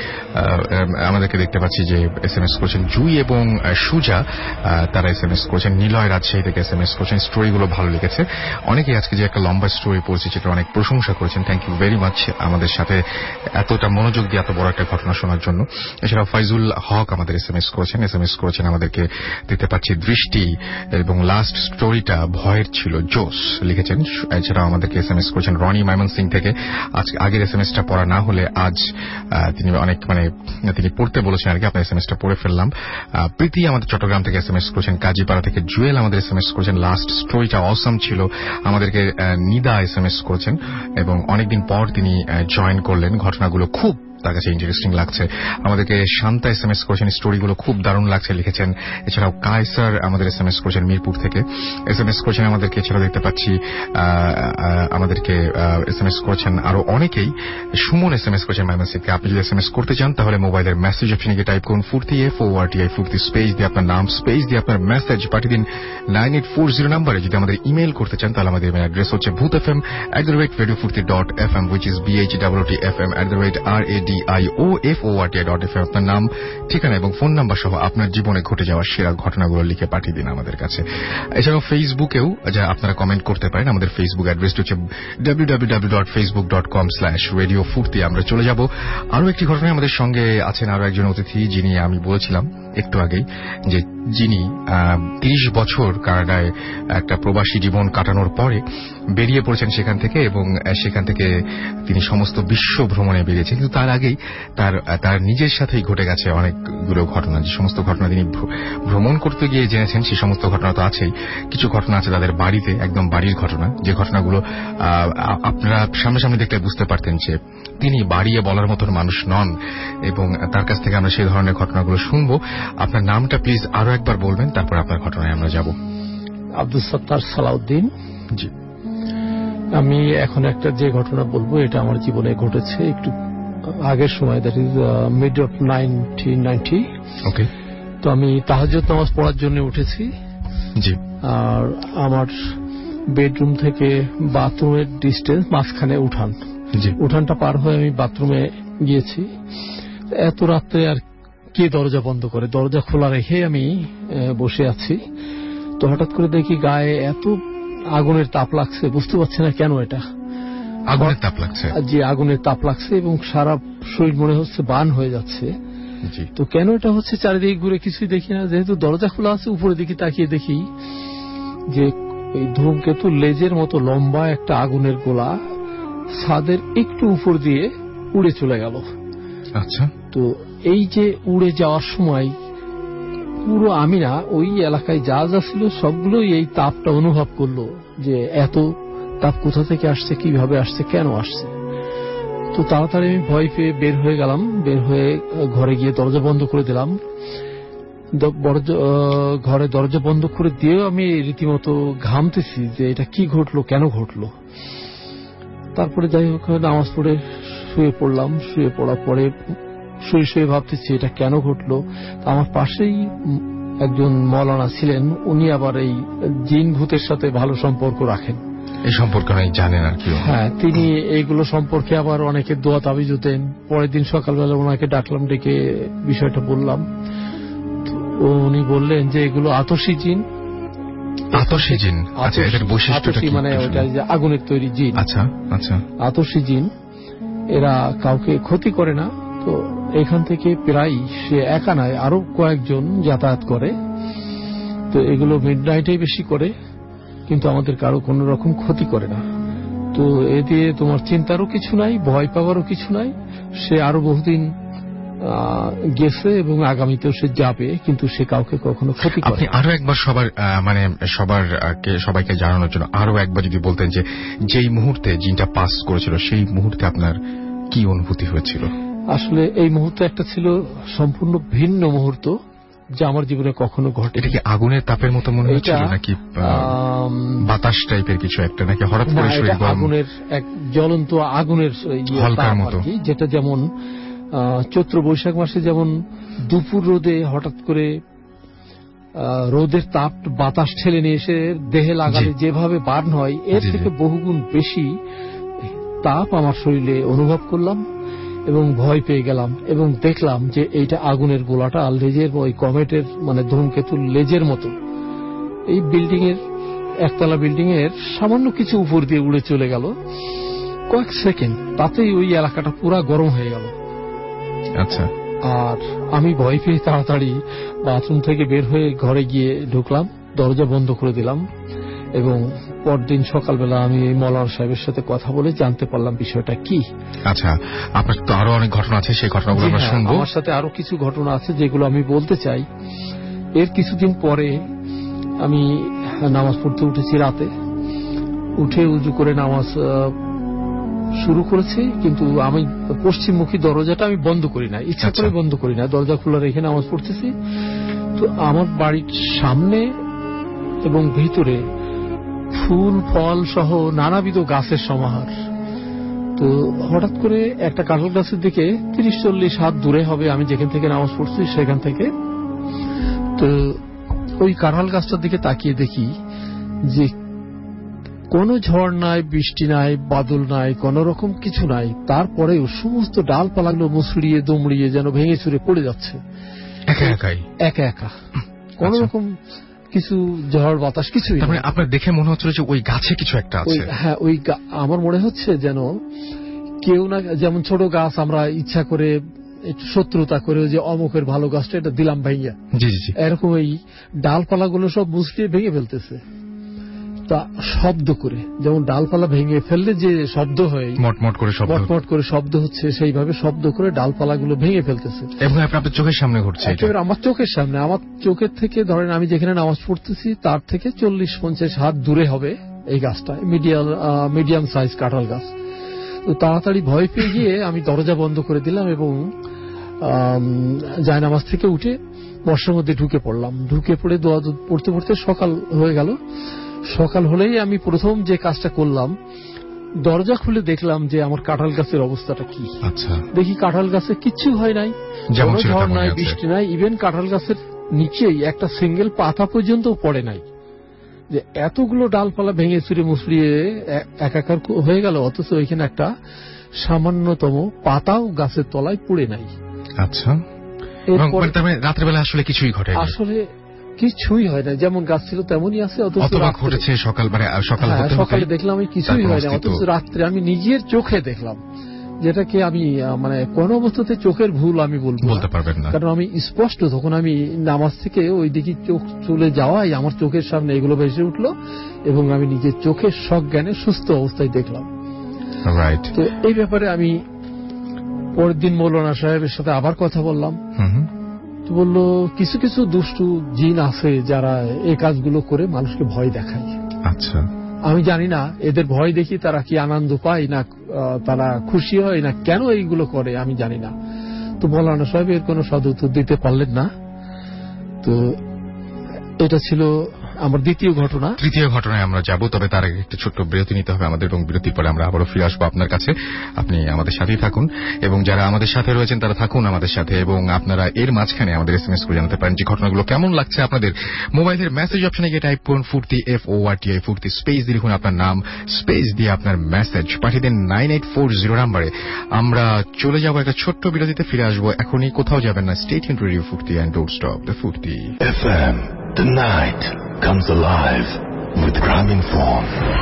পাচ্ছি যে এসএমএস করেছেন জুই এবং সুজা, তারা এসএমএস করেছেন। নিলয় রাজশাহী থেকে এসএমএস করেছেন, স্টোরিগুলো ভালো লেগেছে। অনেকেই আজকে যে একটা লম্বা স্টোরি পড়েছি সেটা অনেক প্রশংসা করেছেন, থ্যাংক ইউ ভেরি মাচ আমাদের সাথে এতটা মনোযোগ দিয়ে এত বড় একটা ঘটনা শোনার জন্য। এছাড়াও ফাইজুল হক আমাদের এসএমএস করেছেন আমাদেরকে দেখতে পাচ্ছি দৃষ্টি, এবং লাস্ট স্টোরিটা ভয়ের ছিল, জোস লিখেছেন। এছাড়াও আমাদেরকে এসএমএস করেছেন রনি ময়মনসিং থেকে। আজকে আগের এসএমএসটা পড়া না হলে আজ তিনি অনেক তিনি পড়তে বলেছেন আর কি, আপনার এসএমএসটা পড়ে ফেললাম। প্রীতি আমাদের চট্টগ্রাম থেকে এসএমএস করেছেন। কাজীপাড়া থেকে জুয়েল আমাদের এসএমএস করেছেন, লাস্ট স্টোরিটা অসম ছিল। আমাদেরকে নিদা এসএমএস করেছেন, এবং অনেকদিন পর তিনি জয়েন করলেন। ঘটনাগুলো খুব তার কাছে ইন্টারেস্টিং লাগছে। আমাদেরকে শান্তা এসএমএস করেছেন, স্টোরিগুলো খুব দারুণ লাগছে লিখেছেন। এছাড়াও কায়সার আমাদের এসএমএস করেছেন মিরপুর থেকে, এসএমএস করেছেন আমাদেরকে। এছাড়াও দেখতে পাচ্ছি আমাদেরকে এসএমএস করেছেন আরো অনেকেই। সুমন এসএমএস করেছেন ময়মনসিংহে। আপনি যদি এসএমএস করতে চান তাহলে মোবাইলের মেসেজ অপশনে গিয়ে টাইপ করুন ফুর্তি FORTI ফুর্তি, স্পেস দিয়ে আপনার নাম, স্পেস দিয়ে আপনার মেসেজ পাঠিয়ে দিন 9840 নাম্বারে। যদি আমাদের ইমেল করতে চান তাহলে আমাদের ইমেল অ্যাড্রেস হচ্ছে bhutfm@radiofurti.fm, which is BHWTFM@RADIOFORTI.FM। আপনার নাম, ঠিকানা এবং ফোন নাম্বার সহ আপনার জীবনে ঘটে যাওয়া সেরা ঘটনাগুলো লিখে পাঠিয়ে দিন আমাদের কাছে। এছাড়াও ফেসবুকেও যা আপনারা কমেন্ট করতে পারেন। আমাদের ফেসবুক অ্যাড্রেসটি হচ্ছে www.facebook.com/radiofurti। আমরা চলে যাব আরো একটি ঘটনায়। আমাদের সঙ্গে আছেন আরো একজন অতিথি, যিনি আমি বলেছিলাম একটু আগেই যে যিনি 30 বছর কানাডায় একটা প্রবাসী জীবন কাটানোর পরে বেরিয়ে পড়েছেন সেখান থেকে, এবং সেখান থেকে তিনি সমস্ত বিশ্ব ভ্রমণে বেরিয়েছেন। কিন্তু তার আগেই তার নিজের সাথেই ঘটে গেছে অনেকগুলো ঘটনা। যে সমস্ত ঘটনা তিনি ভ্রমণ করতে গিয়ে জেনেছেন সে সমস্ত ঘটনা তো আছেই, কিছু ঘটনা আছে তাদের বাড়িতে, একদম বাড়ির ঘটনা, যে ঘটনাগুলো আপনারা সামনাসামনি দেখলে বুঝতে পারতেন যে তিনি বাড়িয়ে বলার মতন মানুষ নন, এবং তার কাছ থেকে আমরা সেই ধরনের ঘটনাগুলো শুনবো। আপনার নামটা প্লিজ আরো একবার বলবেন, তারপর আপনার ঘটনায় আমরা যাব। আব্দুল সত্তার সালাউদ্দিন। জি, আমি এখন একটা যে ঘটনা বলবো এটা আমার জীবনে ঘটেছে একটু আগের সময়, that is mid of 1990। Okay. তো আমি তাহাজ্জুদ নামাজ পড়ার জন্য উঠেছি। জি। আর আমার বেডরুম থেকে বাথরুমের ডিস্টেন্স মাঝখানে উঠান। জি। উঠানটা পার হয়ে আমি বাথরুমে গিয়েছি। এত রাত্রে আর কে দরজা বন্ধ করে, দরজা খোলা রেখে আমি বসে আছি। তো হঠাৎ করে দেখি গায়ে এত আগুনের তাপ লাগছে, বুঝতে পারছি না কেন এটা আগুনের তাপ লাগছে। জি, আগুনের তাপ লাগছে, এবং সারা শরীর মনে হচ্ছে বার্ন হয়ে যাচ্ছে। তো কেন এটা হচ্ছে চারিদিকে ঘুরে কিছুই দেখি না, যেহেতু দরজা খোলা আছে। উপরের দিকে তাকিয়ে দেখি যে এই ধূমকেতু লেজের মতো লম্বা একটা আগুনের গোলা ছাদের একটু উপর দিয়ে উড়ে চলে গেল। আচ্ছা। তো এই যে উড়ে যাওয়ার সময় পুরো আমি না, ওই এলাকায় যা যা ছিল সবগুলোই এই তাপটা অনুভব করলো, যে এত তাপ কোথা থেকে আসছে, কিভাবে আসছে, কেন আসছে। তো তাড়াতাড়ি আমি ভয় পেয়ে বের হয়ে গেলাম। বের হয়ে ঘরে গিয়ে দরজা বন্ধ করে দিলাম। ঘরে দরজা বন্ধ করে দিয়েও আমি রীতিমতো ঘামতেছি যে এটা কি ঘটলো, কেন ঘটলো। তারপরে যাই হোক নামাজ পড়ে শুয়ে পড়লাম। শুয়ে পড়ার পরে শুয়ে শুয়ে ভাবতেছি এটা কেন ঘটলো। আমার পাশেই একজন মৌলানা ছিলেন, উনি আবার এই জিন ভূতের সাথে ভালো সম্পর্ক রাখেন। এই সম্পর্কে অনেক জানেন আর কি। হ্যাঁ, তিনি এইগুলো সম্পর্কে আবার অনেকে দোয়া তাবিজ হতেন। পরের দিন সকালবেলা ওনাকে ডাকলাম, ডেকে বিষয়টা বললাম। উনি বললেন যে এগুলো আতশী জিন। আতশী জিন? আচ্ছা, এটার বৈশিষ্ট্যটা কি? মানে ওটা যে আগুনের তৈরি জিন। আচ্ছা আচ্ছা। আতশী জিন এরা কাউকে ক্ষতি করে না। তো এখান থেকে প্রায় সে একা নয়, আরো কয়েকজন যাতায়াত করে। তো এগুলো মিডনাইটেই বেশি করে, কিন্তু আমাদের কারো কোন রকম ক্ষতি করে না। তো এ দিয়ে তোমার চিন্তারও কিছু নাই, ভয় পাওয়ারও কিছু নাই। সে আরো বহুদিন গেছে এবং আগামীতেও সে যাবে, কিন্তু সে কাউকে কখনো ক্ষতি করে। আপনি আরো একবার সবাইকে জানানোর জন্য আরো একবার যদি বলতেন যে যেই মুহূর্তে জিনটা পাস করেছিল সেই মুহূর্তে আপনার কি অনুভূতি হয়েছিল? আসলে এই মুহূর্ত একটা ছিল সম্পূর্ণ ভিন্ন মুহূর্ত যা আমার জীবনে কখনো ঘটে। এটা কি আগুনের তাপের মতো মনে হচ্ছিল নাকি বাতাস টাইপের কিছু একটা, নাকি হঠাৎ করে আগুনের এক জ্বলন্ত আগুনের হালকার মতো, যেটা যেমন চৈত্র বৈশাখ মাসে যেমন দুপুর রোদে হঠাৎ করে রোদের তাপ বাতাস ঠেলে নিয়ে এসে দেহে লাগালে যেভাবে বার্ন হয়, এর থেকে বহুগুণ বেশি তাপ আমার শরীরে অনুভব করলাম এবং ভয় পেয়ে গেলাম এবং দেখলাম যে এইটা আগুনের গোলাটা লেজের ওই কমেটের মানে ধূমকেতুর লেজের মতো এই বিল্ডিং এর একতলা বিল্ডিং এর সামান্য কিছু উপর দিয়ে উড়ে চলে গেল কয়েক সেকেন্ড, তাতেই ওই এলাকাটা পুরা গরম হয়ে গেল। আচ্ছা। আর আমি ভয় পেয়ে তাড়াতাড়ি বাথরুম থেকে বের হয়ে ঘরে গিয়ে ঢুকলাম, দরজা বন্ধ করে দিলাম এবং পরদিন সকালবেলা আমি মৌলানা সাহেবের সাথে কথা বলে জানতে পারলাম বিষয়টা কি। আচ্ছা, আপনার তো আরো অনেক ঘটনা আছে, সেই ঘটনাগুলো আমরা শুনবো। আমার সাথে আরো কিছু ঘটনা আছে যেগুলো আমি বলতে চাই। এর কিছুদিন পরে আমি নামাজ পড়তে উঠেছি, রাতে উঠে উজু করে নামাজ শুরু করেছি, কিন্তু আমি পশ্চিমমুখী দরজাটা আমি বন্ধ করি না, ইচ্ছা করে বন্ধ করি না, দরজা খোলা রেখে নামাজ পড়তেছি। তো আমার বাড়ির সামনে এবং ভিতরে ফুল ফল সহ নানাবিধ গাছের সমাহার। তো হঠাৎ করে একটা কাঁঠাল গাছের দিকে 30-40 হাত দূরে হবে আমি যেখান থেকে নামাজ পড়ছি সেখান থেকে, তো ওই কাঁঠাল গাছটার দিকে তাকিয়ে দেখি যে কোনো ঝড় নাই, বৃষ্টি নাই, বাদল নাই, কোন রকম কিছু নাই, তারপরেও সমস্ত ডালপালাগুলো মুসড়িয়ে দুমড়িয়ে যেন ভেঙে চুরে পড়ে যাচ্ছে একা একা, কোন রকম কিছু ঝড় বাতাস কিছুই। আপনার দেখে মনে হচ্ছিল যে ওই গাছে কিছু একটা আছে। হ্যাঁ, ওই আমার মনে হচ্ছে যেন কেউ না, যেমন ছোট গাছ আমরা ইচ্ছা করে শত্রুতা করে যে অমুকের ভালো গাছটা এটা দিলাম ভাইয়া, এরকম এই ডালপালাগুলো সব মুসড়িয়ে ভেঙে ফেলতেছে। তা শব্দ করে, যেমন ডালপালা ভেঙে ফেললে যে শব্দ হয়, মটমট করে শব্দ হচ্ছে, সেইভাবে শব্দ করে ডালপালাগুলো ভেঙে ফেলতেছে এবং আপনার চোখের সামনে ঘটছে। আমার চোখের সামনে, আমার চোখের থেকে ধরেন আমি যেখানে নামাজ পড়তেছি তার থেকে 40-50 হাত দূরে হবে এই গাছটা, মিডিয়াম সাইজ কাঁঠাল গাছ। তো তাড়াতাড়ি ভয় পেয়ে গিয়ে আমি দরজা বন্ধ করে দিলাম এবং জায়নামাজ থেকে উঠে বর্ষার মধ্যে ঢুকে পড়লাম। ঢুকে পড়ে দোয়া পড়তে পড়তে সকাল হয়ে গেল। সকাল হলেই আমি প্রথম যে কাজটা করলাম, দরজা খুলে দেখলাম যে আমার কাঁঠাল গাছের অবস্থাটা কি। আচ্ছা। দেখি কাঁঠাল গাছে কিচ্ছু হয় নাই, কোনো ঝড় নাই, বৃষ্টি নাই, ইভেন কাঁঠাল গাছের নিচেই একটা সিঙ্গেল পাতা পর্যন্ত পড়ে নাই, যে এতগুলো ডালপালা ভেঙে চুরে মুসড়িয়ে একাকার হয়ে গেল, অথচ ওইখানে একটা সামান্যতম পাতাও গাছের তলায় পড়ে নাই। আচ্ছা। রাত্রেবেলা আসলে কিছুই ঘটে, আসলে কিছুই হয় না, যেমন গাছ ছিল তেমনই আছে, অথচ ঘটেছে সকালে দেখলাম আমি কিছুই হয় না, অথচ রাত্রে আমি নিজের চোখে দেখলাম, যেটাকে আমি মানে কোন অবস্থাতে চোখের ভুল আমি বলতে পারবেন না, কারণ আমি স্পষ্ট তখন আমি নামাজ থেকে ওই দিকে চোখ চলে যাওয়াই আমার চোখের সামনে এগুলো ভেসে উঠলো এবং আমি নিজের চোখের সজ্ঞানে সুস্থ অবস্থায় দেখলাম। তো এই ব্যাপারে আমি পরের দিন মৌলানা সাহেবের সাথে আবার কথা বললাম। তো বললো কিছু কিছু দুষ্টু জিন আছে যারা এই কাজগুলো করে মানুষকে ভয় দেখায়। আচ্ছা। আমি জানি না এদের ভয় দেখি তারা কি আনন্দ পায় না তারা খুশি হয় না কেন এইগুলো করে আমি জানি না। তো মৌলানা সাহেব এর কোনো সদুত্তর দিতে পারলেন না। তো এটা ছিল আমার দ্বিতীয় ঘটনা। তৃতীয় ঘটনায় আমরা যাব, তবে তার আগে একটা ছোট্ট বিরতি নিতে হবে আমাদের এবং বিরতির পরে আমরা আবারও ফিরে আসবো আপনার কাছে। আপনি আমাদের সাথেই থাকুন এবং যারা আমাদের সাথে রয়েছেন তারা থাকুন আমাদের সাথে, এবং আপনারা এর মাঝখানে আমাদের SMS করে জানাতে পারেন যে ঘটনাগুলো কেমন লাগছে আপনাদের। মোবাইলের মেসেজ অপশনে গিয়ে টাইপ করুন ফুর্তি FORTI ফুর্তি স্পেস দিয়ে লিখুন আপনার নাম, স্পেস দিয়ে আপনার মেসেজ পাঠিয়ে দেন 9840 নাম্বারে। আমরা চলে যাব একটা ছোট্ট বিরতিতে, ফিরে আসবো এখনই, কোথাও যাবেন না। Stay tuned radio Foorti and don't stop the Foorti FM. The night comes alive with Graminphone.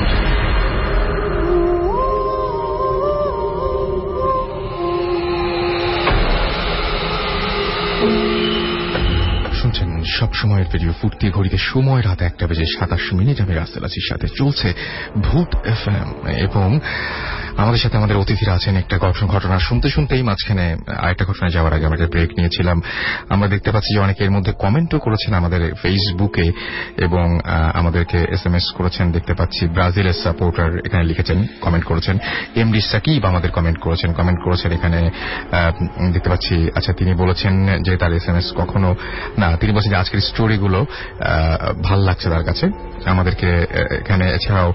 শুনছেন সব সময়ের রেডিও ফুর্তি, ঘড়িতে সময় রাত 1:27। আমি রাসেল আজির সাথে চলছে ভূত FM এবং আমাদের সাথে আমাদের অতিথিরা আছেন একটা ঘটনা শুনতে শুনতেই মাঝখানে আরেকটা ঘটনা যাওয়ার আগে আমরা ব্রেক নিয়েছিলাম। আমরা দেখতে পাচ্ছি যে অনেকে এর মধ্যে কমেন্টও করেছেন আমাদের ফেসবুকে এবং আমাদেরকে SMS করেছেন। দেখতে পাচ্ছি ব্রাজিলের সাপোর্টার এখানে লিখেছেন, কমেন্ট করেছেন। এমডি সাকিব আমাদের কমেন্ট করেছেন এখানে দেখতে পাচ্ছি। আচ্ছা, তিনি বলেছেন যে তার SMS কখনো না, তিনি বলছেন যে আজকের স্টোরিগুলো ভাল লাগছে তার কাছে আমাদেরকে এখানে। এছাড়াও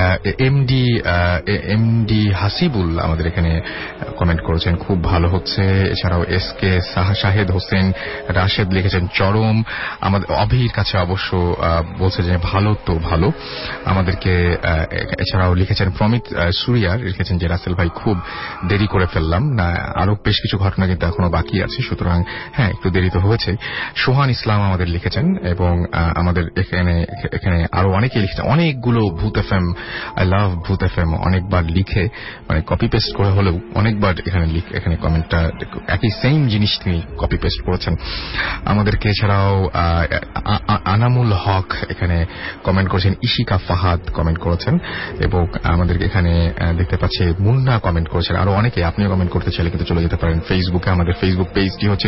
এমডি হাসিবুল আমাদের এখানে কমেন্ট করেছেন, খুব ভালো হচ্ছে। এছাড়াও SK শাহেদ হোসেন রাশেদ লিখেছেন চরম। আমাদের অভির কাছে অবশ্য বলছে যে ভালো তো ভালো আমাদেরকে। এছাড়াও লিখেছেন প্রমিত সুরিয়ার, লিখেছেন যে রাসেল ভাই খুব দেরি করে ফেললাম না, আরো বেশ কিছু ঘটনা কিন্তু এখনো বাকি আছে, সুতরাং হ্যাঁ একটু দেরি তো হয়েছে। সোহান ইসলাম আমাদের লিখেছেন এবং আমাদের এখানে আরো অনেকে লিখেছেন অনেকগুলো ভূত FM, আই লাভ ভূত FM অনেকবার লিখে মানে কপি পেস্ট করে হলেও অনেকবার এখানে কমেন্টটা একই সেম জিনিস তিনি কপি পেস্ট করেছেন আমাদেরকে। এছাড়াও আনামুল হক এখানে কমেন্ট করেছেন, ইশিকা ফাহাদ কমেন্ট করেছেন এবং আমাদের এখানে দেখতে পাচ্ছি মুন্না কমেন্ট করেছেন, আরো অনেকে। আপনিও কমেন্ট করতে চাইলে কিন্তু চলে যেতে পারেন ফেসবুকে। আমাদের ফেসবুক পেজটি হচ্ছে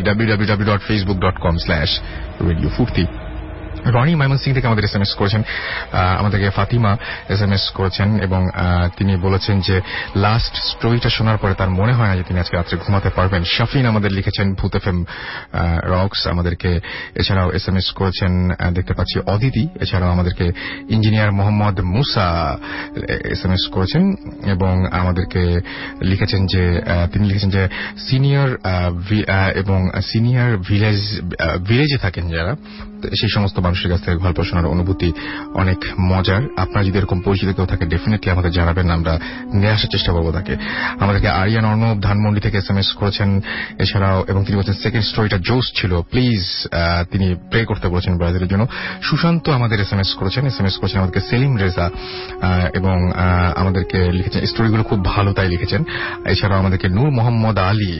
www.facebook.com/radiofurti। রনি ময়মনসিং থেকে আমাদের SMS করেছেন, আমাদেরকে ফাতিমা SMS করেছেন এবং তিনি বলেছেন যে লাস্ট স্টোরিটা শোনার পরে তার মনে হয় না যে তিনি আজকে রাত্রে ঘুমাতে পারবেন। শাফিন আমাদের লিখেছেন ভূত FM রক্স আমাদেরকে। এছাড়াও SMS করেছেন দেখতে পাচ্ছি অদিতি। এছাড়াও আমাদেরকে ইঞ্জিনিয়ার মোহাম্মদ মুসা SMS করেছেন এবং আমাদেরকে লিখেছেন যে তিনি লিখেছেন যে সিনিয়র এবং সিনিয়র ভিলেজে থাকেন যারা, সেই সমস্ত মানুষের কাছ থেকে গল্প শোনার অনুভূতি অনেক মজার। আপনার যদি এরকম পরিচিত কেউ থাকে ডেফিনেটলি আমাদের জানাবেন, আমরা নিয়ে আসার চেষ্টা করবো তাকে। আমাদেরকে আরিয়ান অর্ণব ধানমন্ডি থেকে SMS করেছেন। এছাড়াও এবং তিনি বলছেন সেকেন্ড স্টোরিটা জোস ছিল, প্লিজ তিনি প্রে করতে বলেছেন ব্রাজিলের জন্য। সুশান্ত আমাদের SMS করেছেন আমাদেরকে সেলিম রেজা এবং আমাদেরকে লিখেছেন স্টোরিগুলো খুব ভালো তাই লিখেছেন। এছাড়াও আমাদেরকে নূর মোহাম্মদ আলী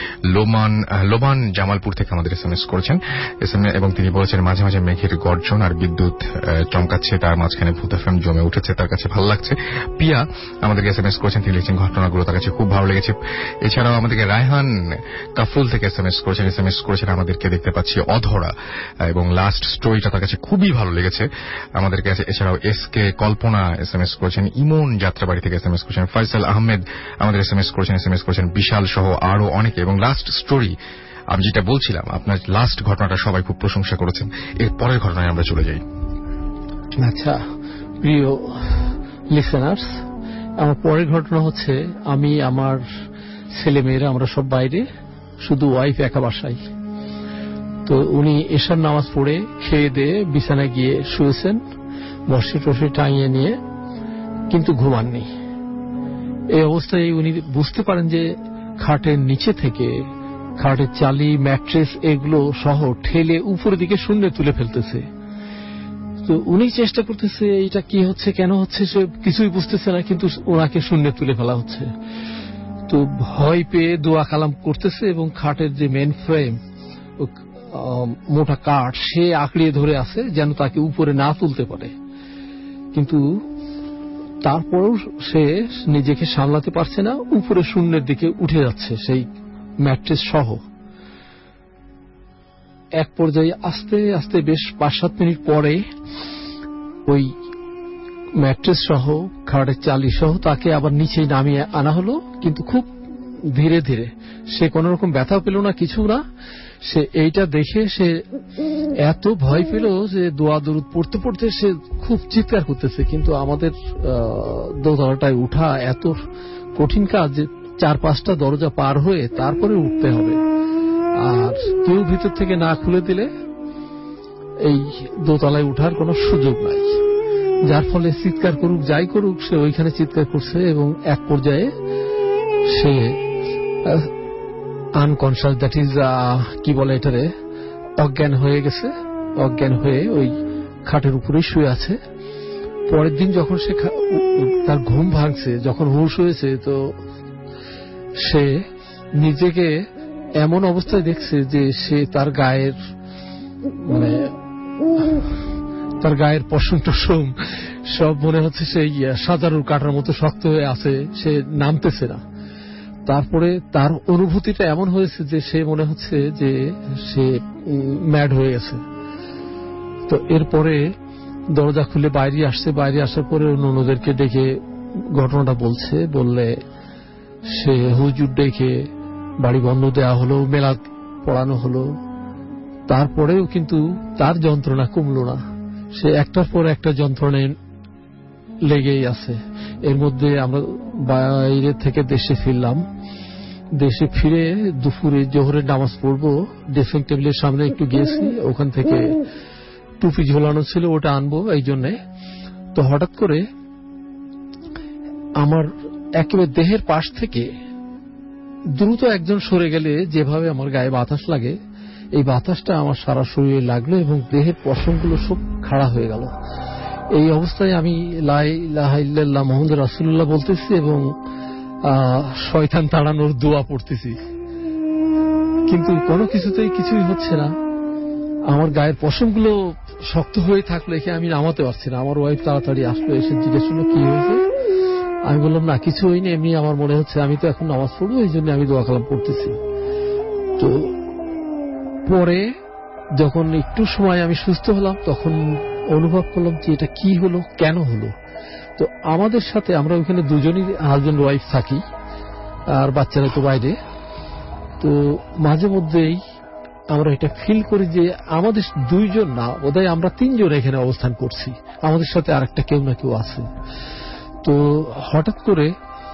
লোবান জামালপুর থেকে আমাদের SMS করেছেন এবং তিনি বলেছেন মাঝে মাঝে মেঘের গর্জন আর বিদ্যুৎ চমকাচ্ছে, তার মাঝখানে ভূত FM জমে উঠেছে, তার কাছে ভালো লাগছে। পিয়া আমাদেরকে SMS করেছেন, তিনি লিখছেন ঘটনাগুলো তার কাছে খুব ভালো লেগেছে। এছাড়াও আমাদেরকে রায়হান কাফরুল থেকে SMS করেছেন আমাদেরকে দেখতে পাচ্ছি অধরা এবং লাস্ট স্টোরিটা তার কাছে খুবই ভালো লেগেছে আমাদেরকে। এছাড়াও SK কল্পনা SMS করেছেন, ইমন যাত্রাবাড়ি থেকে SMS করেছেন, ফয়সাল আহমেদ আমাদের SMS করেছেন বিশাল সহ আরো অনেকে। এবং লাস্ট স্টোরি আমি যেটা বলছিলাম, আপনার লাস্ট ঘটনাটা সবাই খুব প্রশংসা করেছেন। এর পরের ঘটনায় আমরা চলে যাই। আচ্ছা প্রিয় লিসেনার্স, আমার পরের ঘটনা হচ্ছে আমি আমার ছেলে মেয়েরা আমরা সব বাইরে, শুধু ওয়াইফ একা বাসায়। তো উনি এশার নামাজ পড়ে খেয়ে দিয়ে বিছানায় গিয়ে শুয়েছেন বর্ষি টর্ষি টাঙিয়ে নিয়ে, কিন্তু ঘুমাননি। এই অবস্থায় উনি বুঝতে পারেন যে খাটের নিচে থেকে খাটের চালি ম্যাট্রেস এগুলো সহ ঠেলে উপরের দিকে শূন্যে তুলে ফেলতেছে। তো উনি চেষ্টা করতেছে এটা কি হচ্ছে, কেন হচ্ছে, সে কিছুই বুঝতেছে না, কিন্তু ওনাকে শূন্যে তুলে ফেলা হচ্ছে। তো ভয় পেয়ে দোয়া কালাম করতেছে এবং খাটের যে মেন ফ্রেম মোটা কাঠ সে আঁকড়িয়ে ধরে আছে যেন তাকে উপরে না তুলতে পারে। কিন্তু তারপরেও সে নিজেকে সামলাতে পারছে না, উপরে শূন্যের দিকে উঠে যাচ্ছে সেই ম্যাট্রেস সহ। এক পর্যায়ে আস্তে আস্তে বেশ 5-7 মিনিট পরে ওই ম্যাট্রেস সহ খাটের চালি সহ তাকে আবার নিচে নামিয়ে আনা হলো, কিন্তু খুব ধীরে ধীরে। সে কোন রকম ব্যথা পেল না, কিছু না। সে এইটা দেখে সে এত ভয় পেল যে দোয়া দরুদ পড়তে পড়তে সে খুব চিৎকার করতেছে। কিন্তু আমাদের দোতলাটায় উঠা এত কঠিন কাজ যে 4-5টা দরজা পার হয়ে তারপরে উঠতে হবে, আর কেউ ভিতর থেকে না খুলে দিলে এই দোতলায় উঠার কোনো সুযোগ নাই। যার ফলে চিৎকার করুক যাই করুক সে ওইখানে চিৎকার করছে এবং এক পর্যায়ে সে আনকনশাস, দ্যাট ইজ কি বলে এটারে, অজ্ঞান হয়ে গেছে। অজ্ঞান হয়ে ওই খাটের উপরে শুয়ে আছে। পরের দিন যখন সে তার ঘুম ভাঙছে, যখন হুঁশ হয়েছে, তো সে নিজেকে এমন অবস্থায় দেখছে যে সে তার গায়ের মানে তার গায়ের পশম টসম সব মনে হচ্ছে সেই সাজারুর কাটার মতো শক্ত হয়ে আছে, সে নামতেছে না। তারপরে তার অনুভূতিটা এমন হয়েছে যে সে মনে হচ্ছে যে সে ম্যাড হয়ে গেছে। তো এরপরে দরজা খুলে বাইরে আসছে, বাইরে আসার পরে অন্যদেরকে ডেকে ঘটনাটা বললে সে হুজুর ডেকে বাড়ি বন্ধ দেওয়া হলো, মেলাদ পড়ানো হলো। তারপরেও কিন্তু তার যন্ত্রণা কমল না, সে একটার পর একটা যন্ত্রণায় লেগেই আছে। এর মধ্যে আমরা বাইরে থেকে দেশে ফিরলাম। দেশে ফিরে দুপুরে জোহরের নামাজ পড়বো, ড্রেসিং টেবিলের সামনে একটু গিয়েছি, ওখান থেকে টুপি ঝোলানো ছিল, ওটা আনবো এই জন্যে। তো হঠাৎ করে আমার একেবারে দেহের পাশ থেকে দ্রুত একজন সরে গেলে যেভাবে আমার গায়ে বাতাস লাগে, এই বাতাসটা আমার সারা শরীরে লাগলো এবং দেহের পশমগুলো সব খাড়া হয়ে গেল। এই অবস্থায় আমি লা ইলাহা ইল্লাল্লাহ মুহাম্মদুর রাসূলুল্লাহ বলতেছি এবং শয়তান তাড়ানোর দোয়া পড়তেছি, কিন্তু কোনো কিছুতেই কিছুই হচ্ছে না। আমার গায়ের পশমগুলো শক্ত হয়ে থাকলে আমি নামাতে পারছি না। আমার ওয়াইফ তাড়াতাড়ি আসলো, এসে জিজ্ঞেস করলো কি হয়েছে। আমি বললাম না কিছু হয়নি, এমনি আমার মনে হচ্ছে আমি তো এখন নামাজ পড়বো, এই জন্য আমি দোয়া কালাম পড়তেছি। তো পরে যখন একটু সময় আমি সুস্থ হলাম তখন অনুভব করলাম যে এটা কি হলো, কেন হলো। তো আমাদের সাথে আমরা ওইখানে দুজনই হাজবেন্ড ওয়াইফ থাকি, আর বাচ্চারা তো বাইরে। তো মাঝে মধ্যেই আমরা এটা ফিল করি যে আমাদের দুইজন না, বোধহয় আমরা তিনজন এখানে অবস্থান করছি, আমাদের সাথে আরেকটা কেউ না কেউ আছে। তো হঠাৎ করে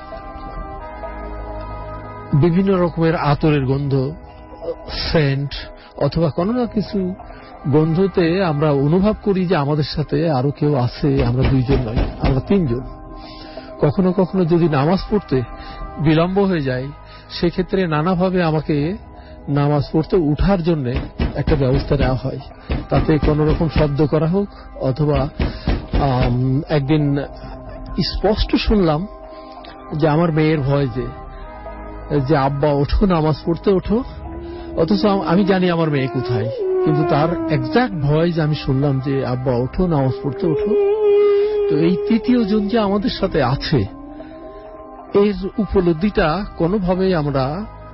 বিভিন্ন রকমের আতরের গন্ধ, সেন্ট অথবা কোনো না কিছু গন্ধতে আমরা অনুভব করি যে আমাদের সাথে আরো কেউ আছে, আমরা দুইজন নয়, আমরা তিনজন। কখনো কখনো যদি নামাজ পড়তে বিলম্ব হয়ে যায়, সেক্ষেত্রে নানাভাবে আমাকে নামাজ পড়তে উঠার জন্য একটা ব্যবস্থা নেওয়া হয়, তাতে কোন রকম শব্দ করা হোক। অথবা একদিন স্পষ্ট শুনলাম যে আমার মেয়ের ভয় যে আব্বা ওঠো, নামাজ পড়তে ওঠো, অথচ আমি জানি আমার মেয়ে কোথায়, কিন্তু তার এক্সাক্ট ভয়েস আমি শুনলাম যে আব্বা ওঠো, নামাজ পড়তে ওঠো। তো এই তৃতীয় জন যে আমাদের সাথে আছে, এর উপলব্ধিটা কোনোভাবেই আমরা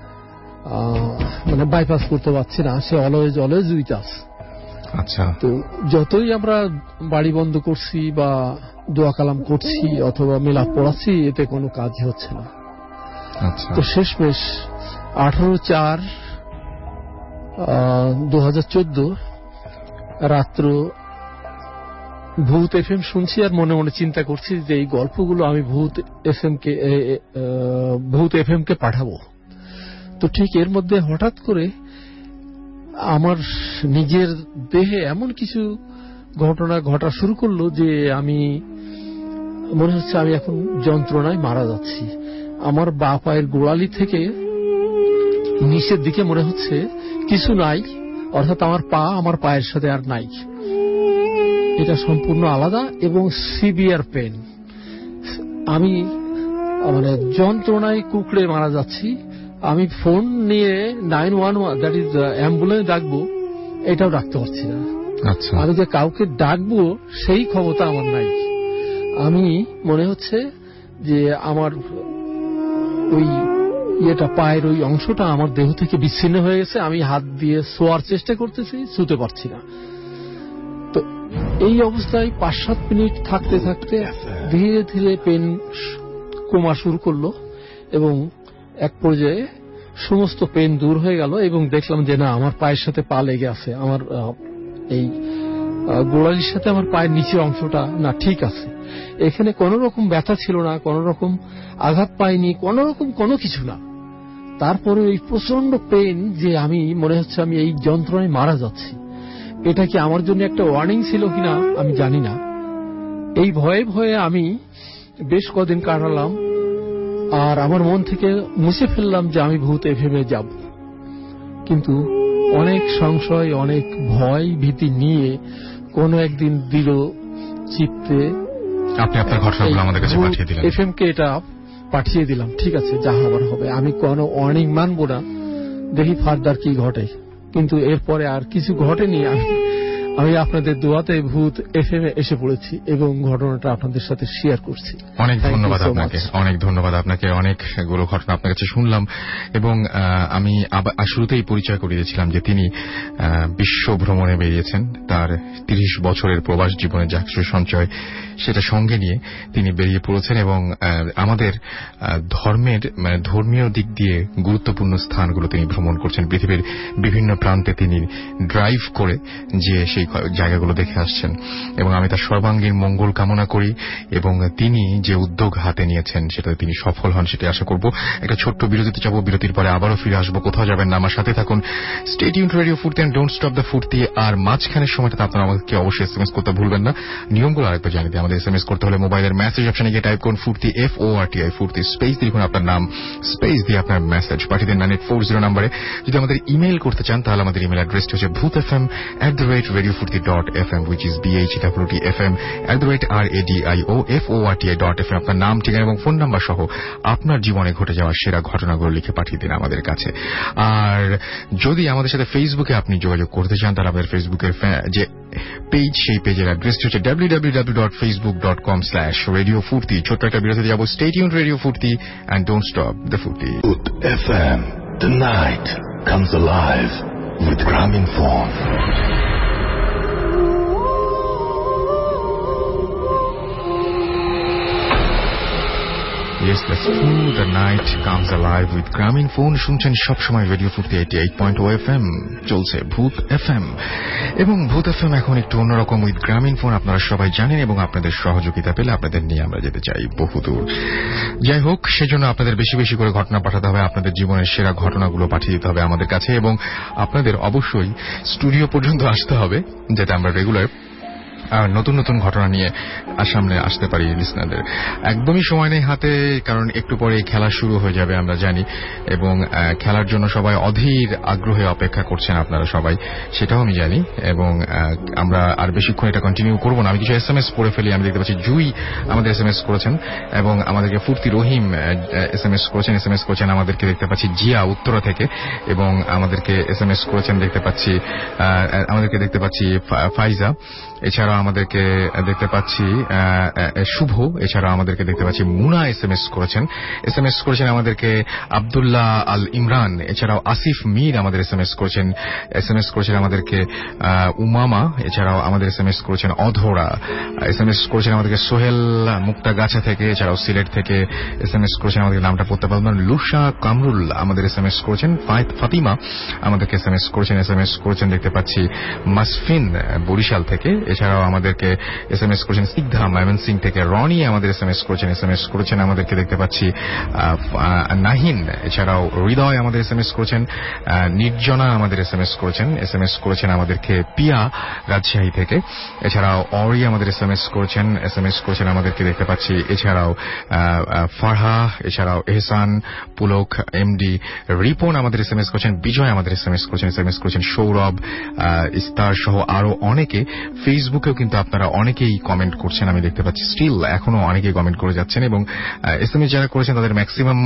বাইপাস করতে পারছি না। সে অলওয়েজ উইথ আস। আচ্ছা, তো যতই আমরা বাড়ি বন্ধ করছি বা দোয়া কালাম করছি অথবা মিলাদ পড়াচ্ছি, এতে কোনো কাজই হচ্ছে না। তো শেষমেশ 18/4/2014 রাত্র ভূত এফএম শুনছি আর মনে মনে চিন্তা করছি যে এই গল্পগুলো আমি ভূত এফএম কে পাঠাবো। তো ঠিক এর মধ্যে হঠাৎ করে আমার নিজের দেহে এমন কিছু ঘটনা ঘটা শুরু করলো যে আমি মনে হচ্ছে আমি এখন যন্ত্রণায় মারা যাচ্ছি। আমার বাঁ পায়ের গোড়ালি থেকে নিচের দিকে মনে হচ্ছে কিছু নাই, অর্থাৎ আমার পা আমার পায়ের সাথে আর নাই, এটা সম্পূর্ণ আলাদা এবং সিভিয়ার পেন। আমি যন্ত্রণায় কুকড়ে মারা যাচ্ছি। আমি ফোন নিয়ে 911 দ্যাট ইজ অ্যাম্বুলেন্স ডাকবো, এটাও ডাকতে পারছি না। আমি যে কাউকে ডাকবো সেই ক্ষমতা আমার নাই। আমি মনে হচ্ছে যে আমার ওই পায়ের ওই অংশটা আমার দেহ থেকে বিচ্ছিন্ন হয়ে গেছে। আমি হাত দিয়ে শোয়ার চেষ্টা করতেছি, শুতে পারছি না। তো এই অবস্থায় 5-7 মিনিট থাকতে থাকতে ধীরে ধীরে পেন কমা শুরু করলো এবং এক পর্যায়ে সমস্ত পেন দূর হয়ে গেল এবং দেখলাম যে না, আমার পায়ের সাথে পা লেগে আছে। আমার এই গোড়ালির সাথে আমার পায়ের নিচের অংশটা না ঠিক আছে। এখানে কোন রকম ব্যথা ছিল না, কোন রকম আঘাত পাইনি, কোন রকম কোনো কিছু না। তারপরে এই প্রচন্ড পেন যে আমি মনে হচ্ছে আমি এই যন্ত্রণায় মারা যাচ্ছি, এটা কি আমার জন্য একটা ওয়ার্নিং ছিল কিনা আমি জানি না। এই ভয়ে ভয়ে আমি বেশ কদিন কাটালাম আর আমার মন থেকে মুছে ফেললাম যে আমি ভূত এফএমে যাব। কিন্তু অনেক সংশয়, অনেক ভয় ভীতি নিয়ে কোন একদিন দিল চিত্তে আপনি আপনার ঘটনাগুলো আমাদের কাছে পাঠিয়ে দিলেন, এফএম কে এটা পাঠিয়ে দিলাম। ঠিক আছে, যা হবার হবে, আমি কোনো ওয়ার্নিং মানবো না, দেখি ফার্দার কি ঘটে। কিন্তু এরপরে আর কিছু ঘটেনি। আমি আপনাদের দোয়াতে ভূত FM-এ এসে পড়েছি এবং ঘটনাটা আপনাদের সাথে শেয়ার করছি। অনেক ধন্যবাদ আপনাকে, অনেক ধন্যবাদ আপনাকে। অনেকগুলো ঘটনা আপনার কাছে শুনলাম এবং আমি শুরুতেই পরিচয় করিয়ে দিয়েছিলাম যে তিনি বিশ্ব ভ্রমণে বেরিয়েছেন। তার 30 বছরের প্রবাস জীবনে যা কিছু সঞ্চয় সেটা সঙ্গে নিয়ে তিনি বেরিয়ে পড়েছেন এবং আমাদের ধর্মীয় দিক দিয়ে গুরুত্বপূর্ণ স্থানগুলো তিনি ভ্রমণ করছেন। পৃথিবীর বিভিন্ন প্রান্তে তিনি ড্রাইভ করে যে সেই জায়গাগুলো দেখে আসছেন এবং আমি তার সর্বাঙ্গীন মঙ্গল কামনা করি এবং তিনি যে উদ্যোগ হাতে নিয়েছেন সেটাতে তিনি সফল হন সেটা আশা করব। একটা ছোট্ট বিরতিতে যাব, বিরতির পরে আবারও ফিরে আসবো। কোথাও যাবেন না, আমার সাথে থাকুন। Stay tuned radio Foorti and don't stop the Foorti. আর মাঝখানের সময়টাতে আপনারা আমাকে অবশ্যই SMS করতে ভুলবেন না। নিয়মগুলো আরেকবার জানিয়ে দিই। আমাদের SMS করতে হলে মোবাইলের মেসেজ অপশনে গিয়ে টাইপ করুন ফুর্তি FORTI ফুর্তি, স্পেস দিয়ে লিখুন আপনার নাম, স্পেস দিয়ে আপনার মেসেজ পাঠিয়ে দিন 9840 নম্বরে। যদি আমাদের ইমেইল করতে চান তাহলে আমাদের ইমেইল অ্যাড্রেসটি হচ্ছে bhutfm@radiofurti.fm, which is bhutfm@radiofurti.fm। আপনার নাম, ঠিকানা এবং ফোন নাম্বার সহ আপনার জীবনে ঘটে যাওয়া সেরা ঘটনাগুলো লিখে পাঠিয়ে দিন আমাদের কাছে। আর যদি আমাদের সাথে ফেসবুকে আপনি যোগাযোগ করতে চান তাহলে আমাদের ফেসবুকের যে পেজ, সেই পেজের অ্যাড্রেসটি হচ্ছে www.facebook.com/radiofurti। ছোট্ট একটা বিরতি যাবো। Stay tuned radio Foorti and don't stop the ফুর্তি। FM, the night comes alive with Graminphone. Yes, that's true. The night comes alive with Graminphone. শুনছেন সবসময় রেডিও ফুর্তি 88.0 FM, চলছে ভূত FM এবং ভূত FM এখন একটু অন্যরকম উইথ গ্রামীণফোন। আপনারা সবাই জানেন এবং আপনাদের সহযোগিতা পেলে আপনাদের নিয়ে আমরা যেতে চাই বহুদূর। যাই হোক, সেজন্য আপনাদের বেশি বেশি করে ঘটনা পাঠাতে হবে। আপনাদের জীবনের সেরা ঘটনাগুলো পাঠিয়ে দিতে হবে আমাদের কাছে এবং আপনাদের অবশ্যই স্টুডিও পর্যন্ত আসতে হবে যাতে আমরা রেগুলার নতুন নতুন ঘটনা নিয়ে সামনে আসতে পারি লিসনারদের। একদমই সময় নেই হাতে, কারণ একটু পরে খেলা শুরু হয়ে যাবে আমরা জানি এবং খেলার জন্য সবাই অধীর আগ্রহে অপেক্ষা করছেন আপনারা সবাই, সেটাও আমি জানি এবং আমরা আর বেশিক্ষণ এটা কন্টিনিউ করব না। আমি কিছু SMS পড়ে ফেলি। আমি দেখতে পাচ্ছি জুই আমাদের SMS করেছেন এবং আমাদেরকে ফুর্তি রহিম SMS করেছেন আমাদেরকে দেখতে পাচ্ছি জিয়া উত্তরা থেকে এবং আমাদেরকে SMS করেছেন দেখতে পাচ্ছি ফাইজা, এছাড়া আমাদেরকে দেখতে পাচ্ছি শুভ, এছাড়া আমাদেরকে দেখতে পাচ্ছি মুনা SMS করেছেন আমাদেরকে আব্দুল্লাহ আল ইমরান, এছাড়াও আসিফ মীর আমাদের SMS করেছেন আমাদেরকে উমামা, এছাড়াও আমাদের SMS করেছেন অধরা, SMS করেছেন আমাদেরকে সোহেল মুক্তাগাছা থেকে, এছাড়াও সিলেট থেকে SMS করেছেন আমাদের নামটা পড়তে পারবেন লুসা কামরুল আমাদের SMS করেছেন, ফাতিমা আমাদেরকে SMS করেছেন দেখতে পাচ্ছি মাসফিন বরিশাল থেকে, এছাড়াও আমাদেরকে SMS করেছেন সিদ্ধা ময়মনসিং থেকে, রনি আমাদের SMS করেছেন আমাদেরকে দেখতে পাচ্ছি নাহিন, এছাড়াও হৃদয় আমাদের SMS করেছেন, নির্জনা আমাদের SMS করেছেন আমাদেরকে পিয়া রাজশাহী থেকে, এছাড়াও অরি আমাদের SMS করেছেন আমাদেরকে দেখতে পাচ্ছি, এছাড়াও ফারহা, এছাড়াও এহসান পুলক এমডি, রিপন আমাদের SMS করেছেন, বিজয় আমাদের SMS করেছেন সৌরভ, ইস্তার সহ আরো অনেকে। ফেসবুকেও কিন্তু আপনারা অনেকেই কমেন্ট করছেন আমি দেখতে পাচ্ছি, স্টিল এখনো অনেকেই কমেন্ট করে যাচ্ছেন এবং SMS যারা করেছেন তাদের ম্যাক্সিমাম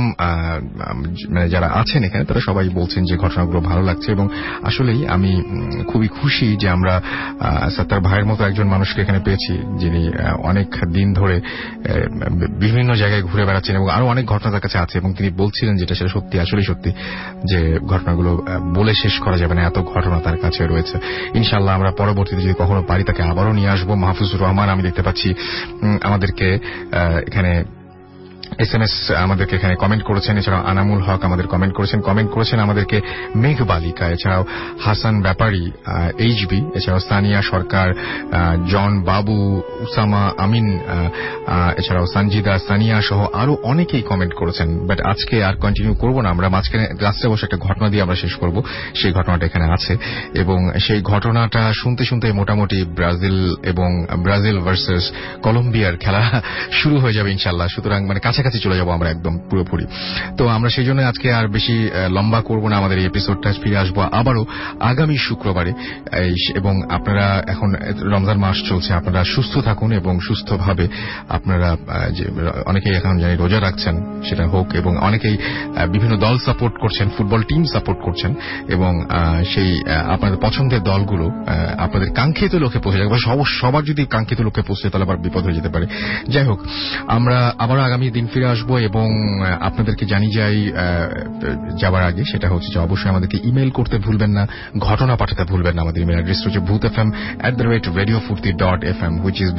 যারা আছেন এখানে তারা সবাই বলছেন যে ঘটনাগুলো ভালো লাগছে এবং আসলেই আমি খুবই খুশি যে আমরা সত্তার ভাইয়ের মতো একজন মানুষকে এখানে পেয়েছি যিনি অনেক দিন ধরে বিভিন্ন জায়গায় ঘুরে বেড়াচ্ছেন এবং আরো অনেক ঘটনা তার কাছে আছে এবং তিনি বলছিলেন যেটা সেটা সত্যি, আসলেই সত্যি যে ঘটনাগুলো বলে শেষ করা যাবে না, এত ঘটনা তার কাছে রয়েছে। ইনশাআল্লাহ আমরা পরবর্তীতে যদি কখনো পারি তাকে আবারও নিয়ে আসবো। মাহফুজুর রহমান আমি দেখতে পাচ্ছি আমাদেরকে এখানে SMS আমাদেরকে এখানে কমেন্ট করেছেন, এছাড়াও আনামুল হক আমাদের কমেন্ট করেছেন আমাদেরকে মেঘ বালিকা, এছাড়াও হাসান ব্যাপারী HB, এছাড়াও সানিয়া সরকার, জন বাবু, উসামা আমিন, এছাড়াও সঞ্জিদা, সানিয়া সহ আরো অনেকেই কমেন্ট করেছেন। বাট আজকে আর কন্টিনিউ করব না, আমরা মাঝখানে লাস্টে বসে একটা ঘটনা দিয়ে আমরা শেষ করব। সেই ঘটনাটা এখানে আছে এবং সেই ঘটনাটা শুনতে মোটামুটি ব্রাজিল ভার্সেস কলম্বিয়ার খেলা শুরু হয়ে যাবে ইনশাআল্লাহ। সুতরাং কাছাকাছি চলে যাব আমরা একদম পুরোপুরি। তো আমরা সেই জন্য আজকে আর বেশি লম্বা করব না আমাদের এই এপিসোডটা। ফিরে আসবো আবারও আগামী শুক্রবারে। এবং আপনারা এখন রমজান মাস চলছে, আপনারা সুস্থ থাকুন এবং সুস্থভাবে আপনারা যে অনেকেই এখন জানি রোজা রাখছেন সেটা হোক, এবং অনেকেই বিভিন্ন দল সাপোর্ট করছেন, ফুটবল টিম সাপোর্ট করছেন, এবং সেই আপনাদের পছন্দের দলগুলো আপনাদের কাঙ্ক্ষিত লক্ষ্যে পৌঁছে যাবে। সবার যদি কাঙ্ক্ষিত লক্ষ্যে পৌঁছে তাহলে আবার বিপদ হয়ে যেতে পারে। যাই হোক, আমরা আবার আগামী দিন ফিরে আসবো এবং আপনাদেরকে জানিয়ে যাই যাবার আগে সেটা হচ্ছে যে অবশ্যই আমাদেরকে ইমেল করতে ভুলবেন না, ঘটনা পাঠাতে ভুলবেন না। আমাদের ইমেল অ্যাড্রেস হচ্ছে bhutfm@radiofurti.fm, which is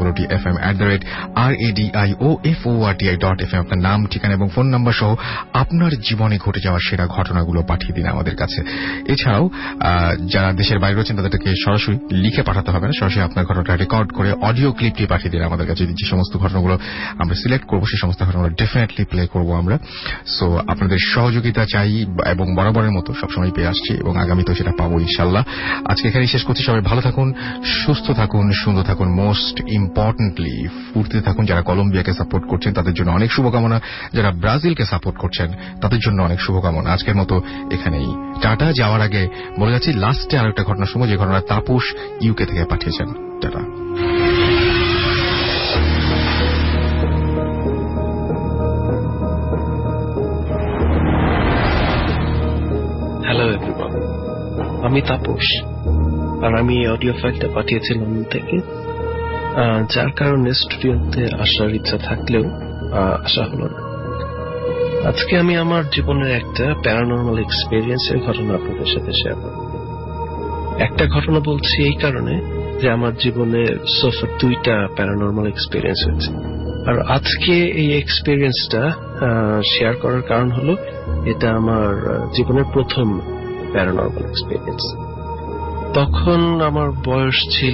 bhutfm@radiofurti.fm। আপনার নাম, ঠিকানা এবং ফোন নাম্বার সহ আপনার জীবনে ঘটে যাওয়া সেরা ঘটনাগুলো পাঠিয়ে দিন আমাদের কাছে। এছাড়াও যারা দেশের বাইরে রয়েছেন তাদেরকে সরাসরি লিখে পাঠাতে হবে না, সরাসরি আপনার ঘটনাটা রেকর্ড করে অডিও ক্লিপটি পাঠিয়ে দিন আমাদের কাছে। যে সমস্ত ঘটনাগুলো আমরা সিলেক্ট করবো সেই সমস্ত ঘটনাগুলো ডেফিনেটলি প্লে করবো আমরা। সো আপনাদের সহযোগিতা চাই এবং বরাবরের মতো সবসময় পেয়ে আসছি এবং আগামীতেও সেটা পাবো ইনশাল্লাহ। আজকে এখানেই শেষ করছি। সবাই ভালো থাকুন, সুস্থ থাকুন, সুন্দর থাকুন, মোস্ট ইম্পর্টেন্টলি ফুর্তিতে থাকুন। যারা কলম্বিয়াকে সাপোর্ট করছেন তাদের জন্য অনেক শুভকামনা, যারা ব্রাজিলকে সাপোর্ট করছেন তাদের জন্য অনেক শুভকামনা। আজকের মতো এখানেই টাটা। যাওয়ার আগে বলে যাচ্ছি লাস্টে আর একটা ঘটনা শুনবো, যে ঘটনা তাপস ইউকে থেকে পাঠিয়েছেন। টাটা। হ্যালো এভরিওয়ান, আমি তাপস, আর আমি অডিও ফাইলটা পাঠিয়েছি লন্ডন থেকে, যার কারণে স্টুডিওতে আসার ইচ্ছা থাকলেও আসা হলো না। আজকে আমি আমার জীবনের একটা প্যারানর্মাল এক্সপেরিয়েন্সের ঘটনা আপনাদের সাথে শেয়ার করব। একটা ঘটনা বলছি এই কারণে যে আমার জীবনে সোফার 2টা প্যারানর্মাল এক্সপেরিয়েন্স হয়েছে, আর আজকে এই এক্সপেরিয়েন্সটা শেয়ার করার কারণ হলো এটা আমার জীবনের প্রথম প্যারানর্মাল এক্সপেরিয়েন্স। তখন আমার বয়স ছিল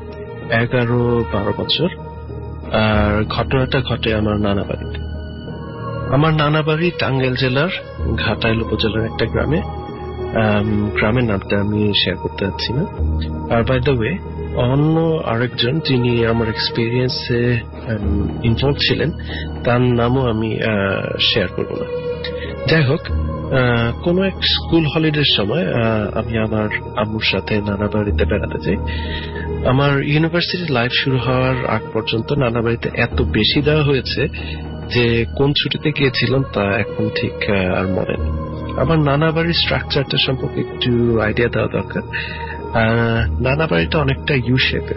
11-12 বছর, আর ঘটনাটা ঘটে আমার নানা বাড়িতে। আমার নানা বাড়ি টাঙ্গাইল জেলার ঘাটাইল উপজেলার একটা গ্রামে। গ্রামের নামটা আমি শেয়ার করতে যাচ্ছি না। আর বাই দ্য ওয়ে, অন্য আরেকজন যিনি আমার এক্সপিরিয়েন্সে ইনভলভ ছিলেন তার নামও আমি শেয়ার করব না। যাই হোক, কোন এক স্কুল হলিডের সময় আমি আমার আম্মুর সাথে নানা বাড়িতে বেড়াতে যাই। আমার ইউনিভার্সিটি লাইফ শুরু হওয়ার আগ পর্যন্ত নানা বাড়িতে এত বেশি দেওয়া হয়েছে যে কোন ছুটিতে গিয়েছিলাম তা এখন ঠিক আর মনে নেই। আমার নানা বাড়ির স্ট্রাকচারটা সম্পর্কে একটু আইডিয়া দেওয়া দরকার। নানা বাড়িটা অনেকটা ইউ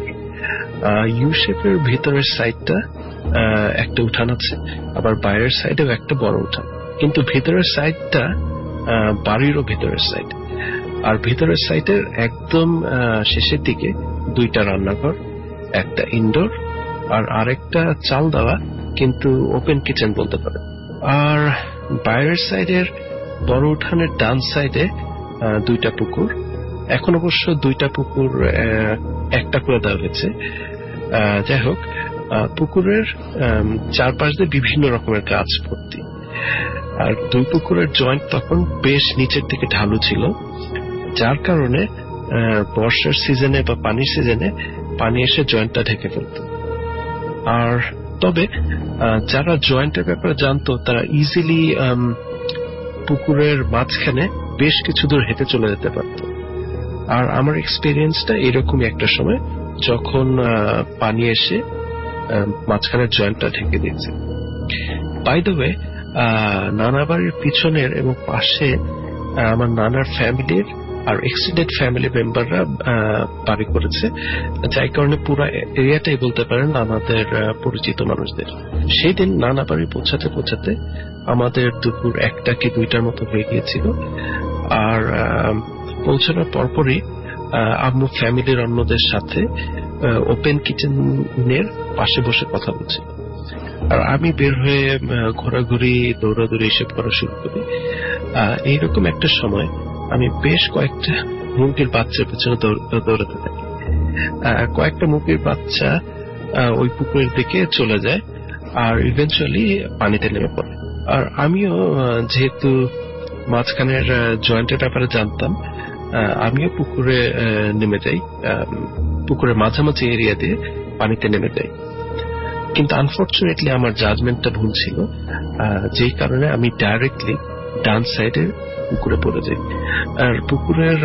শেপের ভিতরের সাইডটা একটা উঠান আছে, আবার বাইরের সাইডেও একটা বড় উঠান, কিন্তু ভিতরের সাইডটা বাড়িরও ভিতরের সাইড। আর ভিতরের সাইডের একদম শেষের দিকে 2টা রান্নাঘর, একটা ইনডোর আর আরেকটা চাল দেওয়া কিন্তু ওপেন কিচেন বলতে পারে। আর বাইরের সাইডের বড় উঠানের ডান সাইডে 2টা পুকুর। এখন অবশ্য 2টা পুকুর একটা করে দেওয়া হয়েছে। যাই হোক, পুকুরের চারপাশ দিয়ে বিভিন্ন রকমের গাছ ভর্তি। আর 2 পুকুরের জয়েন্ট তখন বেশ নিচের দিকে ঢালু ছিল, যার কারণে বর্ষার সিজনে বা পানির সিজনে পানি এসে জয়েন্টটা ঢেকে ফেলত। আর তবে যারা জয়েন্টের ব্যাপারে জানতো তারা ইজিলি পুকুরের মাঝখানে বেশ কিছু দূর হেঁটে চলে যেতে পারত। আর আমার এক্সপিরিয়েন্সটা এরকমই একটা সময়, যখন পানি এসে মাঝখানের জয়েন্টটা ঢেকে দিয়েছে। বাই দ্য ওয়ে, নানা বাড়ির পিছনের এবং পাশে আমার নানার ফ্যামিলির আর এক্সটেন্ডেড ফ্যামিলি মেম্বাররা বাড়ি করেছে, যার কারণে পুরো এরিয়াটাই বলতে পারেন আমাদের পরিচিত মানুষদের। সেই দিন নানা বাড়ি পৌঁছাতে পৌঁছাতে আমাদের দুপুর 1টা কি 2টার মতো হয়ে গিয়েছিল। আর পৌঁছানোর পরপরই আম্মু ফ্যামিলির অন্যদের সাথে ওপেন কিচেনের পাশে বসে কথা বলছিল, আর আমি বের হয়ে ঘোরাঘুরি দৌড়াদৌড়ি এসব করা শুরু করি। এইরকম একটা সময় আমি বেশ কয়েকটা মুরগির বাচ্চার পেছনে দৌড়াতে থাকি। কয়েকটা মুরগির বাচ্চা ওই পুকুরের দিকে চলে যায় আর ইভেন্চুয়ালি পানিতে নেমে পড়ে। আর আমিও যেহেতু মাঝখানের জয়েন্টের ব্যাপারে জানতাম, আমিও পুকুরে নেমে যাই, পুকুরের মাঝামাঝি এরিয়া দিয়ে পানিতে নেমে যাই। কিন্তু আনফর্চুনেটলি আমার জাজমেন্টটা ভুল ছিল, যেই কারণে আমি ডাইরেক্টলি ডান সাইডে পুকুরে পড়ে যাই। আর পুকুরের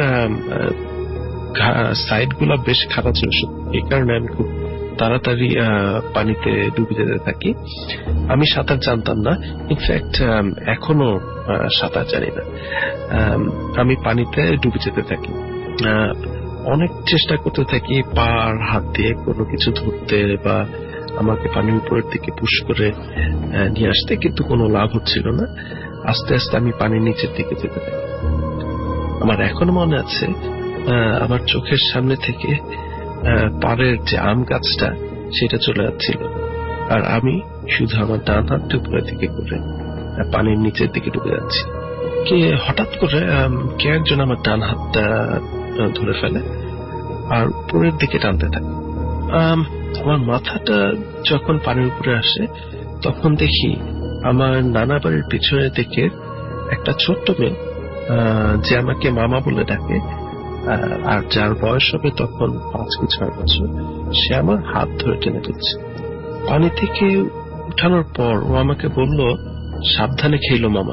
সাইড গুলা বেশ খারাপ ছিল, এই কারণে আমি খুব তাড়াতাড়ি পানিতে ডুবে যেতে থাকি। আমি সাঁতার জানতাম না, ইনফ্যাক্ট এখনো সাঁতার জানি না। আমি পানিতে ডুবে যেতে থাকি, অনেক চেষ্টা করতে থাকি পার হাত দিয়ে কোনো কিছু ধরতে বা আমাকে পানির উপরের দিকে পুশ করে নিয়ে আসতে, কিন্তু কোনো লাভ হচ্ছিল না। আস্তে আস্তে আমি পানির নিচের দিকে যেতে থাকি। আমার এখনো মনে আছে, আমার চোখের সামনে থেকে পাড়ের যে আম গাছটা সেটা চলে যাচ্ছিল, আর আমি শুধু আমার ডান হাতটা উপরের দিকে করে পানির নিচের দিকে ডুবে যাচ্ছি। হঠাৎ করে কে একজন আমার ডান হাতটা ধরে ফেলে আর উপরের দিকে টানতে থাকে। আমার মাথাটা যখন পানির উপরে আসে তখন দেখি আমার নানা বাড়ির পিছনের দিকে একটা ছোট্ট মেয়ে, যে আমাকে মামা বলে ডাকে, আর যার বয়স হবে তখন 5 কি 6 বছর, সে আমার হাত ধরে টেনে তুলছে। পানি থেকে উঠানোর পর ও আমাকে বলল, সাবধানে খেলো মামা,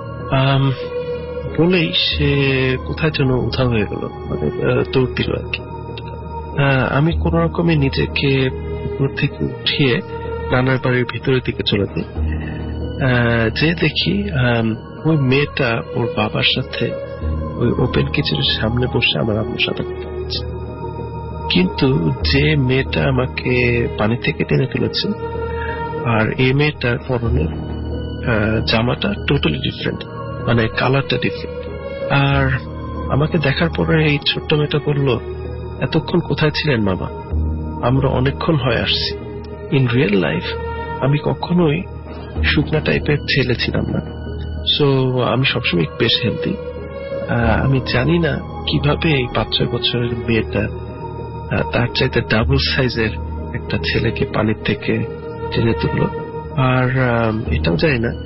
বলেই সে কোথায় যেন উধাও হয়ে গেল, মানে দৌড় দিল আর কি। আমি কোন রকমে নিজেকে পুকুর থেকে উঠিয়ে নানার বাড়ির ভিতরের দিকে চলে যাই। যে দেখি ওই মেয়েটা ওর বাবার সাথে ওই ওপেন কিচেনের সামনে বসে আমার আম্মুর সাথে কথা বলছে। কিন্তু যে মেয়েটা আমাকে পানি থেকে টেনে তুলেছে আর এই মেয়েটার পরনের জামাটা টোটালি ডিফারেন্ট, মানে কালারটা ডিফারেন্ট। আর আমাকে দেখার পরে এই ছোট্ট মেয়েটা বলল, এতক্ষণ কোথায় ছিলেন মামা? আমরা অনেকক্ষণ হয়ে আসছি। ইন রিয়েল লাইফ আমি কখনোই শুকনা টাইপের ছেলে ছিলাম না, সো আমি সবসময় বেশ হেলদি। আমি জানি না কিভাবে এই 5-6 বছরের মেয়েটা তার চাইতে ডাবল সাইজের একটা ছেলেকে পানির থেকে টেনে তুললো। আর এটাও জানি না,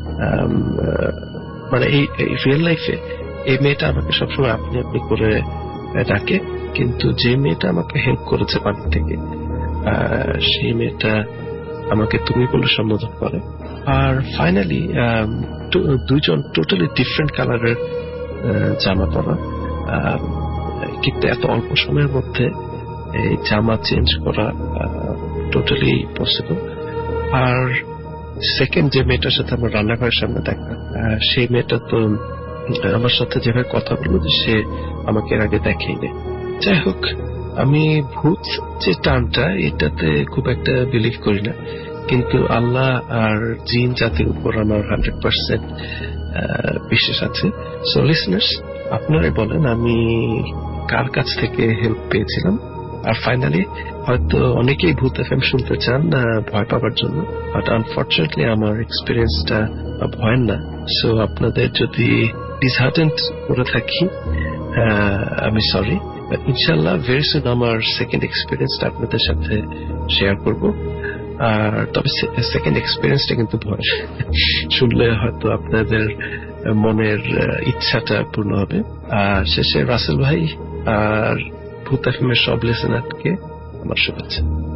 মানে এই রিয়েল লাইফে এই মেয়েটা আমাকে সবসময় আপনি আপনি করে ডাকে, কিন্তু যে মেয়েটা আমাকে হেল্প করেছে পানি থেকে সেই মেয়েটা আমাকে তুমি বলে সম্বোধন করে। আর ফাইনালি দুইজন টোটালি ডিফারেন্ট কালারের জামা পরা, কিন্তু এত অল্প সময়ের মধ্যে এই জামা চেঞ্জ করা টোটালি পসিবল। আর সেকেন্ড যে মেয়েটার সাথে আমার রান্নাঘরের সামনে দেখা, সেই মেয়েটা তো আমার সাথে যেভাবে কথা বললো যে সে আমাকে এর আগে দেখেইনি। যাই হোক, আমি ভূত যে টার্মটা এটাতে খুব একটা বিলিভ করি না, কিন্তু আল্লাহ আর জিন জাতির উপর আমার 100% বিশ্বাস আছে। সো লিসনার্স, আপনারাই বলেন আমি কার কাছ থেকে হেল্প পেয়েছিলাম। আর ফাইনালি হয়তো অনেকেই ভূত এফএম শুনতে চান না ভয় পাবার জন্য, বাট আনফর্চুনেটলি আমার এক্সপিরিয়েন্সটা ভয়ের না। সো আপনাদের যদি ডিসহার্টেন্ড করে থাকি, আমি সরি। ইনশাল্লাহ ভেরি সুন আমার সেকেন্ড এক্সপিরিয়েন্সটা আপনাদের সাথে শেয়ার করব। আর তবে সেকেন্ড এক্সপিরিয়েন্সটা কিন্তু ভয়, শুনলে হয়তো আপনাদের মনের ইচ্ছাটা পূর্ণ হবে। আর শেষে রাসেল ভাই আর ভূত এফএম এর সব লিসেনারকে আমার শুভেচ্ছা।